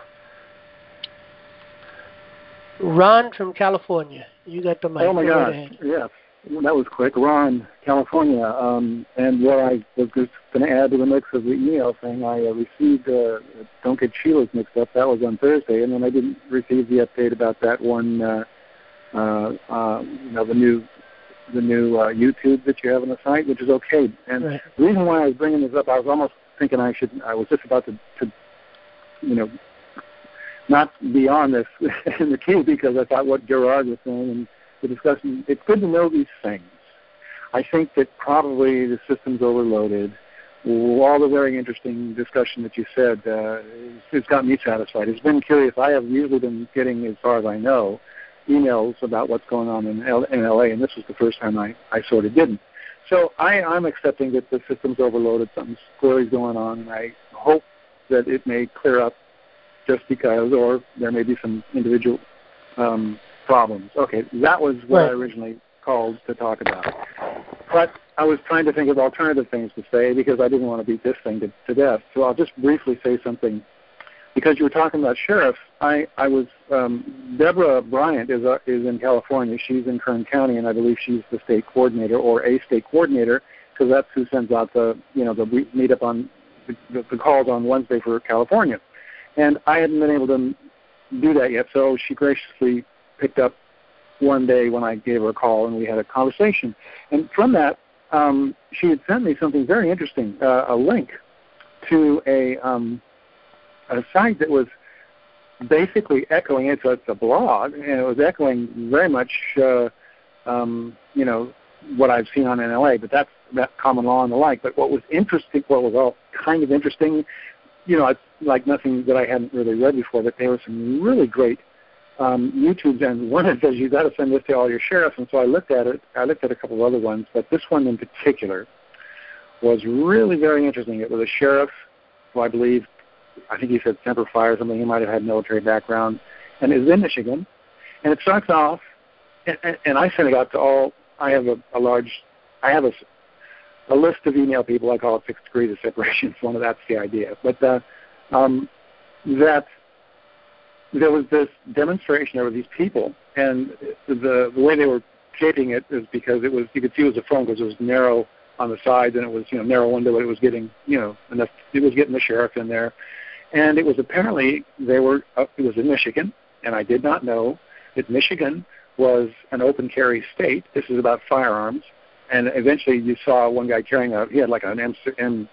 D: Ron from California. You got the mic.
S: Oh, my
D: Go right
S: gosh.
D: ahead.
S: Yes. That was quick. Ron, California. Um, and what I was just going to add to the mix of the email thing, I uh, received, uh, don't get Sheila's mixed up, that was on Thursday, and then I didn't receive the update about that one, uh, uh, uh, you know, the new the new uh, YouTube that you have on the site, which is okay. And
D: right.
S: the reason why I was bringing this up, I was almost thinking I should, I was just about to, to you know, not be on this in the queue because I thought what Gerard was saying and the discussion, it's good to know these things. I think that probably the system's overloaded. All the very interesting discussion that you said, uh, it's got me satisfied. It's been curious. I have usually been getting, as far as I know, emails about what's going on in, L- in L A, and this was the first time I, I sort of didn't. So I, I'm accepting that the system's overloaded, something squirrely's going on, and I hope that it may clear up just because, or there may be some individual um, problems. Okay, that was what
D: right.
S: I originally called to talk about. But I was trying to think of alternative things to say because I didn't want to beat this thing to, to death. So I'll just briefly say something. Because you were talking about sheriffs, I, I was, um, Deborah Bryant is uh, is in California. She's in Kern County, and I believe she's the state coordinator or a state coordinator because that's who sends out the, you know, the meet up on, the, the calls on Wednesday for California. And I hadn't been able to do that yet, so she graciously picked up one day when I gave her a call, and we had a conversation. And from that, um, she had sent me something very interesting, uh, a link to a, um, a site that was basically echoing, it's a, it's a blog, and it was echoing very much, uh, um, you know, what I've seen on N L A, but that's that common law and the like. But what was interesting, what was all kind of interesting, you know, it's like nothing that I hadn't really read before, but there were some really great um, YouTubes, and one that says, you've got to send this to all your sheriffs, and so I looked at it. I looked at a couple of other ones, but this one in particular was really very interesting. It was a sheriff who I believe, I think he said Semper Fi or something. He might have had military background, and it was in Michigan. And it starts off, and, and I sent it out to all. I have a, a large, I have a, a list of email people. I call it six degrees of separation. It's one of that's the idea. But uh, um, that there was this demonstration. There were these people, and the the way they were shaping it is because it was, you could see it was a phone because it was narrow on the sides, and it was, you know, narrow window, but it was getting, you know, enough. It was getting the sheriff in there. And it was apparently, they were, uh, it was in Michigan, and I did not know that Michigan was an open carry state. This is about firearms. And eventually you saw one guy carrying a, he had like an M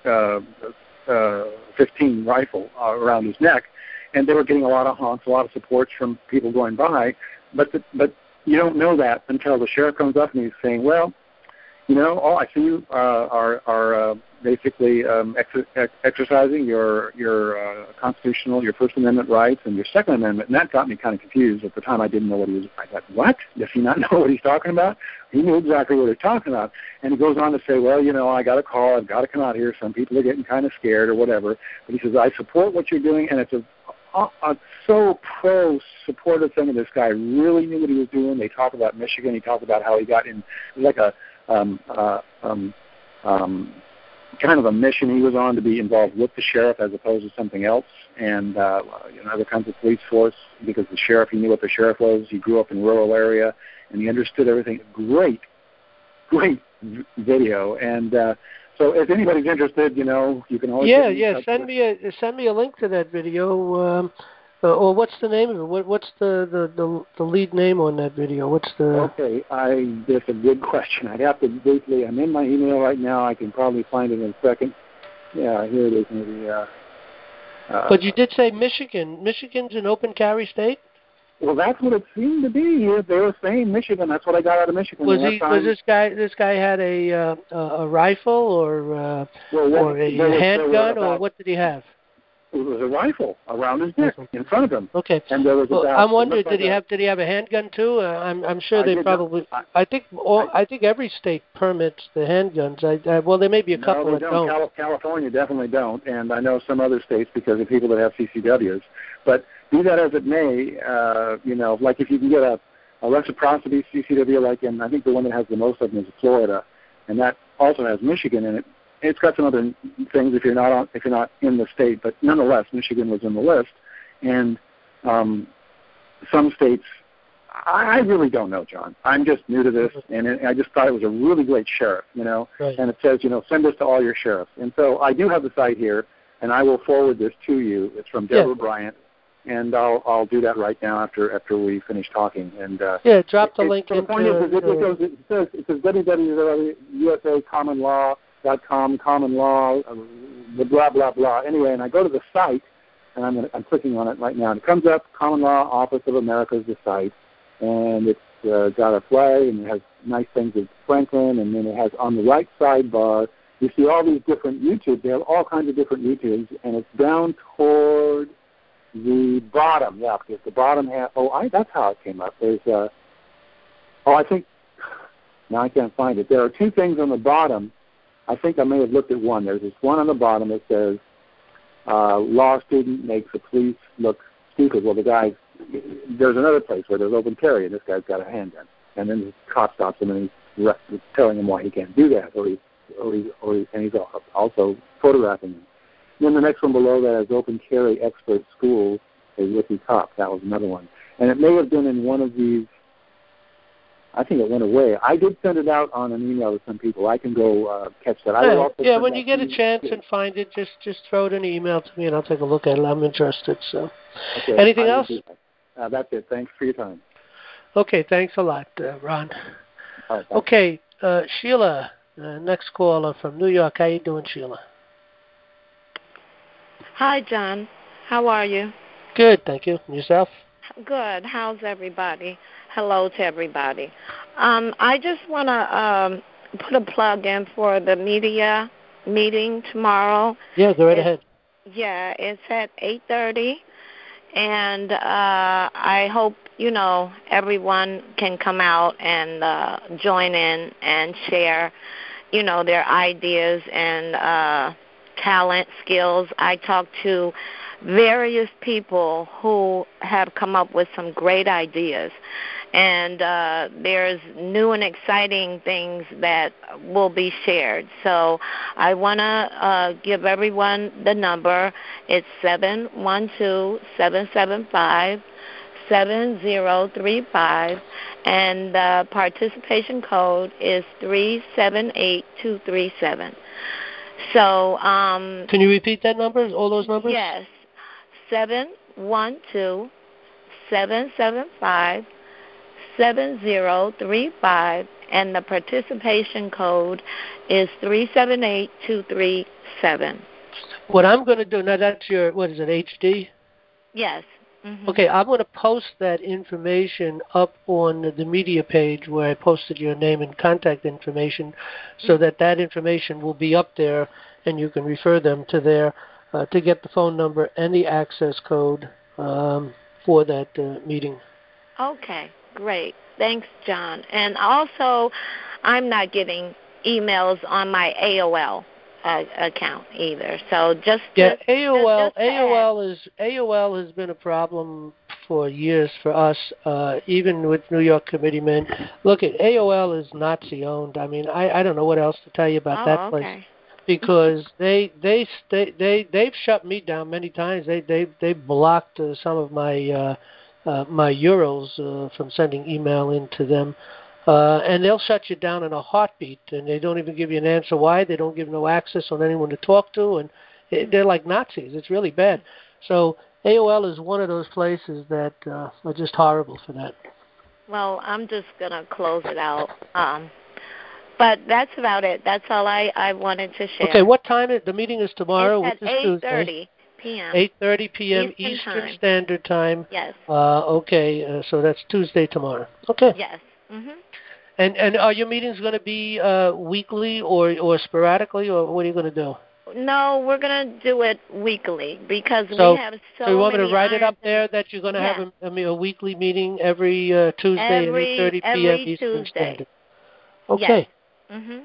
S: fifteen rifle uh, around his neck, and they were getting a lot of honks, a lot of supports from people going by. But the, but you don't know that until the sheriff comes up and he's saying, well, you know, all I see you uh, are, are uh, basically um, ex- ex- exercising your your uh, constitutional, your First Amendment rights and your Second Amendment, and that got me kind of confused. At the time, I didn't know what he was. I thought, what? Does he not know what he's talking about? He knew exactly what he's talking about. And he goes on to say, well, you know, I got a call. I've got to come out here. Some people are getting kind of scared or whatever. But he says, I support what you're doing, and it's a, a, a so pro-supportive thing. And this guy really knew what he was doing. They talk about Michigan. He talked about how he got in like a Um, uh, um, um, kind of a mission he was on to be involved with the sheriff as opposed to something else, and uh, you know, other kinds of police force, because the sheriff, he knew what the sheriff was. He grew up in a rural area, and he understood everything. Great, great v- video. And uh, so if anybody's interested, you know, you can always...
D: Yeah, yeah, send me, a, send me a link to that video. Um, Uh, or what's the name of it? What, what's the, the, the, the lead name on that video? What's the?
S: Okay, I that's a good question. I'd have to briefly. I'm in my email right now. I can probably find it in a second. Yeah, here it is. Maybe. Uh, uh,
D: but you did say Michigan. Michigan's an open carry state.
S: Well, that's what it seemed to be. They were saying Michigan. That's what I got out of Michigan.
D: Was he? Was this guy? This guy had a uh, a rifle or uh,
S: well, what,
D: or a
S: was,
D: handgun, or what did he have?
S: It was a rifle around his neck in front of him.
D: Okay.
S: And there was
D: well,
S: about,
D: I'm wondering, did
S: like
D: he
S: a,
D: have did he have a handgun too? Uh, I'm I'm sure
S: I
D: they probably.
S: Not,
D: I, I think all, I, I think every state permits the handguns. I, I well, there may be a
S: no,
D: couple
S: they
D: that
S: don't.
D: don't.
S: California definitely don't, and I know some other states because of people that have C C Ws. But be that as it may, uh, you know, like if you can get a, a reciprocity C C W, like in, I think the one that has the most of them is Florida, and that also has Michigan in it. It's got some other things if you're not on, if you're not in the state, but nonetheless, Michigan was in the list, and um, some states. I, I really don't know, John. I'm just new to this, and it, I just thought it was a really great sheriff, you know.
D: Right.
S: And it says, you know, send this to all your sheriffs. And so I do have the site here, and I will forward this to you. It's from Deborah
D: yeah.
S: Bryant, and I'll I'll do that right now after after we finish talking. And uh,
D: yeah, drop the
S: it,
D: link
S: so the
D: into.
S: point is, it, it,
D: uh,
S: goes, it says it says w w w dot u s a common law dot com, common law, uh, blah blah blah. Anyway, and I go to the site, and I'm gonna, I'm clicking on it right now, and it comes up, Common Law Office of America is the site, and it's uh, got a flag, and it has nice things with Franklin, and then it has on the right sidebar, you see all these different YouTubes. They have all kinds of different YouTubes, and it's down toward the bottom. Yeah, because the bottom half. Oh, I, that's how it came up. There's uh, oh, I think now I can't find it. There are two things on the bottom. I think I may have looked at one. There's this one on the bottom that says, uh, law student makes the police look stupid. Well, the guy, there's another place where there's open carry, and this guy's got a handgun. And then the cop stops him, and he's telling him why he can't do that, or, he, or, he, or he, and he's also photographing him. Then the next one below that is open carry expert school, a rookie cop. That was another one. And it may have been in one of these I think it went away. I did send it out on an email to some people. I can go uh, catch that. I will
D: Yeah,
S: also
D: yeah
S: send
D: when
S: that
D: you get
S: to
D: a chance and find it, just just throw it in an email to me, and I'll take a look at it. I'm interested. So,
S: Okay,
D: anything
S: I will
D: else?
S: do that. Uh, that's it. Thanks for your time.
D: Okay, thanks a lot, uh, Ron.
S: All right,
D: okay, uh, Sheila, uh, next caller from New York. How you doing, Sheila?
T: Hi, John. How are you?
D: Good, thank you. And yourself?
T: Good. How's everybody? Hello to everybody. Um, I just want to um, put a plug in for the media meeting tomorrow.
D: Yeah, go right
T: it's,
D: ahead.
T: Yeah, it's at eight thirty, and uh, I hope, you know, everyone can come out and uh, join in and share, you know, their ideas and uh, talent, skills. I talked to various people who have come up with some great ideas, and uh, there's new and exciting things that will be shared. So I want to uh, give everyone the number. It's seven one two, seven seven five, seven zero three five, and the participation code is three seven eight two three seven. So, um,
D: can you repeat that number? All those numbers?
T: Yes, seven one two, seven seven five, seven zero three five, and the participation code is three seven eight two three seven.
D: What I'm going to do now, that's your what is it, H D?
T: Yes. Mm-hmm.
D: Okay, I'm going to post that information up on the media page where I posted your name and contact information, so that that information will be up there, and you can refer them to there uh, to get the phone number and the access code um, for that uh, meeting.
T: Okay, great. Thanks, John. And also, I'm not getting emails on my A O L uh, account either. So just
D: yeah,
T: just,
D: A O L
T: just, just
D: A O L is A O L has been a problem for years for us, uh, even with New York committeemen. Look, at A O L is Nazi owned. I mean, I, I don't know what else to tell you about
T: oh,
D: that place.
T: Okay.
D: Because they they they they they've shut me down many times. They they they blocked uh, some of my uh, uh, my euros uh, from sending email in to them, uh, and they'll shut you down in a heartbeat. And they don't even give you an answer why. They don't give no access on anyone to talk to, and it, they're like Nazis. It's really bad. So A O L is one of those places that uh, are just horrible for that.
T: Well, I'm just gonna close it out. Um, But that's about it. That's all I, I wanted to share.
D: Okay, what time is the meeting is tomorrow?
T: It's at eight thirty p.m.
D: eight thirty p.m.
T: Eastern,
D: Eastern
T: time.
D: Standard Time.
T: Yes.
D: Uh, okay, uh, so that's Tuesday tomorrow. Okay.
T: Yes. Mhm.
D: And and are your meetings going to be uh, weekly or or sporadically, or what are you going to do?
T: No, we're going to do it weekly because
D: so,
T: we have so,
D: so you want
T: many
D: me to write it up
T: and,
D: there that you're going to
T: yeah.
D: have a, I mean, a weekly meeting every uh, Tuesday
T: every,
D: at eight thirty p.m.
T: every
D: Eastern
T: Tuesday.
D: Standard. Okay.
T: Yes. Mhm.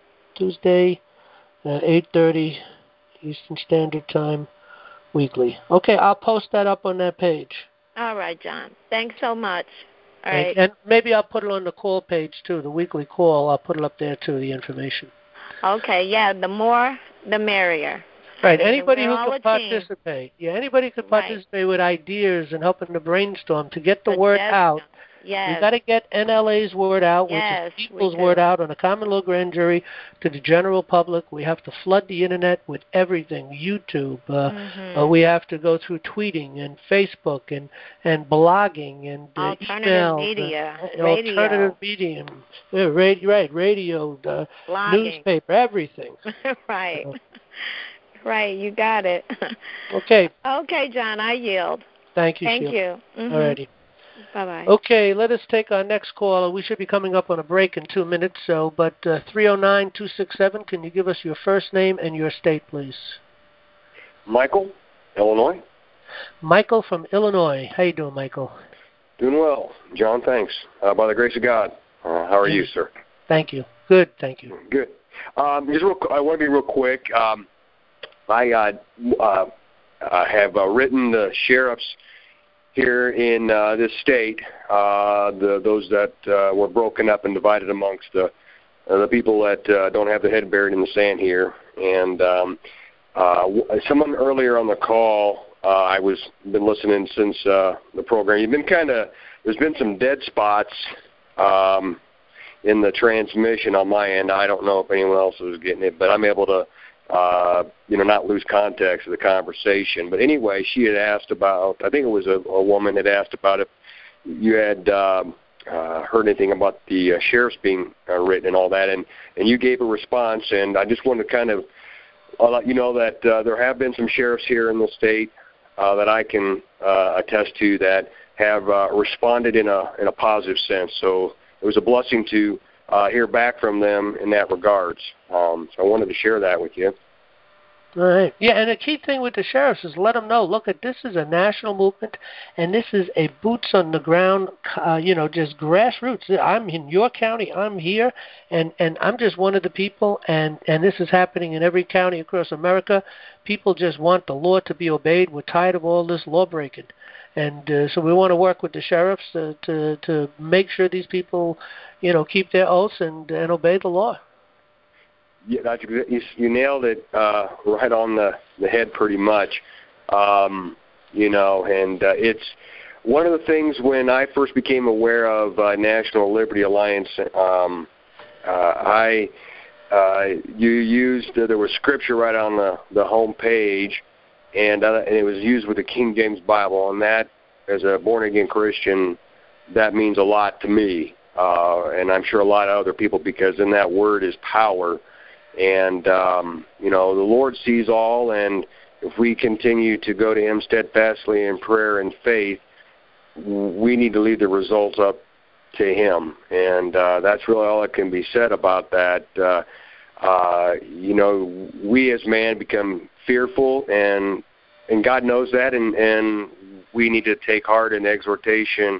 D: Tuesday at eight thirty Eastern Standard Time weekly. Okay, I'll post that up on that page.
T: All right, John. Thanks so much. All
D: Thank,
T: right.
D: And maybe I'll put it on the call page too, the weekly call. I'll put it up there too, the information.
T: Okay, yeah, the more the merrier.
D: Right,
T: I mean,
D: anybody who
T: all
D: can
T: a
D: participate.
T: Team.
D: Yeah, anybody can participate
T: right.
D: with ideas and helping to brainstorm to get the
T: but
D: word out.
T: Yes.
D: We got to get N L A's word out,
T: yes,
D: which is people's word out on a common law grand jury to the general public. We have to flood the internet with everything, YouTube. Uh,
T: mm-hmm.
D: uh, we have to go through tweeting and Facebook and, and blogging and uh,
T: alternative
D: email,
T: media,
D: uh,
T: radio.
D: alternative media, uh, radio, right, radio, uh, newspaper, everything.
T: right. Uh, right, you got it.
D: Okay.
T: Okay, John, I yield.
D: Thank you,
T: Thank
D: Sheila.
T: you. Mm-hmm.
D: Alrighty.
T: Bye-bye.
D: Okay, let us take our next caller. We should be coming up on a break in two minutes, so, but uh, three oh nine, two six seven, can you give us your first name and your state, please?
U: Michael, Illinois.
D: Michael from Illinois. How you doing, Michael?
U: Doing well. John, thanks. Uh, by the grace of God. Uh, how are yes. you, sir?
D: Thank you. Good, thank you.
U: Good. Um, just real, I want to be real quick. Um, I uh, uh, I have uh, written the sheriffs here in uh, this state, uh, the, those that uh, were broken up and divided amongst the uh, the people that uh, don't have their head buried in the sand here. And um, uh, someone earlier on the call, uh, I was been listening since uh, the program. You've been kind of there's been some dead spots um, in the transmission on my end. I don't know if anyone else was getting it, but I'm able to, uh, you know, not lose context of the conversation. But anyway, she had asked about, I think it was a, a woman had asked about if you had um, uh, heard anything about the uh, sheriffs being uh, written and all that, and, and you gave a response, and I just wanted to kind of I'll let you know that uh, there have been some sheriffs here in the state uh, that I can uh, attest to that have uh, responded in a in a positive sense. So it was a blessing to uh, hear back from them in that regards. Um, so I wanted to share that with you.
D: All right. Yeah, and the key thing with the sheriffs is let them know, look, at this is a national movement, and this is a boots-on-the-ground, uh, you know, just grassroots. I'm in your county. I'm here, and, and I'm just one of the people, and, and this is happening in every county across America. People just want the law to be obeyed. We're tired of all this law-breaking. And uh, so we want to work with the sheriffs uh, to, to make sure these people, you know, keep their oaths and, and obey the law.
U: Yeah, you, you nailed it uh, right on the, the head pretty much. Um, you know, and uh, it's one of the things when I first became aware of uh, National Liberty Alliance, um, uh, I uh, you used, uh, there was scripture right on the, the home page, and, uh, and it was used with the King James Bible, and that, as a born-again Christian, that means a lot to me, uh, and I'm sure a lot of other people, because in that word is power. And, um, you know, the Lord sees all, and if we continue to go to Him steadfastly in prayer and faith, we need to leave the results up to Him. And uh, that's really all that can be said about that. Uh, uh, you know, we as man become fearful, and and God knows that, and, and we need to take heart in exhortation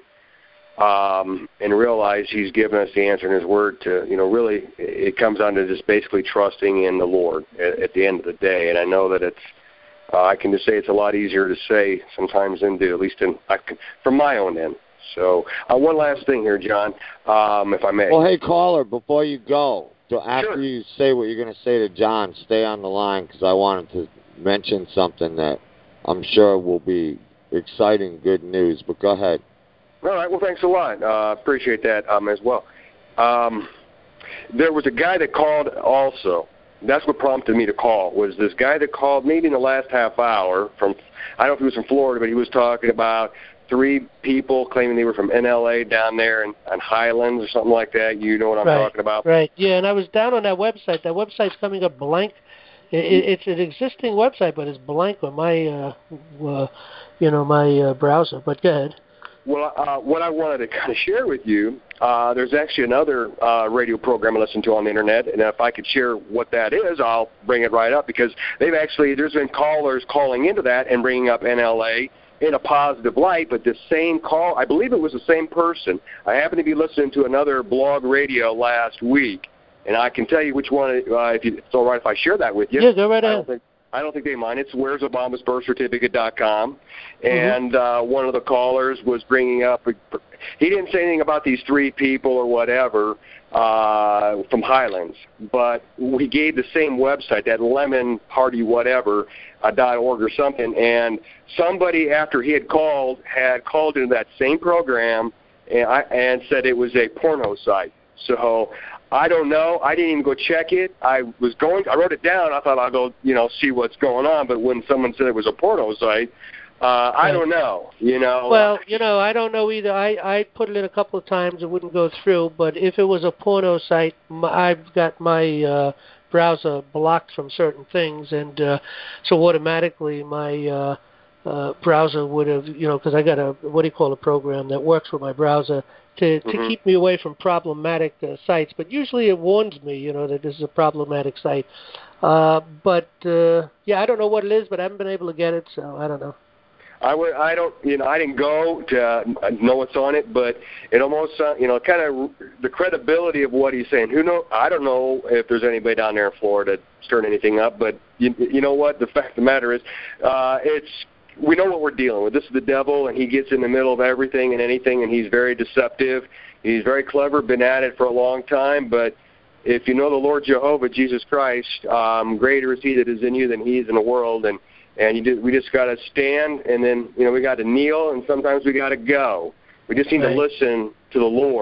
U: Um, and realize He's given us the answer in His Word to, you know, really it comes down to just basically trusting in the Lord at, at the end of the day. And I know that it's, uh, I can just say it's a lot easier to say sometimes than do, at least in, I can, from my own end. So uh, one last thing here, John, um, if I may.
C: Well, hey, caller, before you go, so after
U: Sure.
C: you say what you're going to say to John, stay on the line because I wanted to mention something that I'm sure will be exciting, good news. But go ahead.
U: All right. Well, thanks a lot. Uh, appreciate that um, as well. Um, there was a guy that called also. That's what prompted me to call, was this guy that called maybe in the last half hour from, I don't know if he was from Florida, but he was talking about three people claiming they were from N L A down there in, in Highlands or something like that. You know what I'm
D: right,
U: talking about?
D: Right. Yeah, and I was down on that website. That website's coming up blank. It, it, it's an existing website, but it's blank on my, uh, uh, you know, my uh, browser. But go ahead.
U: Well, uh, what I wanted to kind of share with you, uh, there's actually another uh, radio program I listen to on the Internet, and if I could share what that is, I'll bring it right up, because they've actually, there's been callers calling into that and bringing up N L A in a positive light, but the same call, I believe it was the same person. I happened to be listening to another blog radio last week, and I can tell you which one, uh, if you, it's all right if I share that with you.
D: Yeah, go right ahead.
U: I don't think they mind. It's where's Obama's birth certificate dot com. And uh, one of the callers was bringing up, he didn't say anything about these three people or whatever uh, from Highlands, but he gave the same website, that lemon party whatever, uh, dot org or something, and somebody after he had called had called into that same program and, I, and said it was a porno site. So I don't know. I didn't even go check it. I was going. I wrote it down. I thought I'll go, you know, see what's going on. But when someone said it was a porno site, uh, right. I don't know. You know.
D: Well, you know, I don't know either. I I put it in a couple of times. It wouldn't go through. But if it was a porno site, my, I've got my uh, browser blocked from certain things, and uh, so automatically my uh, uh, browser would have, you know, because I got a what do you call a program that works with my browser. To, to mm-hmm. keep me away from problematic uh, sites, but usually it warns me, you know, that this is a problematic site. Uh, but uh, yeah, I don't know what it is, but I haven't been able to get it, so I don't know.
U: I would, I don't, you know, I didn't go to uh, know what's on it, but it almost, uh, you know, kind of the credibility of what he's saying. Who know? I don't know if there's anybody down there in Florida stirring anything up, but you, you know what? The fact of the matter is, uh, it's. We know what we're dealing with. This is the devil, and he gets in the middle of everything and anything, and he's very deceptive. He's very clever, been at it for a long time, but if you know the Lord Jehovah, Jesus Christ, um, greater is he that is in you than he is in the world, and, and you do, we just got to stand, and then, you know, we got to kneel, and sometimes we got to go. We just need right. to listen to the Lord.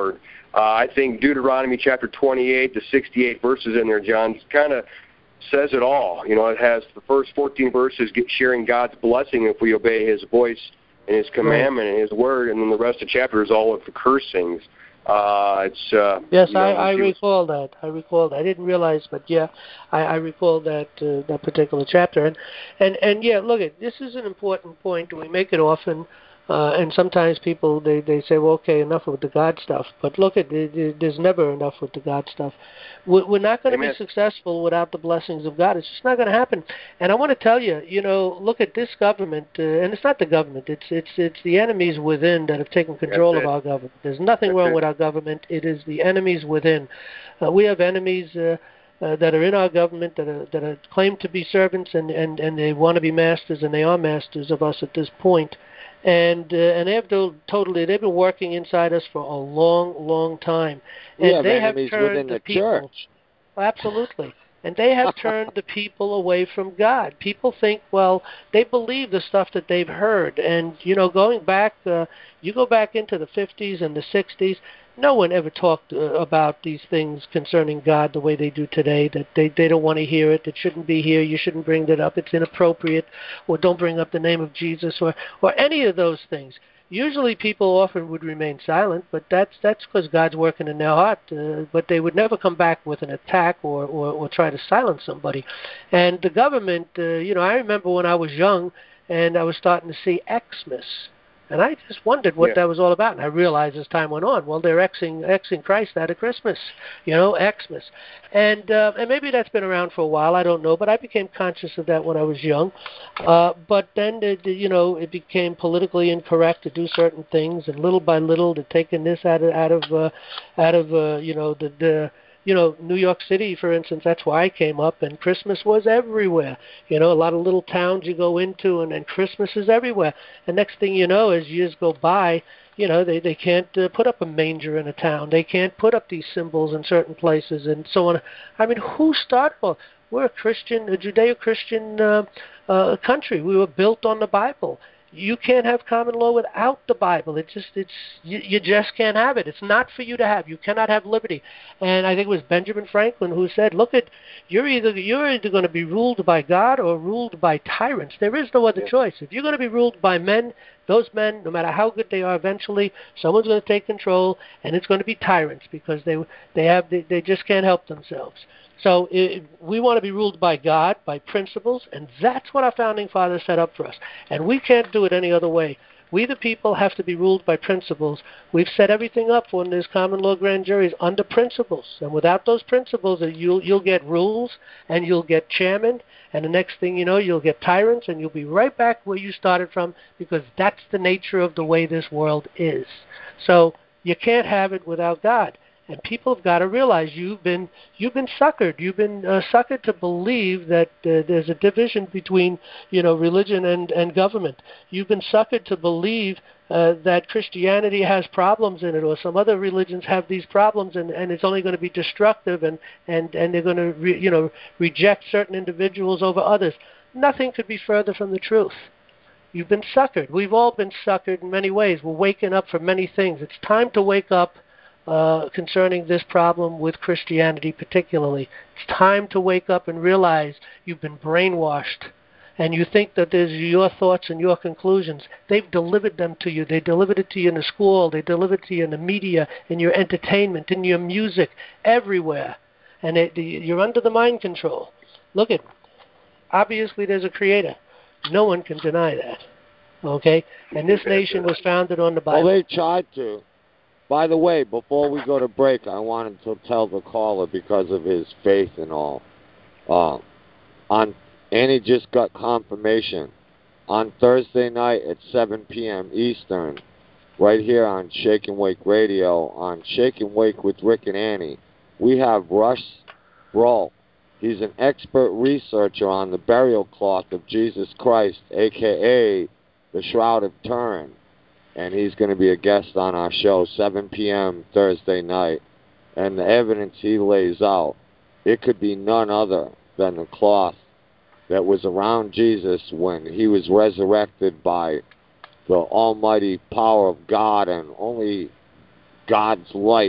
U: Uh, I think Deuteronomy chapter twenty-eight, the sixty-eight verses in there, John, kind of says it all. You know, it has the first fourteen verses get sharing God's blessing if we obey His voice and His commandment right. and His word, and then the rest of the chapter is all of the cursings. Uh, it's uh,
D: yes,
U: you know,
D: I, I recall that. I recall that. I didn't realize, but yeah, I, I recall that uh, that particular chapter. And and and yeah, look, it this is an important point. We make it often, uh, and sometimes people they, they say, well, okay, enough with the God stuff. But look, at there's never enough with the God stuff. We're not going to be successful without the blessings of God. It's just not going to happen. And I want to tell you, you know, look at this government, uh, and it's not the government. It's it's it's the enemies within that have taken control of our government. There's nothing That's wrong it. with our government. It is the enemies within. Uh, we have enemies uh, uh, that are in our government that are that are claim to be servants, and, and, and they want to be masters, and they are masters of us at this point. And uh, and they have to, totally they've been working inside us for a long, long time, and
C: we have
D: they have
C: enemies
D: turned
C: within
D: the,
C: the
D: people.
C: church.
D: Absolutely. And they have turned the people away from God. People think, well, they believe the stuff that they've heard. And, you know, going back, uh, you go back into the fifties and the sixties, no one ever talked uh, about these things concerning God the way they do today, that they, they don't want to hear it. It shouldn't be here. You shouldn't bring that up. It's inappropriate. Or don't bring up the name of Jesus or, or any of those things. Usually people often would remain silent, but that's that's because God's working in their heart. Uh, but they would never come back with an attack or, or, or try to silence somebody. And the government, uh, you know, I remember when I was young and I was starting to see Xmas. And I just wondered what yeah. that was all about. And I realized as time went on, well, they're Xing, Xing Christ out of Christmas, you know, Xmas. And uh, and maybe that's been around for a while, I don't know, but I became conscious of that when I was young. Uh, but then, the, the, you know, it became politically incorrect to do certain things, and little by little, they're taking this out of, out of, uh, out of uh, you know, the... the You know, New York City, for instance, that's where I came up, and Christmas was everywhere. You know, a lot of little towns you go into, and, and Christmas is everywhere. And next thing you know, as years go by, you know, they, they can't uh, put up a manger in a town. They can't put up these symbols in certain places and so on. I mean, who started? Well, we're a Christian, a Judeo-Christian uh, uh, country. We were built on the Bible. You can't have common law without the Bible. It just, it's, you, you just can't have it. It's not for you to have. You cannot have liberty. And I think it was Benjamin Franklin who said, "Look, at you're either you're either going to be ruled by God or ruled by tyrants. There is no other choice. If you're going to be ruled by men, those men, no matter how good they are, eventually someone's going to take control, and it's going to be tyrants because they they have they, they just can't help themselves." So it, we want to be ruled by God, by principles, and that's what our Founding Fathers set up for us. And we can't do it any other way. We, the people, have to be ruled by principles. We've set everything up when there's common law grand juries under principles. And without those principles, you'll, you'll get rules, and you'll get chairmen, and the next thing you know, you'll get tyrants, and you'll be right back where you started from, because that's the nature of the way this world is. So you can't have it without God. And people have got to realize you've been you've been suckered. You've been uh, suckered to believe that uh, there's a division between, you know, religion and, and government. You've been suckered to believe uh, that Christianity has problems in it, or some other religions have these problems, and, and it's only going to be destructive, and, and, and they're going to re, you know reject certain individuals over others. Nothing could be further from the truth. You've been suckered. We've all been suckered in many ways. We're waking up for many things. It's time to wake up. Uh, concerning this problem with Christianity particularly. It's time to wake up and realize you've been brainwashed, and you think that there's your thoughts and your conclusions. They've delivered them to you. They delivered it to you in the school. They delivered it to you in the media, in your entertainment, in your music, everywhere. And it, you're under the mind control. Look at, obviously there's a creator. No one can deny that. Okay? And this nation was founded on the Bible.
C: Well, they tried to. By the way, before we go to break, I wanted to tell the caller, because of his faith and all, uh, on, and he just got confirmation, on Thursday night at seven p.m. Eastern, right here on Shake and Wake Radio, on Shake and Wake with Rick and Annie, we have Russ Broll. He's an expert researcher on the burial cloth of Jesus Christ, a k a the Shroud of Turin. And he's going to be a guest on our show, seven p.m. Thursday night. And the evidence he lays out, it could be none other than the cloth that was around Jesus when he was resurrected by the almighty power of God, and only God's light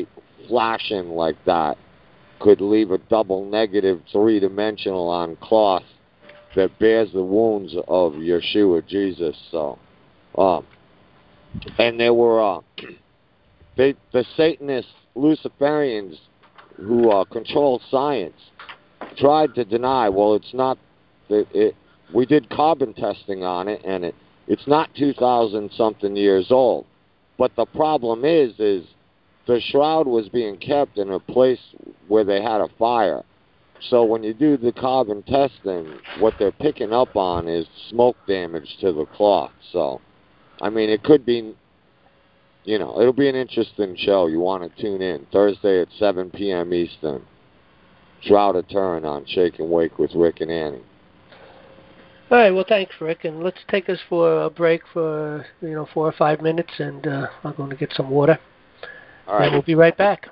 C: flashing like that could leave a double negative three-dimensional on cloth that bears the wounds of Yeshua, Jesus. So, um, and there were uh, they, the Satanist Luciferians who uh, control science tried to deny. Well, it's not. It, it, we did carbon testing on it, and it it's not two thousand something years old. But the problem is, is the shroud was being kept in a place where they had a fire. So when you do the carbon testing, what they're picking up on is smoke damage to the cloth. So, I mean, it could be, you know, it'll be an interesting show. You want to tune in Thursday at seven p.m. Eastern. Shroud of Turin on Shake and Wake with Rick and Annie.
D: All right, well, thanks, Rick. And let's take us for a break for, you know, four or five minutes, and uh, I'm going to get some water.
C: All right.
D: And we'll be right back.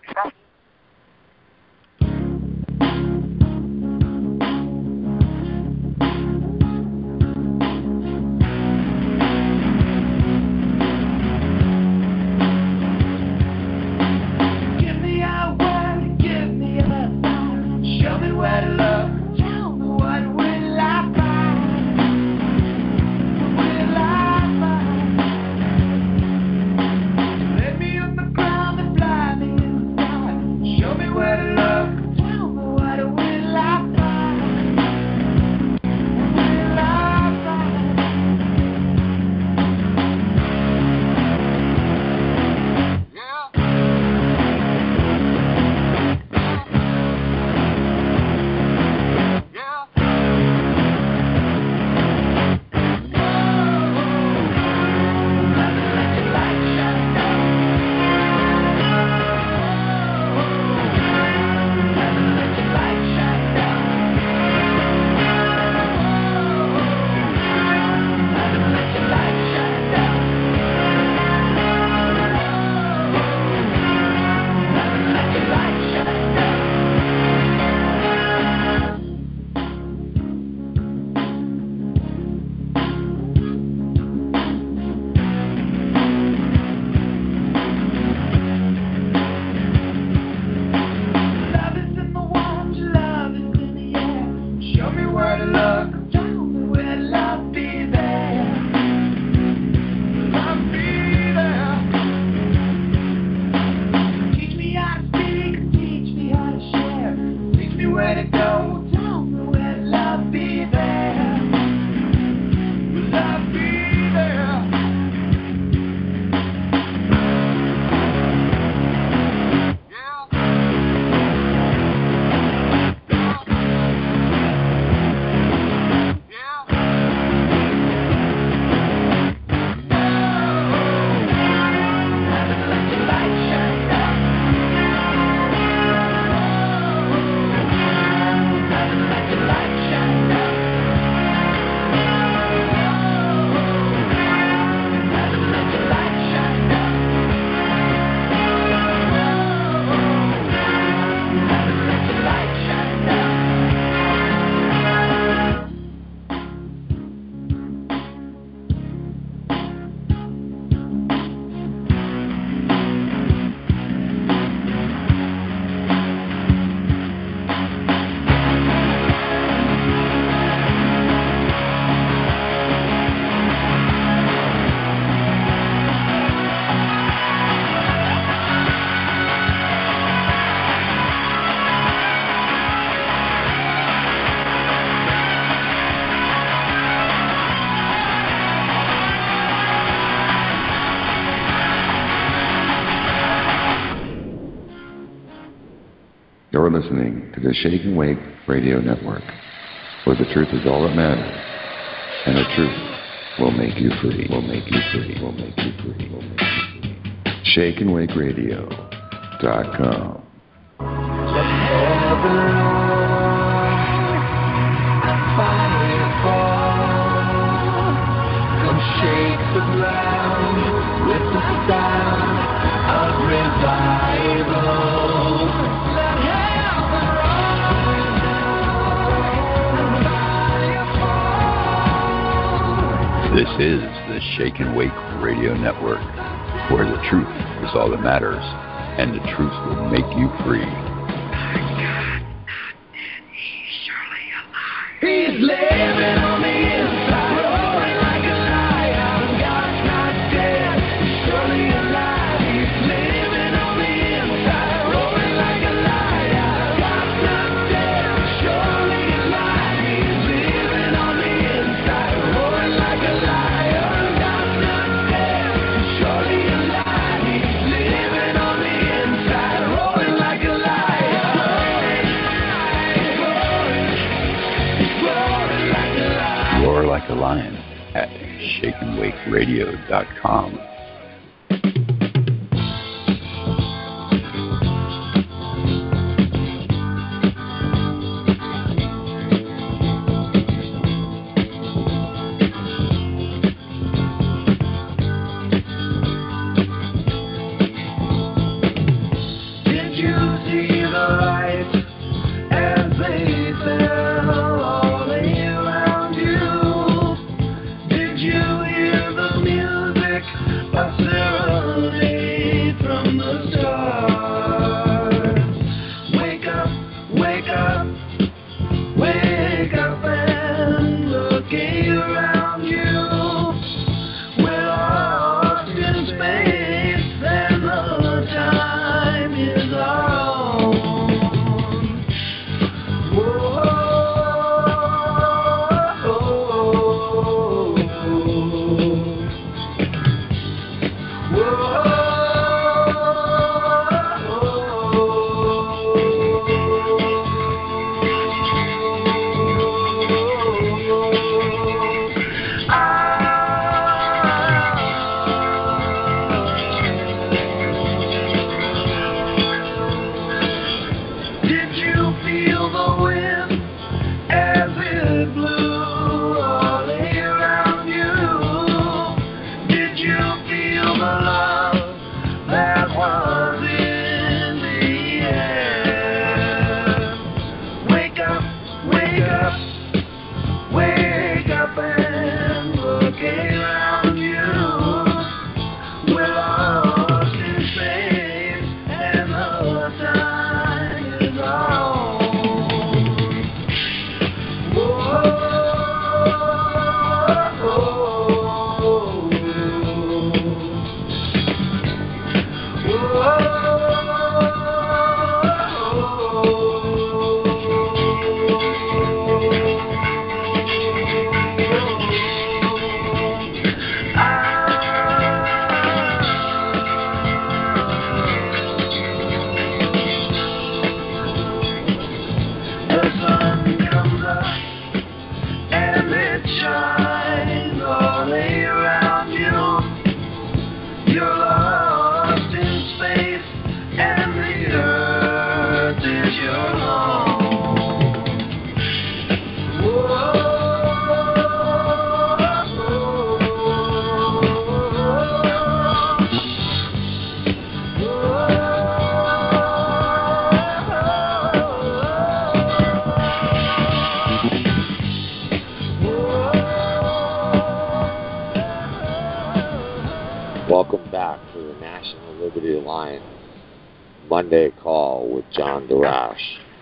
B: You're listening to the Shake and Wake Radio Network, where the truth is all that matters, and the truth will make you free, will make you free, will make you free, will make you free. shake and wake radio dot com.
A: Shake the ground with the sound of revival. Let heaven rise and fire fall.
V: This is the Shake and Wake Radio Network, where the truth is all that matters,
B: and the truth will make you free.
A: He's living on the inside, roaring like a lion. God's not dead, he's surely alive. He's living on the inside, roaring like a lion. God's not dead, he's surely alive. He's living on the inside, roaring like a lion. God's not dead, he's surely alive. He's living on the inside, roaring like a lion.
B: Roar Like a Lion at shake and wake radio dot com.
A: Did you see the lights as they fell all around you? Did you hear the music, a serenade from the stars? Wake up, wake up, wake up and look around you. We're lost in space and the time is our own. Did you feel the wind as it blew all around you? Did you feel the love that was in the air? Wake up, wake up, wake up and look around you. We're lost in space and the time is our own. The sun comes up and it shines all around you. You're lost in space and the earth is your home.
C: Welcome back to the National Liberty Alliance Monday Call with John Darash.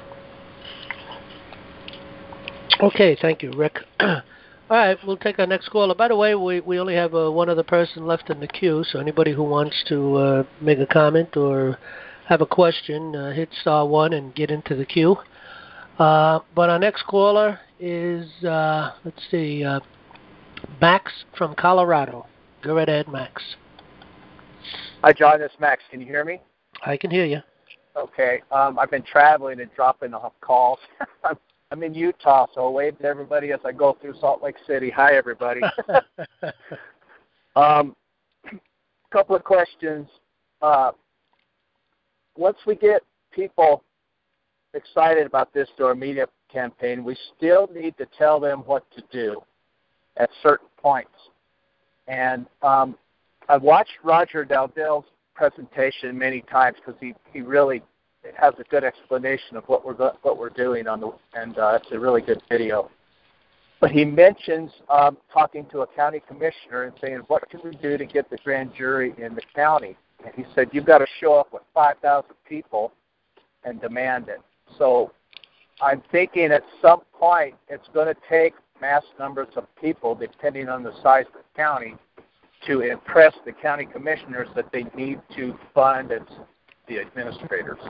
D: Okay, thank you, Rick. All right, we'll take our next caller. By the way, we, we only have uh, one other person left in the queue, so anybody who wants to uh, make a comment or have a question, uh, hit star one and get into the queue. Uh, but our next caller is, uh, let's see, uh, Max from Colorado. Go right ahead, Max.
E: Hi, John. This is Max. Can you hear me?
D: I can hear you.
E: Okay. Um, I've been traveling and dropping off calls. I'm, I'm in Utah, so I'll wave to everybody as I go through Salt Lake City. Hi, everybody. um, couple of questions. Uh, once we get people excited about this through our media campaign, we still need to tell them what to do at certain points. And um, I've watched Roger Dowdell's presentation many times because he, he really has a good explanation of what we're what we're doing on the and uh, it's a really good video. But he mentions um, talking to a county commissioner and saying, what can we do to get the grand jury in the county? And he said, you've got to show up with five thousand people and demand it. So I'm thinking at some point it's going to take mass numbers of people, depending on the size of the county, to impress the county commissioners that they need to fund its, the administrators.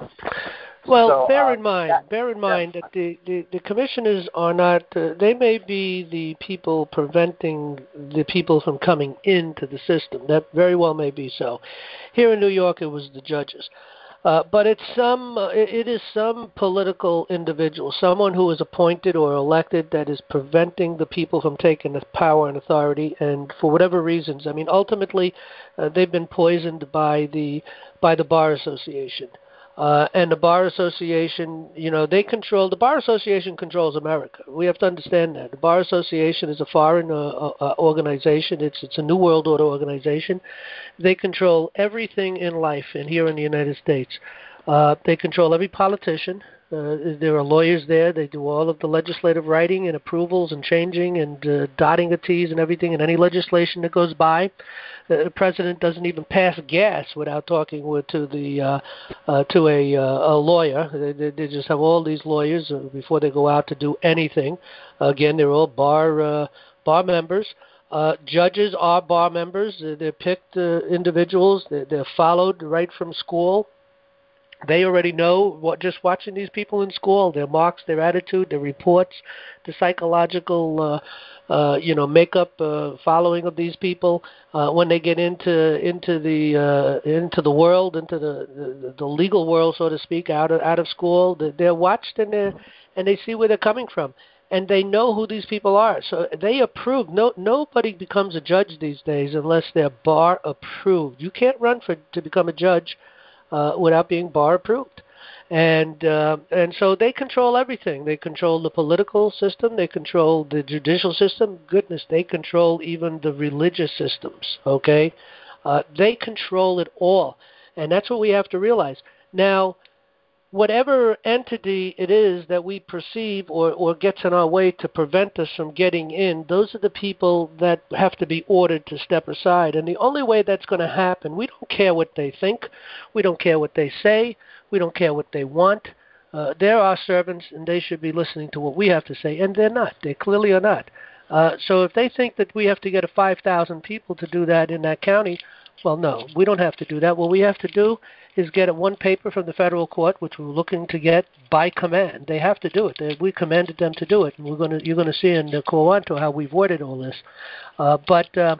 D: Well,
E: so,
D: bear
E: uh,
D: in mind,
E: that,
D: bear in mind that the, the, the commissioners are not, uh, they may be the people preventing the people from coming into the system. That very well may be so. Here in New York, it was the judges. Uh, but it's some, uh, it, it is some political individual, someone who is appointed or elected that is preventing the people from taking the power and authority. And for whatever reasons, I mean, ultimately, uh, they've been poisoned by the by the Bar Association. Uh, and the Bar Association, you know, they control, the Bar Association controls America. We have to understand that. The Bar Association is a foreign uh, uh, organization. It's it's a New World Order organization. They control everything in life and here in the United States. Uh, they control every politician. Uh, there are lawyers there. They do all of the legislative writing and approvals and changing and uh, dotting the T's and everything. And any legislation that goes by, uh, the president doesn't even pass gas without talking with to the uh, uh, to a, uh, a lawyer. They, they just have all these lawyers uh, before they go out to do anything. Again, they're all bar uh, bar members. Uh, judges are bar members. They're, they're picked uh, individuals. They're, they're followed right from school. They already know, what, just watching these people in school, their marks, their attitude, their reports, the psychological, uh, uh, you know, makeup, uh, following of these people. Uh, when they get into into the uh, into the world, into the, the the legal world, so to speak, out of out of school, they're watched and they and they see where they're coming from, and they know who these people are. So they approve. No, nobody becomes a judge these days unless they're bar approved. You can't run for to become a judge Uh, without being bar approved, and uh, and so they control everything. They control the political system. They control the judicial system. Goodness, they control even the religious systems. Okay, uh, they control it all, and that's what we have to realize. Now, whatever entity it is that we perceive or, or gets in our way to prevent us from getting in, those are the people that have to be ordered to step aside. And the only way that's going to happen, we don't care what they think, we don't care what they say, we don't care what they want. Uh, they're our servants, and they should be listening to what we have to say, and they're not. They clearly are not. Uh, so if they think that we have to get a five thousand people to do that in that county, well, no, we don't have to do that. What we have to do is get one paper from the federal court, which we're looking to get by command. They have to do it. They, we commanded them to do it, and we're going to, you're going to see in the Quo Vanto how we've worded all this. Uh, but uh,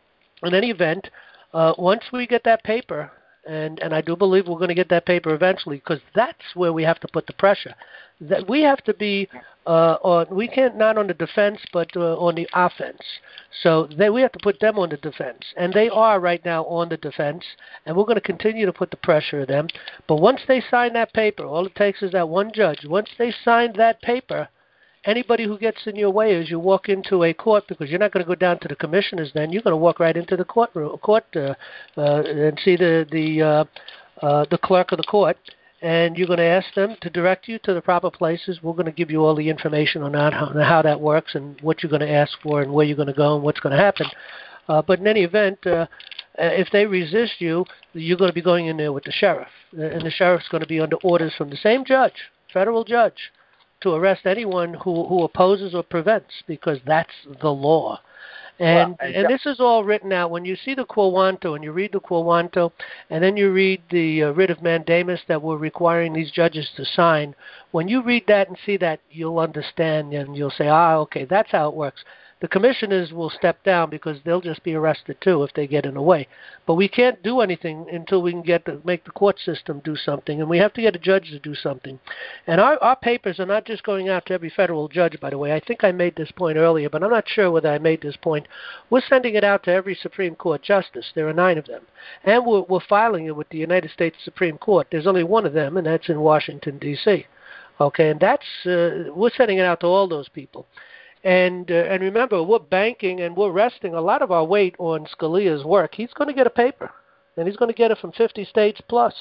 D: in any event, uh, once we get that paper, and, and I do believe we're going to get that paper eventually, because that's where we have to put the pressure. That we have to be uh, on. We can't not on the defense, but uh, on the offense. So they, we have to put them on the defense, and they are right now on the defense. And we're going to continue to put the pressure on them. But once they sign that paper, all it takes is that one judge. Once they sign that paper, anybody who gets in your way as you walk into a court, because you're not going to go down to the commissioners, then you're going to walk right into the courtroom, court, uh, uh, and see the the uh, uh, the clerk of the court. And you're going to ask them to direct you to the proper places. We're going to give you all the information on that, how, how that works and what you're going to ask for and where you're going to go and what's going to happen. Uh, but in any event, uh, if they resist you, you're going to be going in there with the sheriff. And the sheriff's going to be under orders from the same judge, federal judge, to arrest anyone who, who opposes or prevents, because that's the law. And, well, and this is all written out. When you see the Quo Vanto and you read the Quo Vanto, and then you read the uh, writ of mandamus that we're requiring these judges to sign, when you read that and see that, you'll understand and you'll say, ah, okay, that's how it works. The commissioners will step down because they'll just be arrested too if they get in the way. But we can't do anything until we can get to make the court system do something, and we have to get a judge to do something. And our, our papers are not just going out to every federal judge, by the way. I think I made this point earlier, but I'm not sure whether I made this point. We're sending it out to every Supreme Court justice. There are nine of them. And we're, we're filing it with the United States Supreme Court. There's only one of them, and that's in Washington, D C Okay, and that's uh, we're sending it out to all those people. And uh, and remember, we're banking and we're resting a lot of our weight on Scalia's work. He's going to get a paper, and he's going to get it from fifty states plus.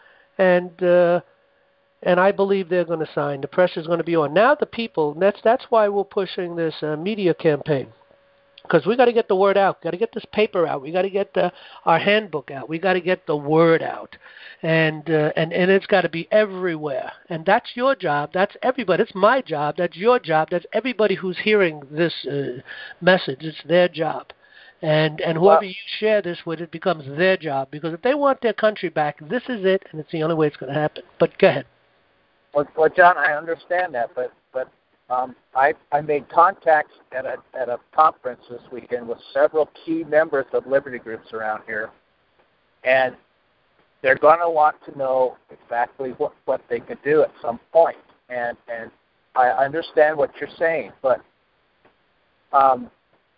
D: And uh, and I believe they're going to sign. The pressure's going to be on. Now the people, and that's, that's why we're pushing this uh, media campaign. because we got to get the word out. We got to get this paper out. We got to get the, our handbook out. We got to get the word out, and uh, and and it's got to be everywhere. And that's your job. That's everybody. It's my job. That's your job. That's everybody who's hearing this uh, message. It's their job. And and whoever you share this with, it becomes their job. Because if they want their country back, this is it, and it's the only way it's going to happen. But go ahead.
E: Well, well, John, I understand that, but but um, I I made contacts at a at a conference this weekend with several key members of Liberty groups around here, and they're going to want to know exactly what, what they can do at some point. And and I understand what you're saying, but um,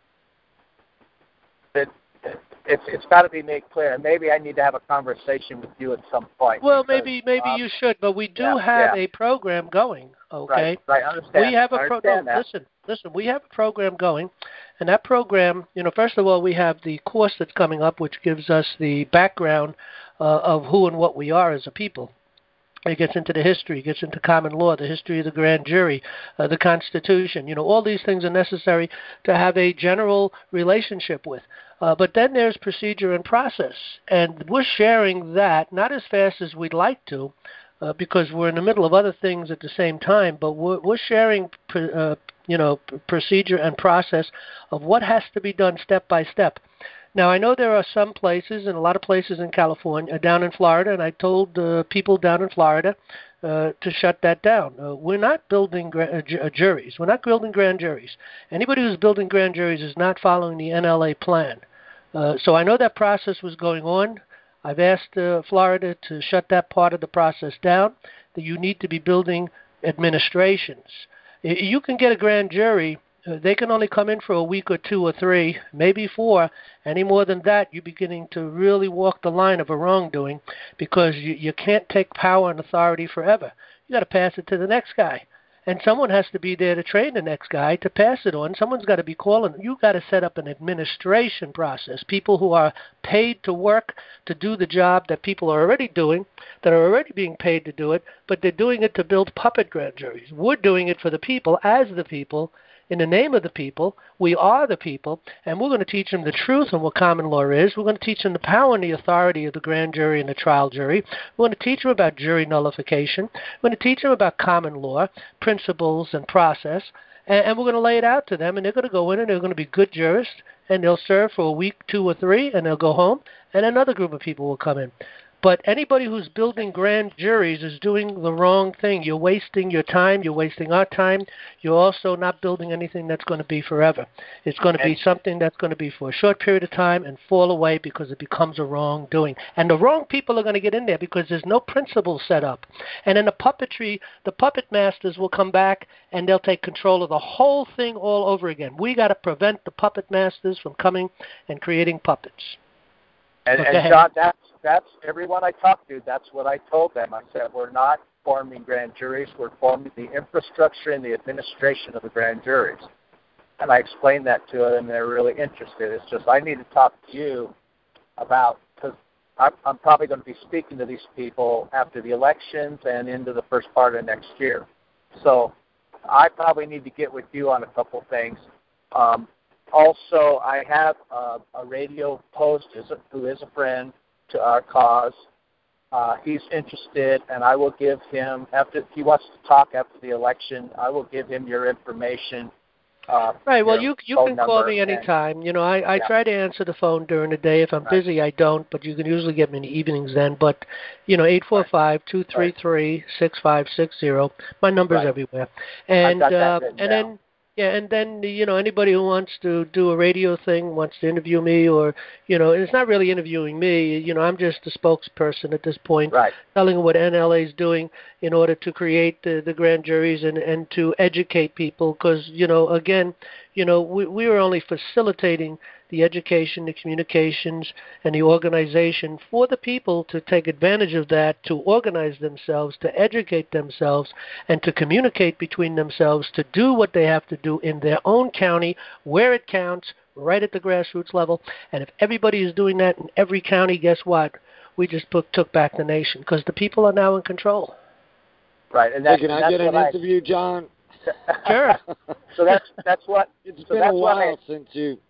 E: it, it it's it's got to be made clear. Maybe I need to have a conversation with you at some point.
D: Well,
E: because,
D: maybe maybe
E: um,
D: you should, but we do
E: yeah,
D: have
E: yeah.
D: a program going. Okay,
E: Right, right. I understand.
D: we have a
E: I
D: pro-
E: understand
D: no,
E: that.
D: listen, listen. We have a program going, and that program, you know, first of all, we have the course that's coming up, which gives us the background uh, of who and what we are as a people. It gets into the history, it gets into common law, the history of the grand jury, uh, the Constitution. You know, all these things are necessary to have a general relationship with. Uh, but then there's procedure and process, and we're sharing that, not as fast as we'd like to, uh, because we're in the middle of other things at the same time, but we're, we're sharing, pr- uh, you know, p- procedure and process of what has to be done step by step. Now, I know there are some places, and a lot of places in California, down in Florida, and I told uh, people down in Florida uh, to shut that down. Uh, we're not building gra- uh, ju- uh, juries. We're not building grand juries. Anybody who's building grand juries is not following the N L A plan. Uh, so I know that process was going on. I've asked uh, Florida to shut that part of the process down, that you need to be building administrations. You can get a grand jury. Uh, they can only come in for a week or two or three, maybe four. Any more than that, you're beginning to really walk the line of a wrongdoing, because you, you can't take power and authority forever. You got to pass it to the next guy. And someone has to be there to train the next guy to pass it on. Someone's got to be calling. You've got to set up an administration process, people who are paid to work to do the job that people are already doing, that are already being paid to do it, but they're doing it to build puppet grand juries. We're doing it for the people, as the people, in the name of the people. We are the people, and we're going to teach them the truth and what common law is. We're going to teach them the power and the authority of the grand jury and the trial jury. We're going to teach them about jury nullification. We're going to teach them about common law, principles, and process, and, and we're going to lay it out to them, and they're going to go in, and they're going to be good jurists, and they'll serve for a week, two or three, and they'll go home, and another group of people will come in. But anybody who's building grand juries is doing the wrong thing. You're wasting your time. You're wasting our time. You're also not building anything that's going to be forever. It's going to be something that's going to be for a short period of time and fall away because it becomes a wrongdoing. And the wrong people are going to get in there because there's no principles set up. And in the puppetry, the puppet masters will come back and they'll take control of the whole thing all over again. We got to prevent the puppet masters from coming and creating puppets.
E: And,
D: Go
E: and
D: ahead.
E: John, that's that's everyone I talked to. That's what I told them. I said we're not forming grand juries. We're forming the infrastructure and the administration of the grand juries. And I explained that to them, and they're really interested. It's just I need to talk to you about, because I'm, I'm probably going to be speaking to these people after the elections and into the first part of next year. So I probably need to get with you on a couple things. Um, Also, I have uh, a radio host who is a friend to our cause. Uh, he's interested, and I will give him, after if he wants to talk after the election, I will give him your information. Uh,
D: Right. Well,
E: your
D: you you
E: phone
D: can call
E: number,
D: me
E: and-
D: anytime. You know, I, I
E: Yeah.
D: try to answer the phone during the day. If I'm
E: Right.
D: busy, I don't. But you can usually get me in the evenings then. But, you know, eight four five, two three three, six five six zero. My number's
E: Right.
D: everywhere. And
E: got that
D: uh,
E: written
D: and
E: down.
D: then yeah, and then you know anybody who wants to do a radio thing, wants to interview me, or you know, it's not really interviewing me. You know, I'm just a spokesperson at this point,
E: right.
D: telling them what N L A is doing in order to create the, the grand juries and, and to educate people. Because you know, again, you know, we we are only facilitating the education, the communications, and the organization for the people to take advantage of that, to organize themselves, to educate themselves, and to communicate between themselves, to do what they have to do in their own county, where it counts, right at the grassroots level. And if everybody is doing that in every county, guess what? We just put, took back the nation, because the people are now in control.
E: Right, and
C: Hey,
E: that's,
C: can I
E: that's
C: get an
E: what I-
C: interview, John?
D: Sure.
E: So that's that's what.
C: It's
E: so
C: been
E: that's
C: a
E: what
C: while
E: I,
C: since you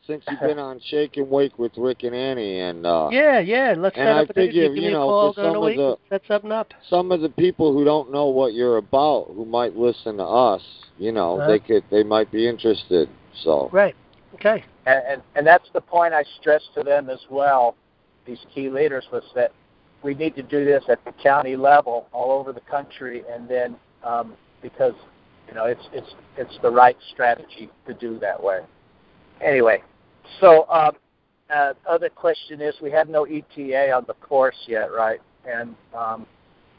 C: since you've been on Shake and Wake with Rick and Annie, and uh,
D: yeah, yeah. Let's
C: and
D: set
C: I
D: up an
C: figure,
D: interview. Give
C: you
D: me a
C: know,
D: call
C: for
D: during
C: some
D: the
C: of
D: week.
C: the
D: Set something up.
C: some of the people who don't know what you're about, who might listen to us, you know,
D: Uh-huh.
C: they could, they might be interested. So
D: right, okay.
E: And, and and that's the point I stressed to them as well. These key leaders was that we need to do this at the county level, all over the country, and then um, because you know it's it's it's the right strategy to do that way. Anyway, so um, uh, other question is we have no E T A on the course yet, right? And um,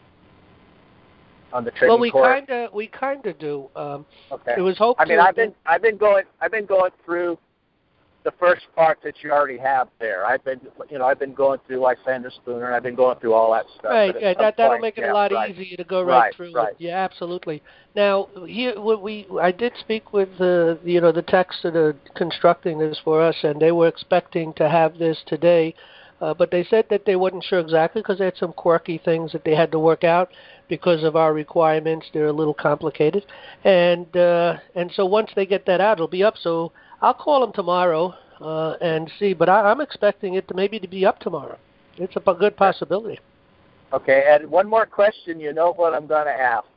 E: on the training
D: Well, we
E: course.
D: kind of we kind of do. Um,
E: Okay.
D: It was hoped
E: I mean,
D: to
E: I've been I've been going I've been going through the first part that you already have there. I've been you know I've been going through Lysander Spooner. I've been going through all that stuff.
D: Right,
E: but at
D: yeah,
E: some
D: that that'll
E: point,
D: make it
E: yeah,
D: a lot
E: right.
D: easier to go right,
E: Right,
D: through
E: right.
D: it. Yeah, absolutely. Now, here what we I did speak with the you know the techs that are constructing this for us, and they were expecting to have this today, uh, but they said that they weren't sure exactly because they had some quirky things that they had to work out because of our requirements. They're a little complicated, and uh, and so once they get that out, it'll be up. So I'll call them tomorrow uh, and see. But I, I'm expecting it to maybe to be up tomorrow. It's a p- good possibility.
E: Okay, and one more question. You know what I'm going to ask?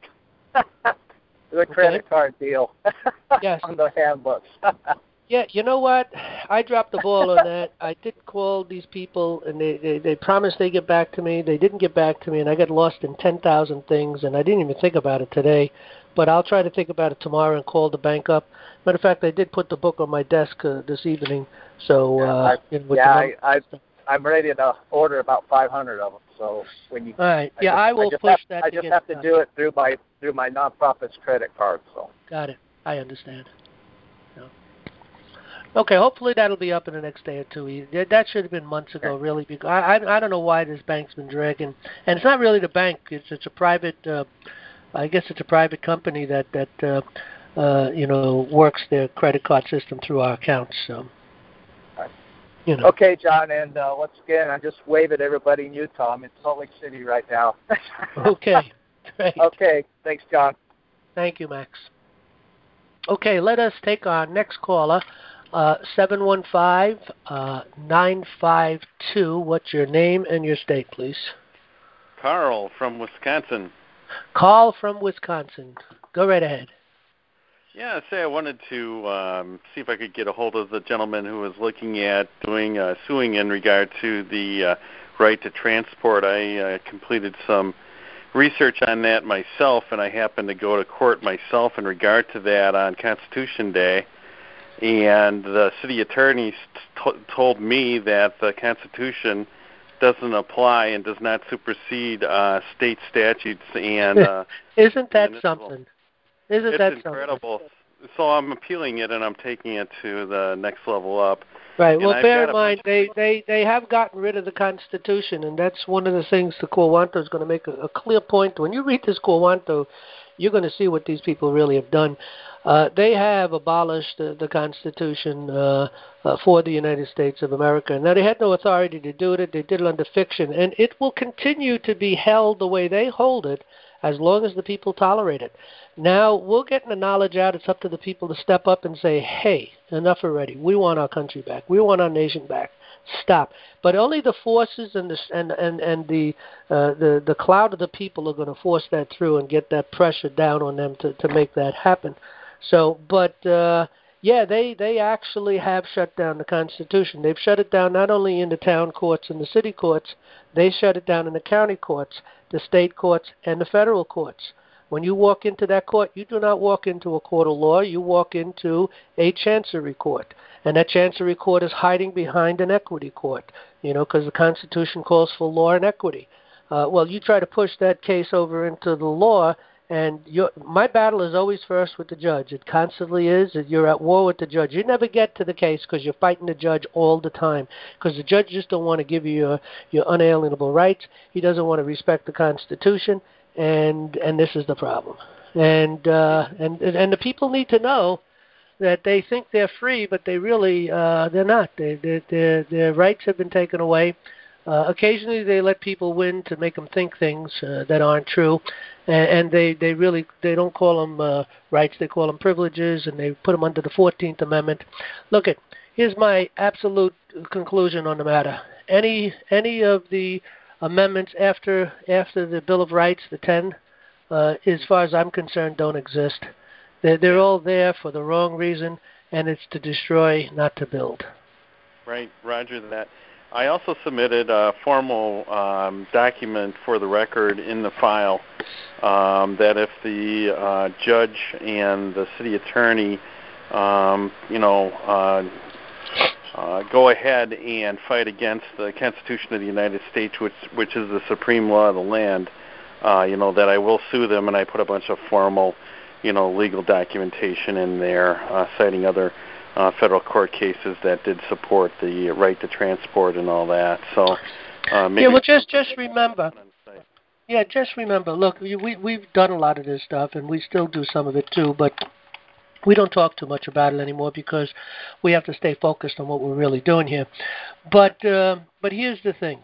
E: The credit card deal
D: yes.
E: on the handbooks.
D: Yeah, you know what? I dropped the ball on that. I did call these people, and they, they, they promised they'd get back to me. They didn't get back to me, and I got lost in ten thousand things, and I didn't even think about it today. But I'll try to think about it tomorrow and call the bank up. Matter of fact, I did put the book on my desk uh, this evening. So, uh,
E: I,
D: you know, with
E: yeah,
D: the
E: I, I, I'm ready to order about five hundred of them. So when you,
D: All right.
E: I
D: Yeah,
E: just,
D: I will
E: I just
D: push
E: have,
D: that
E: I
D: to
E: just
D: get
E: have to
D: done.
E: do it through my through my nonprofit's credit card. So
D: Got it. I understand. Yeah. Okay, hopefully that'll be up in the next day or two. We- That that should have been months ago, really. Because I, I I don't know why this bank's been dragging, and it's not really the bank. It's it's a private. Uh, I guess it's a private company that that uh, uh, you know works their credit card system through our accounts. So. You know.
E: Okay, John, and uh, once again, I just wave at everybody in Utah. I'm in Salt Lake City right now.
D: Okay, great.
E: Okay, thanks, John.
D: Thank you, Max. Okay, let us take our next caller, uh, seven one five, nine five two. What's your name and your state, please?
I: Carl from Wisconsin.
D: Carl from Wisconsin. Go right ahead.
I: Yeah, say I wanted to um, see if I could get a hold of the gentleman who was looking at doing uh, suing in regard to the uh, right to transport. I uh, completed some research on that myself, and I happened to go to court myself in regard to that on Constitution Day. And the city attorney t- told me that the Constitution doesn't apply and does not supersede uh, state statutes and uh,
D: Isn't that
I: municipal.
D: something? Isn't
I: it's
D: that
I: incredible. Something? So I'm appealing it, and I'm taking it to the next level up.
D: Right.
I: And
D: Well,
I: I've
D: bear
I: got
D: in
I: a
D: mind, they, they, they have gotten rid of the Constitution, and that's one of the things the Corwanto is going to make a, a clear point. When you read this Corwanto, you're going to see what these people really have done. Uh, they have abolished the, the Constitution uh, uh, for the United States of America. Now, they had no authority to do it. They did it under fiction, and it will continue to be held the way they hold it as long as the people tolerate it. Now, we're getting the knowledge out. It's up to the people to step up and say, hey, enough already. We want our country back. We want our nation back. Stop. But only the forces and the and and, and the, uh, the the cloud of the people are going to force that through and get that pressure down on them to, to make that happen. So, but, uh, yeah, they, they actually have shut down the Constitution. They've shut it down not only in the town courts and the city courts, they shut it down in the county courts, the state courts, and the federal courts. When you walk into that court, you do not walk into a court of law. You walk into a chancery court. And that chancery court is hiding behind an equity court, you know, because the Constitution calls for law and equity. Uh, well, you try to push that case over into the law, and your, my battle is always first with the judge. It constantly is. You're at war with the judge. You never get to the case because you're fighting the judge all the time, because the judge just don't want to give you your, your unalienable rights. He doesn't want to respect the Constitution. And and this is the problem, and uh, and and the people need to know that they think they're free, but they really uh, they're not. They, they, their their rights have been taken away. Uh, occasionally, they let people win to make them think things uh, that aren't true, and, and they they really they don't call them uh, rights. They call them privileges, and they put them under the fourteenth Amendment. Look at. here's my absolute conclusion on the matter. Any any of the amendments after after the Bill of Rights, the ten, uh, as far as I'm concerned, don't exist. They're, they're all there for the wrong reason, and it's to destroy, not to build.
I: Right, roger that. I also submitted a formal um, document for the record in the file um, that if the uh, judge and the city attorney, um, you know, uh, uh, go ahead and fight against the Constitution of the United States, which which is the supreme law of the land, uh, you know, that I will sue them, and I put a bunch of formal, you know, legal documentation in there, uh, citing other Uh, federal court cases that did support the right to transport and all that. So, uh, maybe
D: yeah, well, just just remember. Yeah, just remember. Look, we, we we've done a lot of this stuff, and we still do some of it too. But we don't talk too much about it anymore because we have to stay focused on what we're really doing here. But uh, but here's the thing.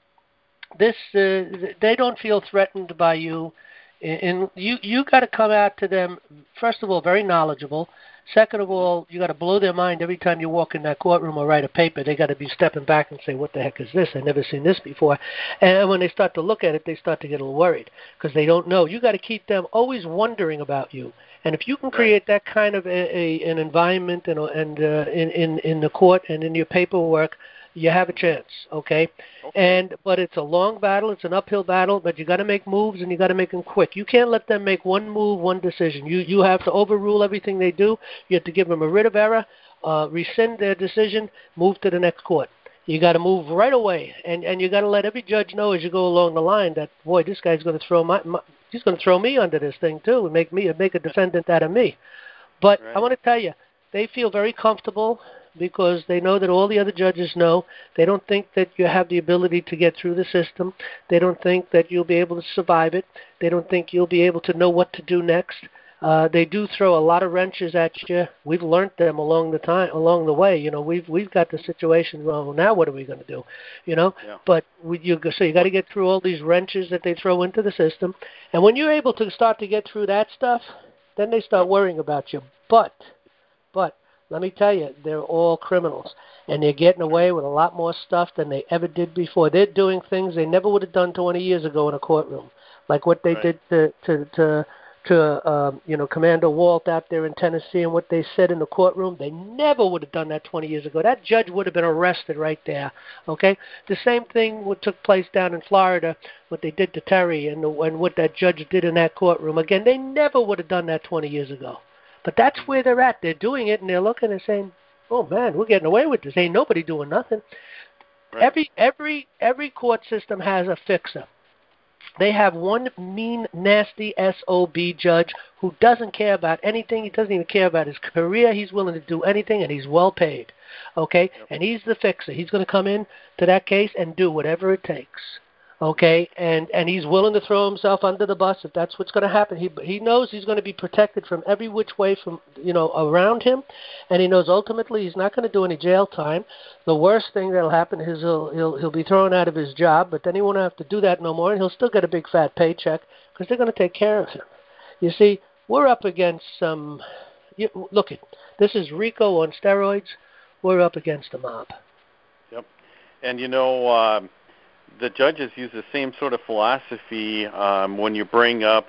D: This uh, they don't feel threatened by you, and you you got to come out to them. First of all, very knowledgeable. Second of all, you got to blow their mind every time you walk in that courtroom or write a paper. They got to be stepping back and say, "What the heck is this? I've never seen this before." And when they start to look at it, they start to get a little worried because they don't know. You got to keep them always wondering about you. And if you can create that kind of a, a an environment and and uh, in in in the court and in your paperwork, you have a chance, okay? okay? And but it's a long battle, it's an uphill battle, but you got to make moves and you got to make them quick. You can't let them make one move, one decision. You you have to overrule everything they do. You have to give them a writ of error, uh, rescind their decision, move to the next court. You got to move right away, and and you got to let every judge know as you go along the line that boy, this guy's going to throw my, my he's going to throw me under this thing too and make me make a defendant out of me. But right. I want to tell you, they feel very comfortable because they know that all the other judges know. They don't think that you have the ability to get through the system. They don't think that you'll be able to survive it. They don't think you'll be able to know what to do next. Uh, they do throw a lot of wrenches at you. We've learned them along the time, along the way. You know, we've we've got the situation. Well, now what are we going to do? You know, yeah. but we, you so you got to get through all these wrenches that they throw into the system. And when you're able to start to get through that stuff, then they start worrying about you. But, but. Let me tell you, they're all criminals, and they're getting away with a lot more stuff than they ever did before. They're doing things they never would have done twenty years ago in a courtroom, like what they right. did to to to, to um, you know, Commander Walt out there in Tennessee, and what they said in the courtroom. They never would have done that twenty years ago. That judge would have been arrested right there. Okay, the same thing what took place down in Florida, what they did to Terry, and, the, and what that judge did in that courtroom. Again, they never would have done that twenty years ago. But that's where they're at. They're doing it, and they're looking and saying, "Oh man, we're getting away with this. Ain't nobody doing nothing." Right. Every every every court system has a fixer. They have one mean, nasty S O B judge who doesn't care about anything. He doesn't even care about his career. He's willing to do anything, and he's well paid. Okay, yep. And he's the fixer. He's going to come in to that case and do whatever it takes. Okay, and, and he's willing to throw himself under the bus if that's what's going to happen. He he knows he's going to be protected from every which way from you know around him, and he knows ultimately he's not going to do any jail time. The worst thing that'll happen is he'll he'll he'll be thrown out of his job, but then he won't have to do that no more, and he'll still get a big fat paycheck because they're going to take care of him. You see, we're up against some. You, look, it this is RICO on steroids. We're up against a mob.
I: Yep, and you know. Um... The judges use the same sort of philosophy um, when you bring up,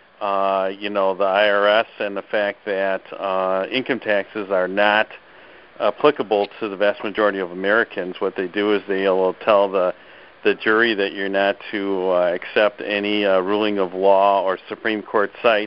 I: uh, you know, the I R S and the fact that uh, income taxes are not applicable to the vast majority of Americans. What they do is they will tell the the jury that you're not to uh, accept any uh, ruling of law or Supreme Court cites,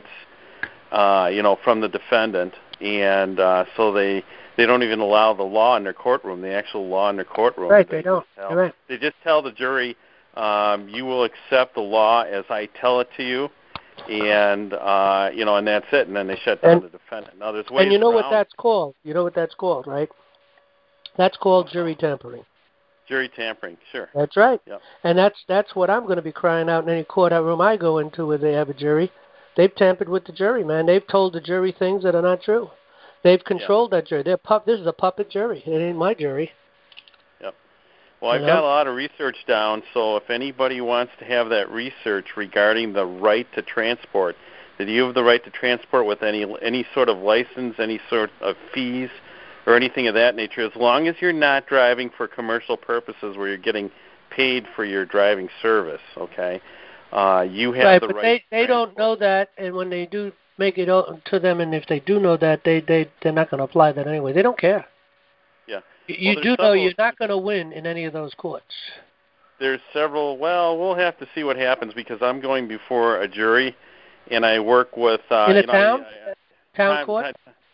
I: uh, you know, from the defendant, and uh, so they. They don't even allow the law in their courtroom, the actual law in their courtroom.
D: Right, they, they don't.
I: Tell,
D: right.
I: They just tell the jury, um, you will accept the law as I tell it to you, and uh, you know, and that's it. And then they shut down
D: and,
I: the defendant. Now, there's ways
D: and you know
I: around.
D: what that's called? You know what that's called, right? That's called jury tampering.
I: Jury tampering, sure.
D: That's right.
I: Yep.
D: And that's that's what I'm going to be crying out in any courtroom I go into where they have a jury. They've tampered with the jury, man. They've told the jury things that are not true. They've controlled yeah. that jury. They're pup. This is a puppet jury. It ain't my jury.
I: Yep. Well, I've you know? got a lot of research down, so if anybody wants to have that research regarding the right to transport, that you have the right to transport with any any sort of license, any sort of fees, or anything of that nature, as long as you're not driving for commercial purposes where you're getting paid for your driving service, okay, uh, you have
D: right,
I: the
D: but
I: right.
D: they they don't know that, and when they do make it o- to them, and if they do know that, they they they're not going to apply that anyway. They don't care.
I: Yeah.
D: You
I: well,
D: do know
I: several,
D: you're not going to win in any of those courts.
I: There's several. Well, we'll have to see what happens because I'm going before a jury, and I work with uh,
D: in a
I: you know,
D: town
I: I, I,
D: town
I: time,
D: court.
I: Time,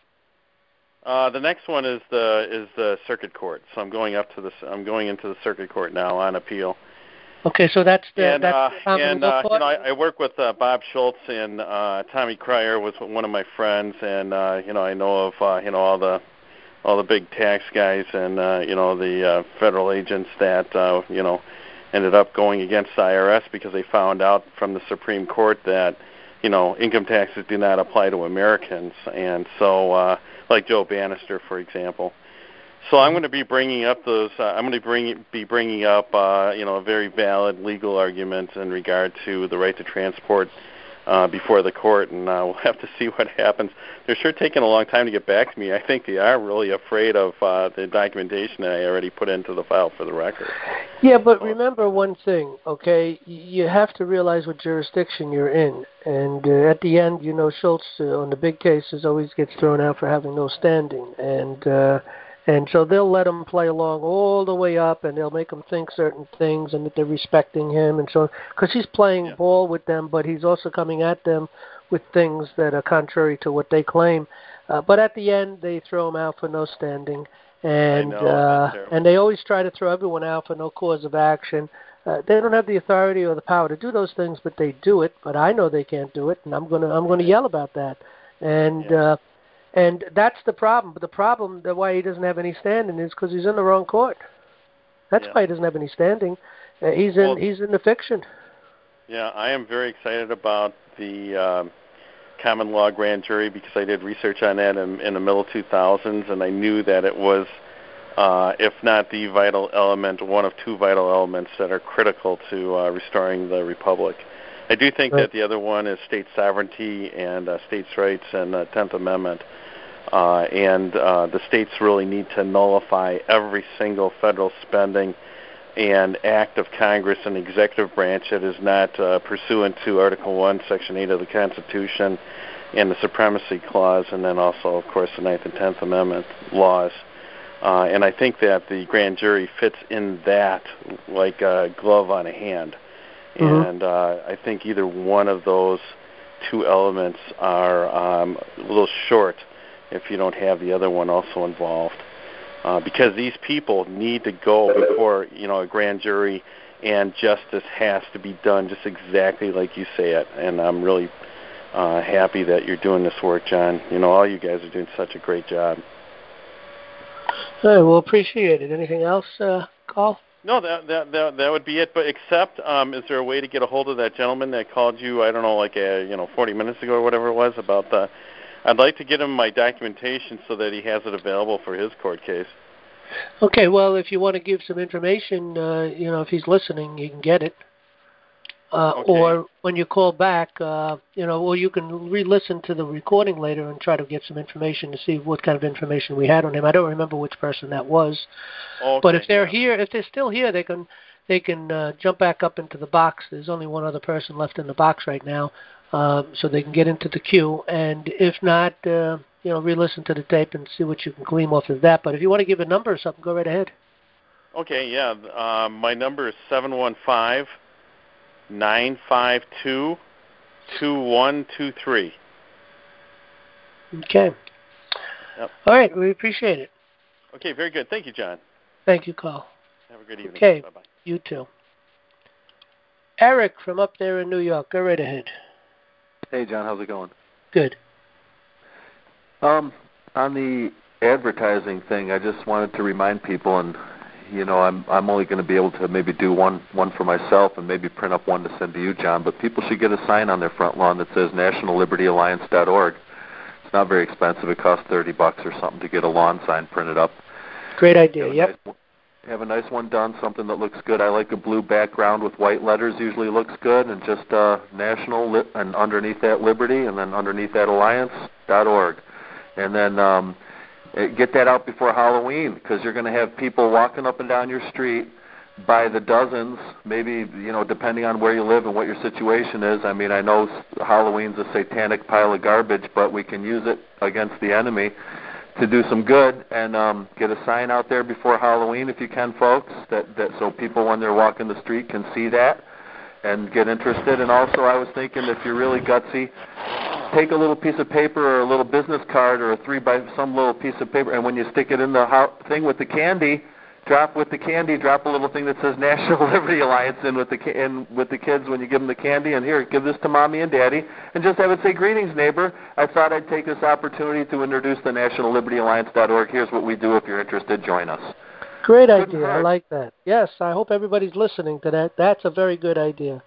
I: uh, the next one is the is the circuit court. So I'm going up to the I'm going into the circuit court now on appeal.
D: Okay, so that's the
I: and
D: that's
I: uh,
D: the common
I: and
D: law
I: uh,
D: court?
I: you know I, I work with uh, Bob Schultz and uh, Tommy Cryer was one of my friends, and uh, you know I know of uh, you know all the all the big tax guys and uh, you know the uh, federal agents that uh, you know ended up going against the I R S because they found out from the Supreme Court that you know income taxes do not apply to Americans, and so uh, like Joe Bannister, for example. So I'm going to be bringing up those. Uh, I'm going to bring, be bringing up, uh, you know, a very valid legal argument in regard to the right to transport uh, before the court, and uh, we'll have to see what happens. They're sure taking a long time to get back to me. I think they are really afraid of uh, the documentation that I already put into the file for the record.
D: Yeah, but remember one thing, okay? You have to realize what jurisdiction you're in, and uh, at the end, you know, Schultz uh, on the big cases always gets thrown out for having no standing, and. Uh, And so they'll let him play along all the way up, and they'll make him think certain things, and that they're respecting him, and so because he's playing yeah. ball with them, but he's also coming at them with things that are contrary to what they claim. Uh, but at the end, they throw him out for no standing, and
I: I know,
D: uh, and they always try to throw everyone out for no cause of action. Uh, they don't have the authority or the power to do those things, but they do it. But I know they can't do it, and I'm gonna I'm gonna yell about that. And yeah. uh, And that's the problem. But the problem, the why he doesn't have any standing, is because he's in the wrong court. That's
I: yeah.
D: why he doesn't have any standing. Uh, he's in
I: well,
D: he's in the fiction.
I: Yeah, I am very excited about the um, common law grand jury because I did research on that in, in the middle two thousands, and I knew that it was, uh, if not the vital element, one of two vital elements that are critical to uh, restoring the republic. I do think right. that the other one is state sovereignty and uh, states' rights and the tenth Amendment. Uh, and uh, the states really need to nullify every single federal spending and act of Congress and executive branch that is not uh, pursuant to Article one, Section eight of the Constitution and the Supremacy Clause, and then also, of course, the ninth and tenth Amendment laws. Uh, and I think that the grand jury fits in that like a glove on a hand.
D: Mm-hmm.
I: And uh, I think either one of those two elements are um, a little short if you don't have the other one also involved. Uh, because these people need to go before, you know, a grand jury, and justice has to be done just exactly like you say it. And I'm really uh, happy that you're doing this work, John. You know, all you guys are doing such a great job.
D: All right, well, appreciate it. Anything else, uh, Carl?
I: No, that that that that would be it. But except, um, is there a way to get a hold of that gentleman that called you? I don't know, like a you know, forty minutes ago or whatever it was about the. I'd like to get him my documentation so that he has it available for his court case.
D: Okay, well, if you want to give some information, uh, you know, if he's listening, you can get it. Uh,
I: okay.
D: Or when you call back, uh, you know, or you can re-listen to the recording later and try to get some information to see what kind of information we had on him. I don't remember which person that was.
I: Okay,
D: but if they're
I: yeah.
D: here, if they're still here, they can they can uh, jump back up into the box. There's only one other person left in the box right now, uh, so they can get into the queue. And if not, uh, you know, re-listen to the tape and see what you can glean off of that. But if you want to give a number or something, go right ahead.
I: Okay, yeah. Uh, my number is seven one five, nine five two, two one two three.
D: Okay.
I: Yep.
D: All right, we appreciate it.
I: Okay, very good. Thank you, John.
D: Thank you, Carl.
I: Have a good evening.
D: Okay,
I: Bye-bye.
D: you too. Eric from up there in New York, go right ahead.
J: Hey, John, how's it going?
D: Good.
J: Um, on the advertising thing, I just wanted to remind people, and you know, I'm I'm only going to be able to maybe do one one for myself and maybe print up one to send to you, John. But people should get a sign on their front lawn that says National Liberty Alliance dot org. It's not very expensive. It costs thirty bucks or something to get a lawn sign printed up.
D: Great idea.
J: Have
D: yep.
J: Nice, have a nice one done, something that looks good. I like a blue background with white letters. Usually looks good, and just uh, National li- and underneath that Liberty, and then underneath that Alliance dot org. And then um, uh, get that out before Halloween, because you're going to have people walking up and down your street by the dozens, maybe, you know, depending on where you live and what your situation is. I mean, I know Halloween's a satanic pile of garbage, but we can use it against the enemy to do some good, and um, get a sign out there before Halloween if you can, folks, that, that so people when they're walking the street can see that and get interested. And also I was thinking, if you're really gutsy, take a little piece of paper or a little business card or a three by some little piece of paper, and when you stick it in the ho- thing with the candy, drop with the candy, drop a little thing that says National Liberty Alliance in with the ki- in with the kids when you give them the candy, and here, give this to Mommy and Daddy, and just have it say, greetings, neighbor. I thought I'd take this opportunity to introduce the National Liberty Alliance dot org. Here's what we do. If you're interested, join us.
D: Great idea. I like that. Yes, I hope everybody's listening to that. That's a very good idea.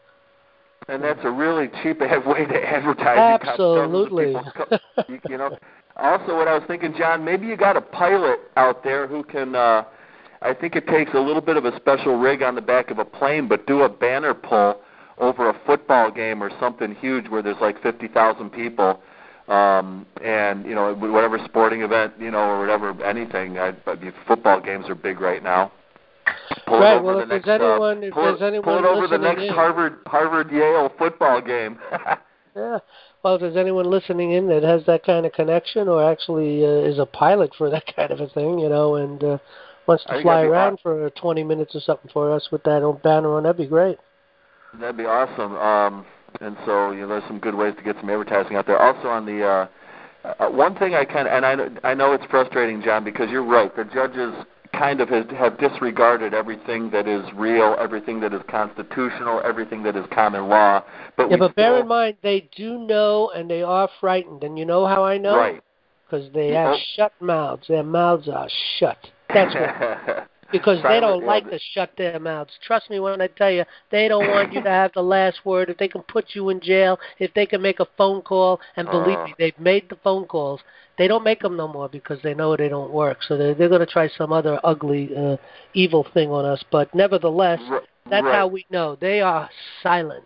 J: And that's a really cheap way to advertise.
D: Absolutely.
J: You, you know. Also, what I was thinking, John, maybe you got a pilot out there who can. Uh, I think it takes a little bit of a special rig on the back of a plane, but do a banner pull over a football game or something huge where there's like fifty thousand people, um, and, you know, whatever sporting event, you know, or whatever, anything. I, I mean, football games are big right now. Pull
D: right.
J: it over
D: Well,
J: the
D: if
J: next,
D: there's anyone,
J: uh,
D: if
J: pull
D: there's
J: it,
D: anyone
J: pull it over the next
D: in,
J: Harvard Harvard Yale football game.
D: Yeah. Well, if there's anyone listening in that has that kind of connection or actually uh, is a pilot for that kind of a thing, you know, and uh, wants to fly around aw- for twenty minutes or something for us with that old banner on, that'd be great.
J: That'd be awesome. Um, and so, you know, there's some good ways to get some advertising out there. Also on the, uh, uh, one thing I kind of, and I, I know it's frustrating, John, because you're right, the judges kind of has, have disregarded everything that is real, everything that is constitutional, everything that is common law. But
D: yeah,
J: we
D: but
J: still,
D: bear in mind, they do know, and they are frightened. And you know how I know?
J: Right.
D: Because they
J: Yeah.
D: have shut mouths. Their mouths are shut. That's what. Because they don't like to shut their mouths. Trust me when I tell you, they don't want you to have the last word. If they can put you in jail, if they can make a phone call, and believe
J: Uh.
D: me, they've made the phone calls. They don't make them no more because they know they don't work. So they're, they're going to try some other ugly, uh, evil thing on us. But nevertheless, that's
J: right.
D: how we know. They are silent.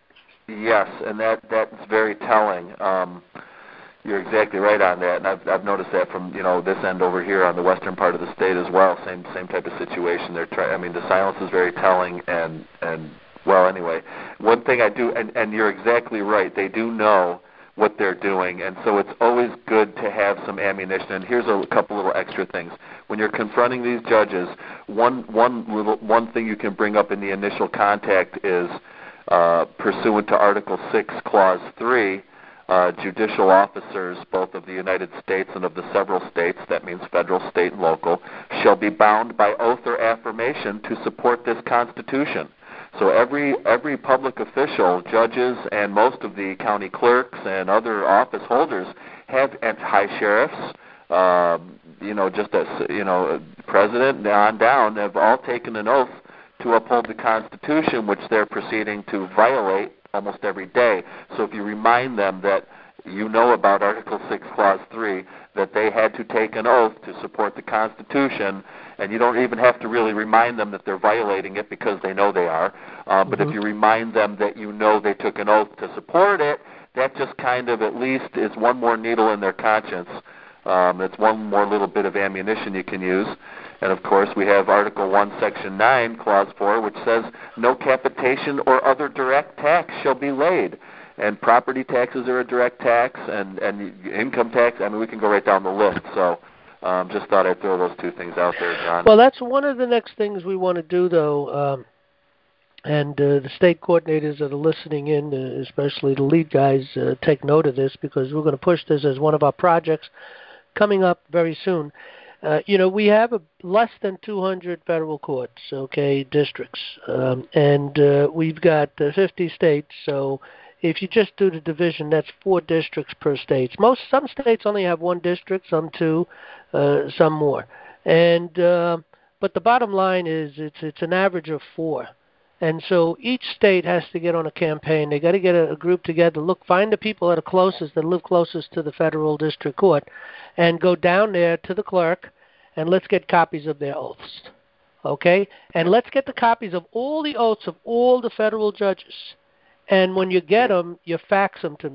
J: Yes, and that that's very telling. Um, you're exactly right on that, and I've I've noticed that from, you know, this end over here on the western part of the state as well. Same same type of situation. They're try- I mean, the silence is very telling, and and well, anyway, one thing I do, and and you're exactly right. They do know what they're doing, and so it's always good to have some ammunition. And here's a couple little extra things. When you're confronting these judges, one one little one thing you can bring up in the initial contact is, uh, pursuant to Article six, Clause three, uh, judicial officers, both of the United States and of the several states, that means federal, state, and local, shall be bound by oath or affirmation to support this Constitution. So every every public official, judges, and most of the county clerks and other office holders have, and high sheriffs, uh, you know, just as, you know, president on down, have all taken an oath to uphold the Constitution, which they're proceeding to violate almost every day. So if you remind them that you know about Article six, Clause three, that they had to take an oath to support the Constitution, and you don't even have to really remind them that they're violating it because they know they are, uh, but
D: Mm-hmm.
J: if you remind them that you know they took an oath to support it, that just kind of at least is one more needle in their conscience. Um, it's one more little bit of ammunition you can use. And, of course, we have Article one, Section nine, Clause four, which says, no capitation or other direct tax shall be laid. And property taxes are a direct tax, and, and income tax. I mean, we can go right down the list. So um, just thought I'd throw those two things out there, John.
D: Well, that's one of the next things we want to do, though, um, and uh, the state coordinators that are listening in, uh, especially the lead guys, uh, take note of this, because we're going to push this as one of our projects coming up very soon. Uh, you know, we have a, less than two hundred federal courts, okay, districts, um, and uh, we've got uh, fifty states, so if you just do the division, that's four districts per state. Most, some states only have one district, some two, uh, some more. And uh, but the bottom line is it's it's an average of four. And so each state has to get on a campaign. They got to get a, a group together, look, find the people that are closest, that live closest to the federal district court, and go down there to the clerk, and let's get copies of their oaths, okay? And let's get the copies of all the oaths of all the federal judges. And when you get them, you fax them to me,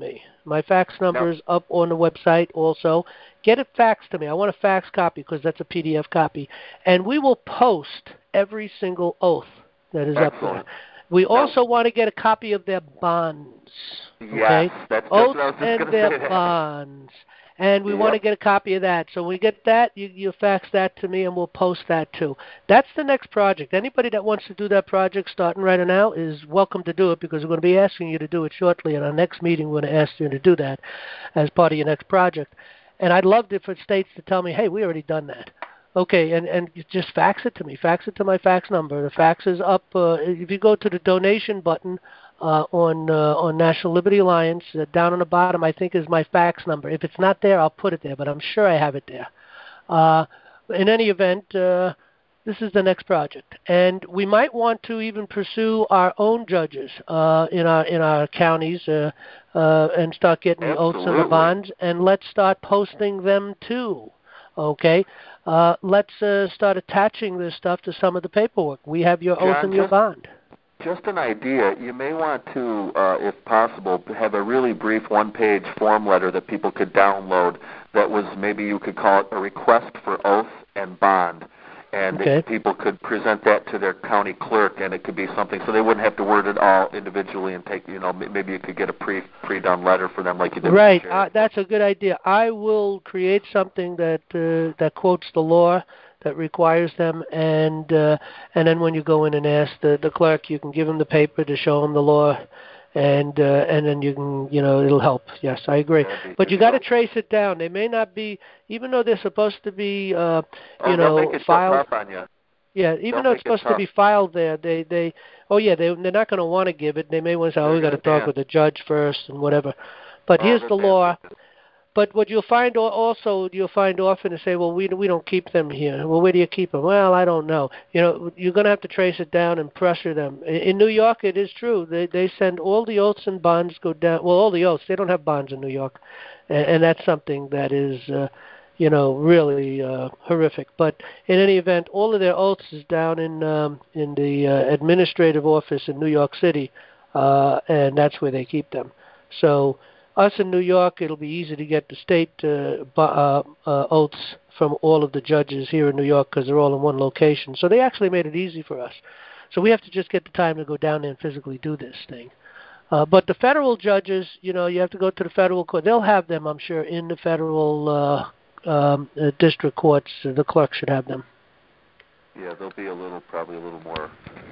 D: My fax number is up on the website also. Get it faxed to me. I want a fax copy because that's a P D F copy. And we will post every single oath that is
J: Excellent.
D: up there. We also now, want to get a copy of their bonds. Okay?
J: Yes, that's just
D: oaths
J: what I was just
D: and
J: going to
D: their
J: say.
D: bonds. And we
J: Yep.
D: want to get a copy of that. So when we get that, you, you fax that to me, and we'll post that too. That's the next project. Anybody that wants to do that project starting right now is welcome to do it, because we're going to be asking you to do it shortly. In our next meeting, we're going to ask you to do that as part of your next project. And I'd love it for states to tell me, hey, we already done that. Okay, and, and you just fax it to me. Fax it to my fax number. The fax is up. Uh, if you go to the donation button uh, on uh, on National Liberty Alliance, uh, down on the bottom, I think is my fax number. If it's not there, I'll put it there, but I'm sure I have it there. Uh, in any event, uh, this is the next project, and we might want to even pursue our own judges uh, in our in our counties uh, uh, and start getting the oaths and the bonds, and let's start posting them too. Okay. Uh, let's uh, start attaching this stuff to some of the paperwork. We have your
J: John,
D: oath and your
J: just,
D: bond.
J: Just an idea. You may want to, uh, if possible, have a really brief one-page form letter that people could download that was, maybe you could call it a request for oath and bond. And
D: okay.
J: it, people could present that to their county clerk, and it could be something, so they wouldn't have to word it all individually and take, you know, maybe you could get a pre, pre-done letter for them like you did.
D: Right, uh, that's a good idea. I will create something that uh, that quotes the law, that requires them, and uh, and then when you go in and ask the, the clerk, you can give them the paper to show them the law, and uh, and then you can, you know, it'll help. Yes, I agree. But you got to trace it down. They may not be, even though they're supposed to be, uh, you
J: oh,
D: know,
J: make it
D: filed.
J: So tough on you.
D: Yeah, even
J: Don't
D: though it's
J: make it
D: supposed to be filed there, they they oh yeah, they they're not going to want to give it. They may want to say, oh, we got to talk
J: yeah.
D: with the judge first and whatever. But
J: oh,
D: here's the law.
J: Bad.
D: But what you'll find also, you'll find often to say, well, we we don't keep them here. Well, where do you keep them? Well, I don't know. You know, you're going to have to trace it down and pressure them. In New York, it is true. They they send all the oaths and bonds go down. Well, all the oaths. They don't have bonds in New York, and, and that's something that is, uh, you know, really uh, horrific. But in any event, all of their oaths is down in um, in the uh, administrative office in New York City, uh, and that's where they keep them. So. Us in New York, it'll be easy to get the state uh, uh, uh, oaths from all of the judges here in New York because they're all in one location. So they actually made it easy for us. So we have to just get the time to go down there and physically do this thing. Uh, but the federal judges, you know, you have to go to the federal court. They'll have them, I'm sure, in the federal uh, um, uh, district courts. The clerk should have them.
J: Yeah, they'll be a little, probably a little more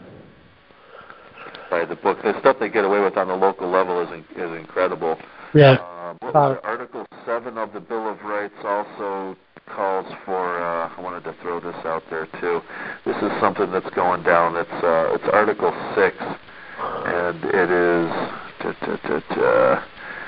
J: by the book. The stuff they get away with on the local level is in, is incredible.
D: Yeah.
J: Um, what was it? Article seven of the Bill of Rights also calls for. Uh, I wanted to throw this out there too. This is something that's going down. It's uh, it's Article six, and it is. Da, da, da,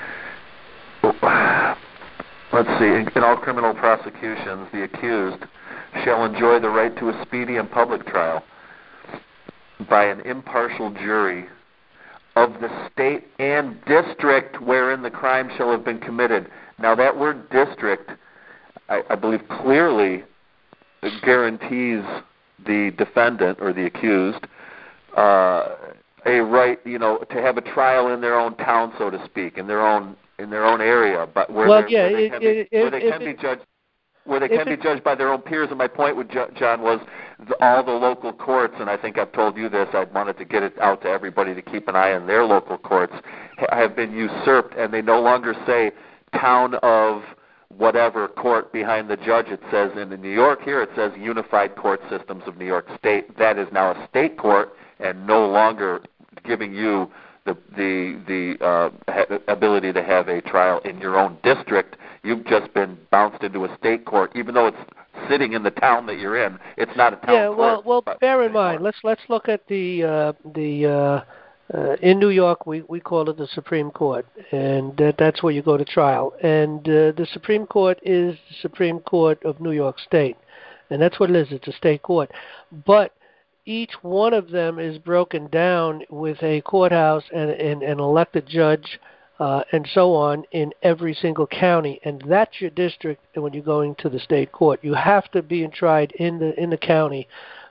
J: da. Let's see. In, in all criminal prosecutions, the accused shall enjoy the right to a speedy and public trial by an impartial jury of the state and district wherein the crime shall have been committed. Now that word district, I, I believe clearly guarantees the defendant or the accused uh, a right, you know, to have a trial in their own town, so to speak, in their own in their own area, but where,
D: well, yeah,
J: where they
D: it,
J: can,
D: it,
J: be,
D: it,
J: where they can
D: it,
J: be judged. Where they can be judged by their own peers, and my point with John was the, all the local courts, and I think I've told you this, I wanted to get it out to everybody to keep an eye on their local courts, have been usurped, and they no longer say town of whatever court behind the judge. It says in the New York here, it says Unified Court Systems of New York State. That is now a state court and no longer giving you the the the uh, ha- ability to have a trial in your own district. You've just been bounced into a state court, even though it's sitting in the town that you're in. It's not a town
D: yeah,
J: court.
D: well, well,
J: but
D: bear in mind. Let's let's look at the uh, the uh, uh, in New York. We we call it the Supreme Court, and that, that's where you go to trial. And uh, the Supreme Court is the Supreme Court of New York State, and that's what it is. It's a state court, but each one of them is broken down with a courthouse and, and an elected judge uh, and so on in every single county, and that's your district when you're going to the state court. You have to be tried in the in the county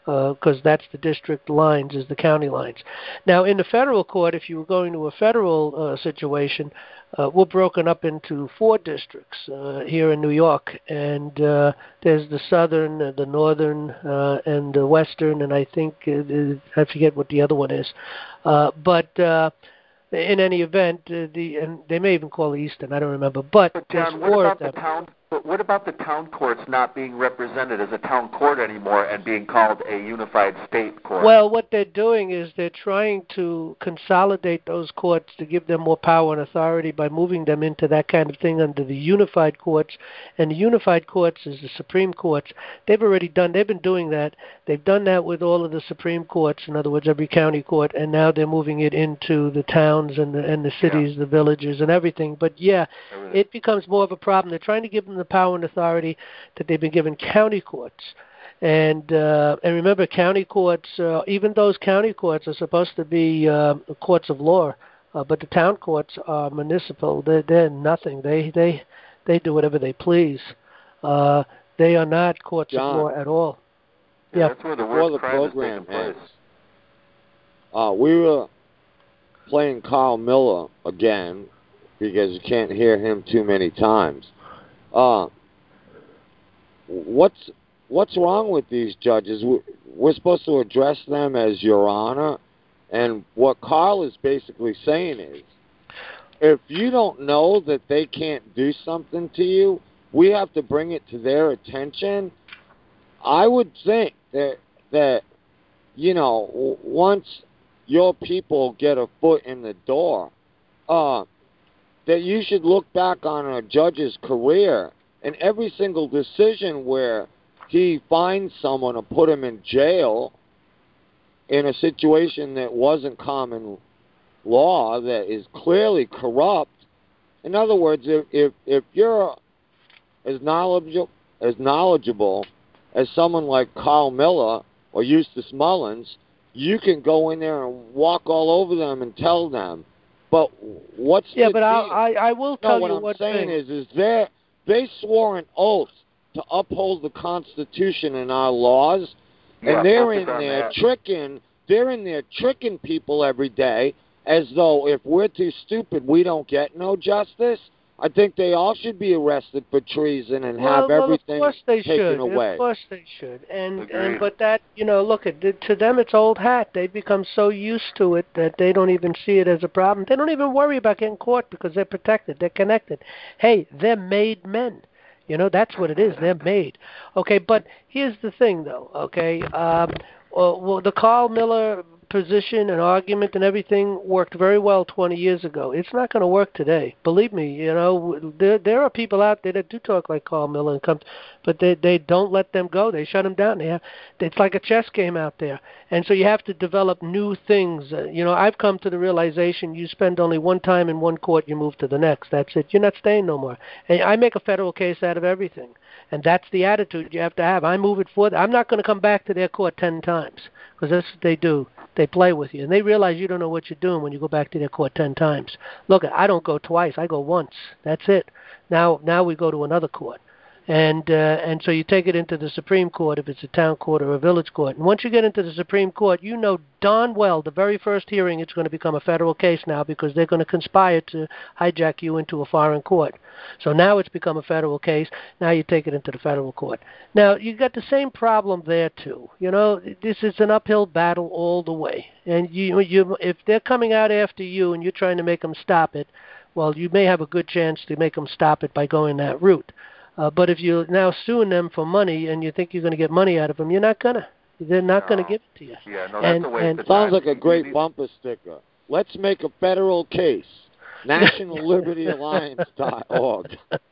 D: because uh, that's the district lines, is the county lines. Now, in the federal court, if you were going to a federal uh, situation, uh, we're broken up into four districts uh, here in New York, and uh, there's the southern, uh, the northern, uh, and the western, and I think, uh, I forget what the other one is. Uh, but uh, in any event, uh, the and they may even call it Eastern, I don't remember. But,
J: But
D: there's
J: John, what
D: four
J: about
D: of
J: the
D: them.
J: town? But what about the town courts not being represented as a town court anymore and being called a unified state court?
D: Well, what they're doing is they're trying to consolidate those courts to give them more power and authority by moving them into that kind of thing under the unified courts. And the unified courts is the Supreme Courts. They've already done, they've been doing that. They've done that with all of the Supreme Courts, in other words, every county court, and now they're moving it into the towns and the, and the cities, yeah. the villages, and everything. But yeah, everything. It becomes more of a problem. They're trying to give them the power and authority that they've been given county courts. And uh, and remember, county courts, uh, even those county courts are supposed to be uh, courts of law, uh, but the town courts are municipal. They're, they're nothing. They they they do whatever they please. Uh, they are not courts
C: John,
D: of law at all.
J: Yeah,
D: yeah.
J: That's where the
C: Before
J: worst
C: the
J: crime
C: program
J: is taking place.
C: ends, uh, we were playing Carl Miller again because you can't hear him too many times. Uh, what's what's wrong with these judges? We're supposed to address them as Your Honor, and what Carl is basically saying is, if you don't know that they can't do something to you, we have to bring it to their attention. I would think that that you know, once your people get a foot in the door, uh, that you should look back on a judge's career and every single decision where he finds someone or put him in jail in a situation that wasn't common law, that is clearly corrupt. In other words, if if, if you're as knowledgeable as knowledgeable as someone like Carl Miller or Eustace Mullins, you can go in there and walk all over them and tell them. But what's
D: yeah?
C: the
D: But
C: deal?
D: I I will tell
C: no, what
D: you
C: I'm
D: one
C: saying
D: thing.
C: is, is they they swore an oath to uphold the Constitution and our laws,
J: Yeah,
C: and they're
J: focus
C: in
J: on
C: there
J: that.
C: tricking. They're in there tricking people every day, as though if we're too stupid, we don't get no justice. I think they all should be arrested for treason and
D: Well,
C: have
D: well,
C: everything
D: of course they
C: taken
D: should.
C: away.
D: Of course they should. And
J: Agreed.
D: and but that, you know, look at to them it's old hat. They become so used to it that they don't even see it as a problem. They don't even worry about getting caught because they're protected. They're connected. Hey, they're made men. You know, that's what it is. They're made. Okay, but here's the thing, though. Okay, um, well, well, the Carl Miller position and argument and everything worked very well twenty years ago. It's not going to work today. Believe me, you know, there there are people out there that do talk like Carl Miller and come, but they they don't let them go. They shut them down. They have, it's like a chess game out there, and so you have to develop new things. Uh, you know, I've come to the realization you spend only one time in one court, you move to the next. That's it. You're not staying no more. And I make a federal case out of everything. And that's the attitude you have to have. I move it forward. I'm not going to come back to their court ten times because that's what they do. They play with you. And they realize you don't know what you're doing when you go back to their court ten times. Look, I don't go twice. I go once. That's it. Now now we go to another court. And uh, and so you take it into the Supreme Court if it's a town court or a village court. And once you get into the Supreme Court, you know darn well the very first hearing it's going to become a federal case now because they're going to conspire to hijack you into a foreign court. So now it's become a federal case. Now you take it into the federal court. Now you got the same problem there too. You know, this is an uphill battle all the way. And you you if they're coming out after you and you're trying to make them stop it, well, you may have a good chance to make them stop it by going that route. Uh, but if you're now suing them for money and you think you're going to get money out of them, you're not going to. They're not
J: No.
D: going to give it to you.
J: Yeah, no, that's
D: and,
J: a waste
D: and
J: of time.
C: Sounds like a great bumper sticker. Let's make a federal case. National Liberty Alliance dot org.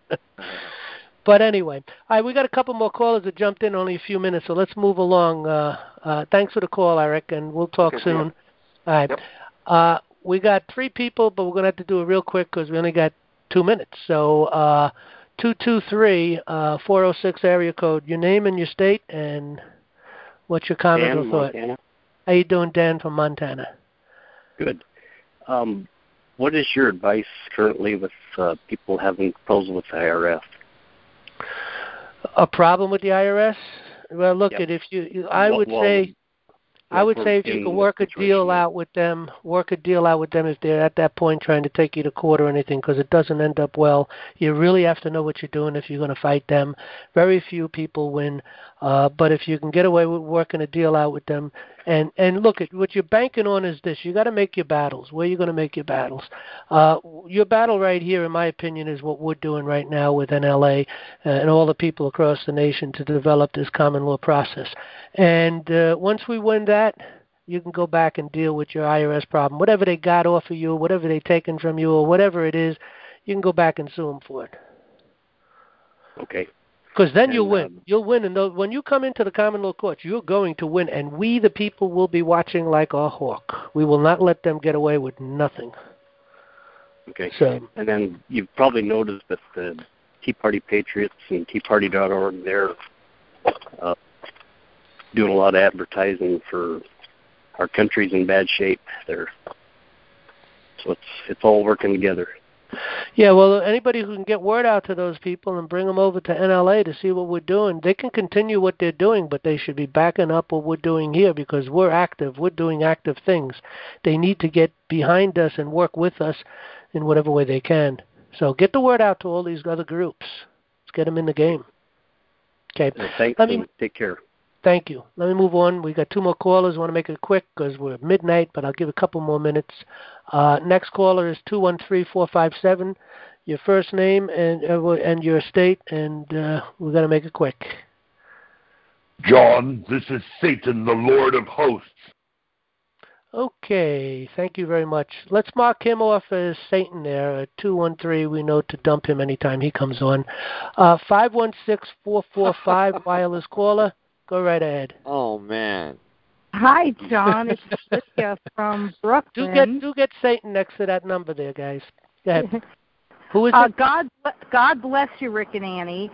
D: But anyway, all right, we got a couple more callers that jumped in only a few minutes, so let's move along. Uh, uh, thanks for the call, Eric, and we'll talk
J: Okay,
D: soon.
J: yeah.
D: All right.
J: Yep.
D: Uh, we got three people, but we're going to have to do it real quick because we only got two minutes. So uh, two two three, four oh six area code, your name and your state, and what's your comment
K: Dan,
D: or thought?
K: Montana.
D: How you doing, Dan from Montana?
K: Good. Um, what is your advice currently with uh, people having proposals with the I R S?
D: A problem with the I R S? Well, look,
K: Yep.
D: at if you, you I
K: Well-
D: would
K: well,
D: say, I would
K: we're
D: say if you
K: in
D: can
K: the
D: work a
K: situation
D: deal
K: now.
D: out with them, work a deal out with them if they're at that point trying to take you to court or anything, because it doesn't end up well. You really have to know what you're doing if you're going to fight them. Very few people win, uh, but if you can get away with working a deal out with them, and and look, at what you're banking on is this: you got to make your battles. Where you're going to make your battles. Uh, your battle right here, in my opinion, is what we're doing right now with N L A uh, and all the people across the nation to develop this common law process. And uh, once we win that, you can go back and deal with your I R S problem. Whatever they got off of you, whatever they've taken from you, or whatever it is, you can go back and sue them for it.
K: Okay.
D: Because then
K: And,
D: you'll win.
K: um,
D: You'll win. And those, when you come into the common law courts, you're going to win. And we, the people, will be watching like a hawk. We will not let them get away with nothing.
K: Okay.
D: So,
K: And then you've probably noticed that the Tea Party Patriots and Tea Party dot org, they're uh, doing a lot of advertising for our country's in bad shape. They're so it's it's all working together.
D: yeah, well, anybody who can get word out to those people and bring them over to N L A to see what we're doing, they can continue what they're doing, but they should be backing up what we're doing here because we're active. We're doing active things. They need to get behind us and work with us in whatever way they can. So get the word out to all these other groups. Let's get them in the game. Okay.
K: Uh, thanks.
D: Let me,
K: and take care.
D: Thank you. Let me move on. We got two more callers. I want to make it quick because we're at midnight, but I'll give a couple more minutes. Uh, next caller is two one three, four five seven. Your first name and uh, and your state, and uh, we're going to make it quick.
R: John, this is Satan, the Lord of Hosts.
D: Okay, thank you very much. Let's mark him off as Satan there. At two one three, we know to dump him anytime he comes on. Uh, five one six, four four five, wireless caller. Go right ahead.
C: Oh, man.
L: Hi, John. It's Lydia from Brooklyn.
D: Do get do get Satan next to that number there, guys. Go ahead. Who is
L: uh,
D: it?
L: God, God bless you, Rick and Annie.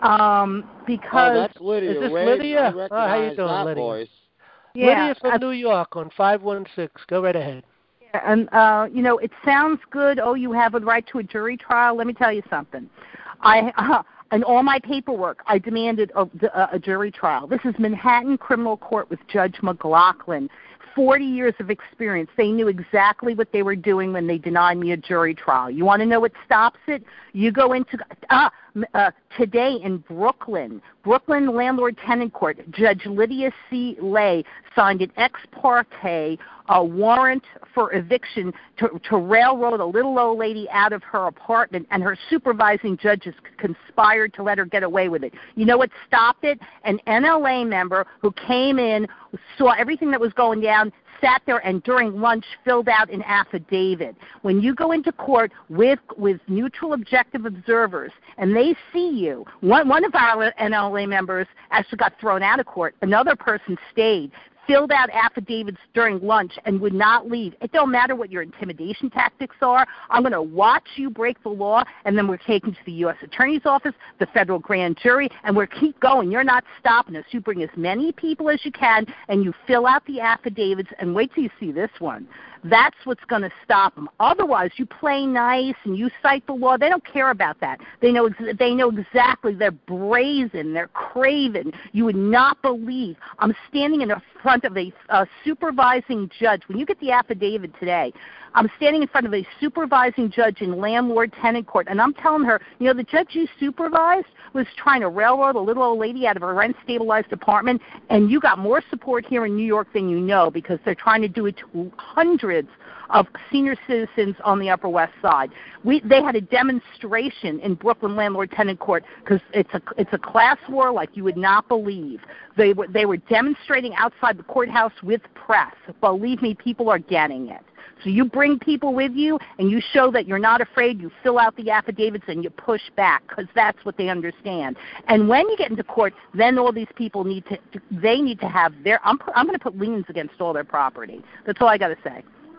L: Um, because
C: Oh, that's Lydia.
D: Is this
C: Wade.
D: Lydia?
C: I
D: Oh,
C: recognize
D: how you doing,
C: that
D: Lydia?
C: voice.
L: yeah,
D: Lydia from
L: uh,
D: New York on five one six. Go right ahead.
L: and uh, you know, it sounds good. Oh, you have a right to a jury trial. Let me tell you something. I uh, in all my paperwork, I demanded a, a, a jury trial. This is Manhattan Criminal Court with Judge McLaughlin. forty years of experience. They knew exactly what they were doing when they denied me a jury trial. You want to know what stops it? You go into ah, uh, today in Brooklyn, Brooklyn Landlord-Tenant Court, Judge Lydia C. Lay signed an ex parte a warrant for eviction to, to railroad a little old lady out of her apartment, and her supervising judges conspired to let her get away with it. You know what stopped it? An N L A member who came in, saw everything that was going down, sat there and during lunch filled out an affidavit. When you go into court with with neutral objective observers and they see you, one, one of our N L A members actually got thrown out of court. Another person stayed, filled out affidavits during lunch and would not leave. It don't matter what your intimidation tactics are. I'm going to watch you break the law, and then we're taken to the U S Attorney's Office, the federal grand jury, and we'll keep going. You're not stopping us. You bring as many people as you can, and you fill out the affidavits, and wait till you see this one. That's what's going to stop them. Otherwise, you play nice and you cite the law. They don't care about that. They know ex- they know exactly. They're brazen. They're craven. You would not believe. I'm standing in front of a, a supervising judge. When you get the affidavit today, I'm standing in front of a supervising judge in landlord-tenant court, and I'm telling her, you know, the judge you supervised was trying to railroad a little old lady out of a rent-stabilized apartment, and you got more support here in New York than you know because they're trying to do it to hundreds of senior citizens on the Upper West Side. We, they had a demonstration in Brooklyn Landlord-Tenant Court because it's a, it's a class war like you would not believe. They were, they were demonstrating outside the courthouse with press. Believe me, people are getting it. So you bring people with you and you show that you're not afraid. You fill out the affidavits and you push back because that's what they understand. And when you get into court, then all these people need to, they need to have their, I'm, I'm going to put liens against all their property. That's all I got to say.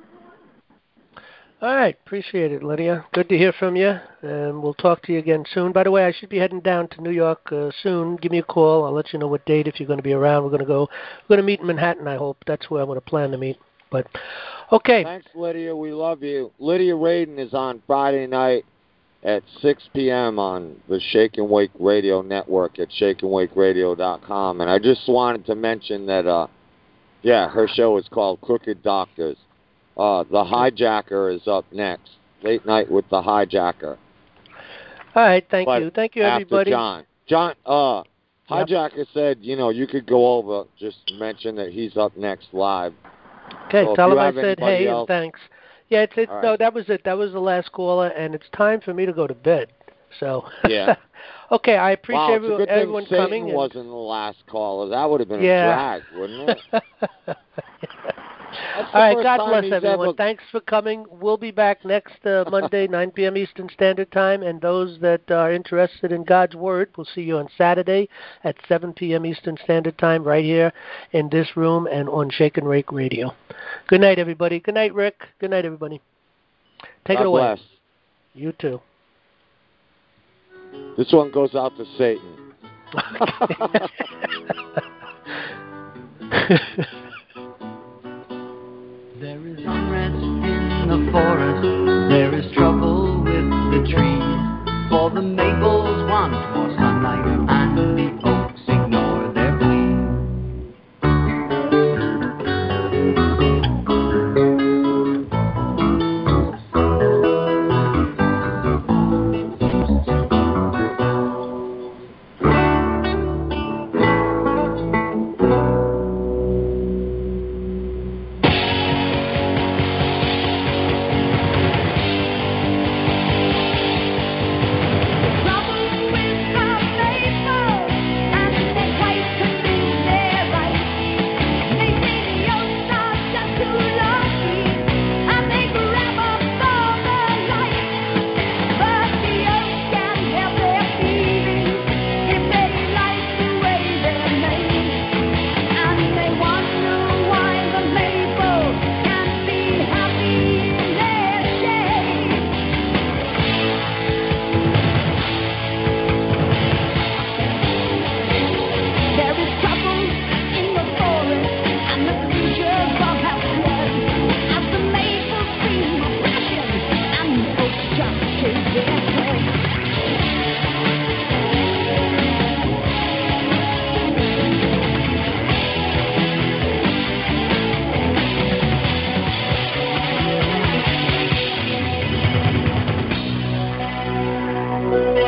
D: All right. Appreciate it, Lydia. Good to hear from you, and we'll talk to you again soon. By the way, I should be heading down to New York uh, soon. Give me a call. I'll let you know what date if you're going to be around. We're going to go, we're going to meet in Manhattan, I hope. That's where I'm going to plan to meet. But, okay.
C: Thanks, Lydia. We love you. Lydia Radin is on Friday night at six p.m. on the Shake and Wake Radio Network at shake and wake radio dot com. And I just wanted to mention that, uh, yeah, her show is called Crooked Doctors. Uh, the Hijacker is up next. Late Night with the Hijacker.
D: All right, thank
C: But
D: you. Thank you,
C: after
D: everybody.
C: John. John, uh,
D: Yep.
C: Hijacker said, you know, you could go over, just mention that he's up next live.
D: Okay,
C: So if
D: tell
C: you
D: him I
C: have
D: said
C: anybody
D: hey
C: else-
D: and thanks. Yeah, it's, it's
C: All right.
D: no, that was it. That was the last caller, and it's time for me to go to bed. So
C: Yeah.
D: okay, I appreciate
C: wow, it's a
D: everyone,
C: good thing
D: everyone
C: Satan
D: coming. and-
C: wasn't the last caller. That would have been
D: Yeah.
C: a drag, wouldn't it? That's the
D: All right,
C: first
D: God
C: time
D: bless
C: he's
D: everyone.
C: ever-
D: Thanks for coming. We'll be back next uh, Monday, nine p.m. Eastern Standard Time. And those that are interested in God's Word, we'll see you on Saturday at seven p.m. Eastern Standard Time right here in this room and on Shake and Rake Radio. Good night, everybody. Good night, Rick. Good night, everybody. Take
C: God
D: it away.
C: bless.
D: You too.
C: This one goes out to Satan.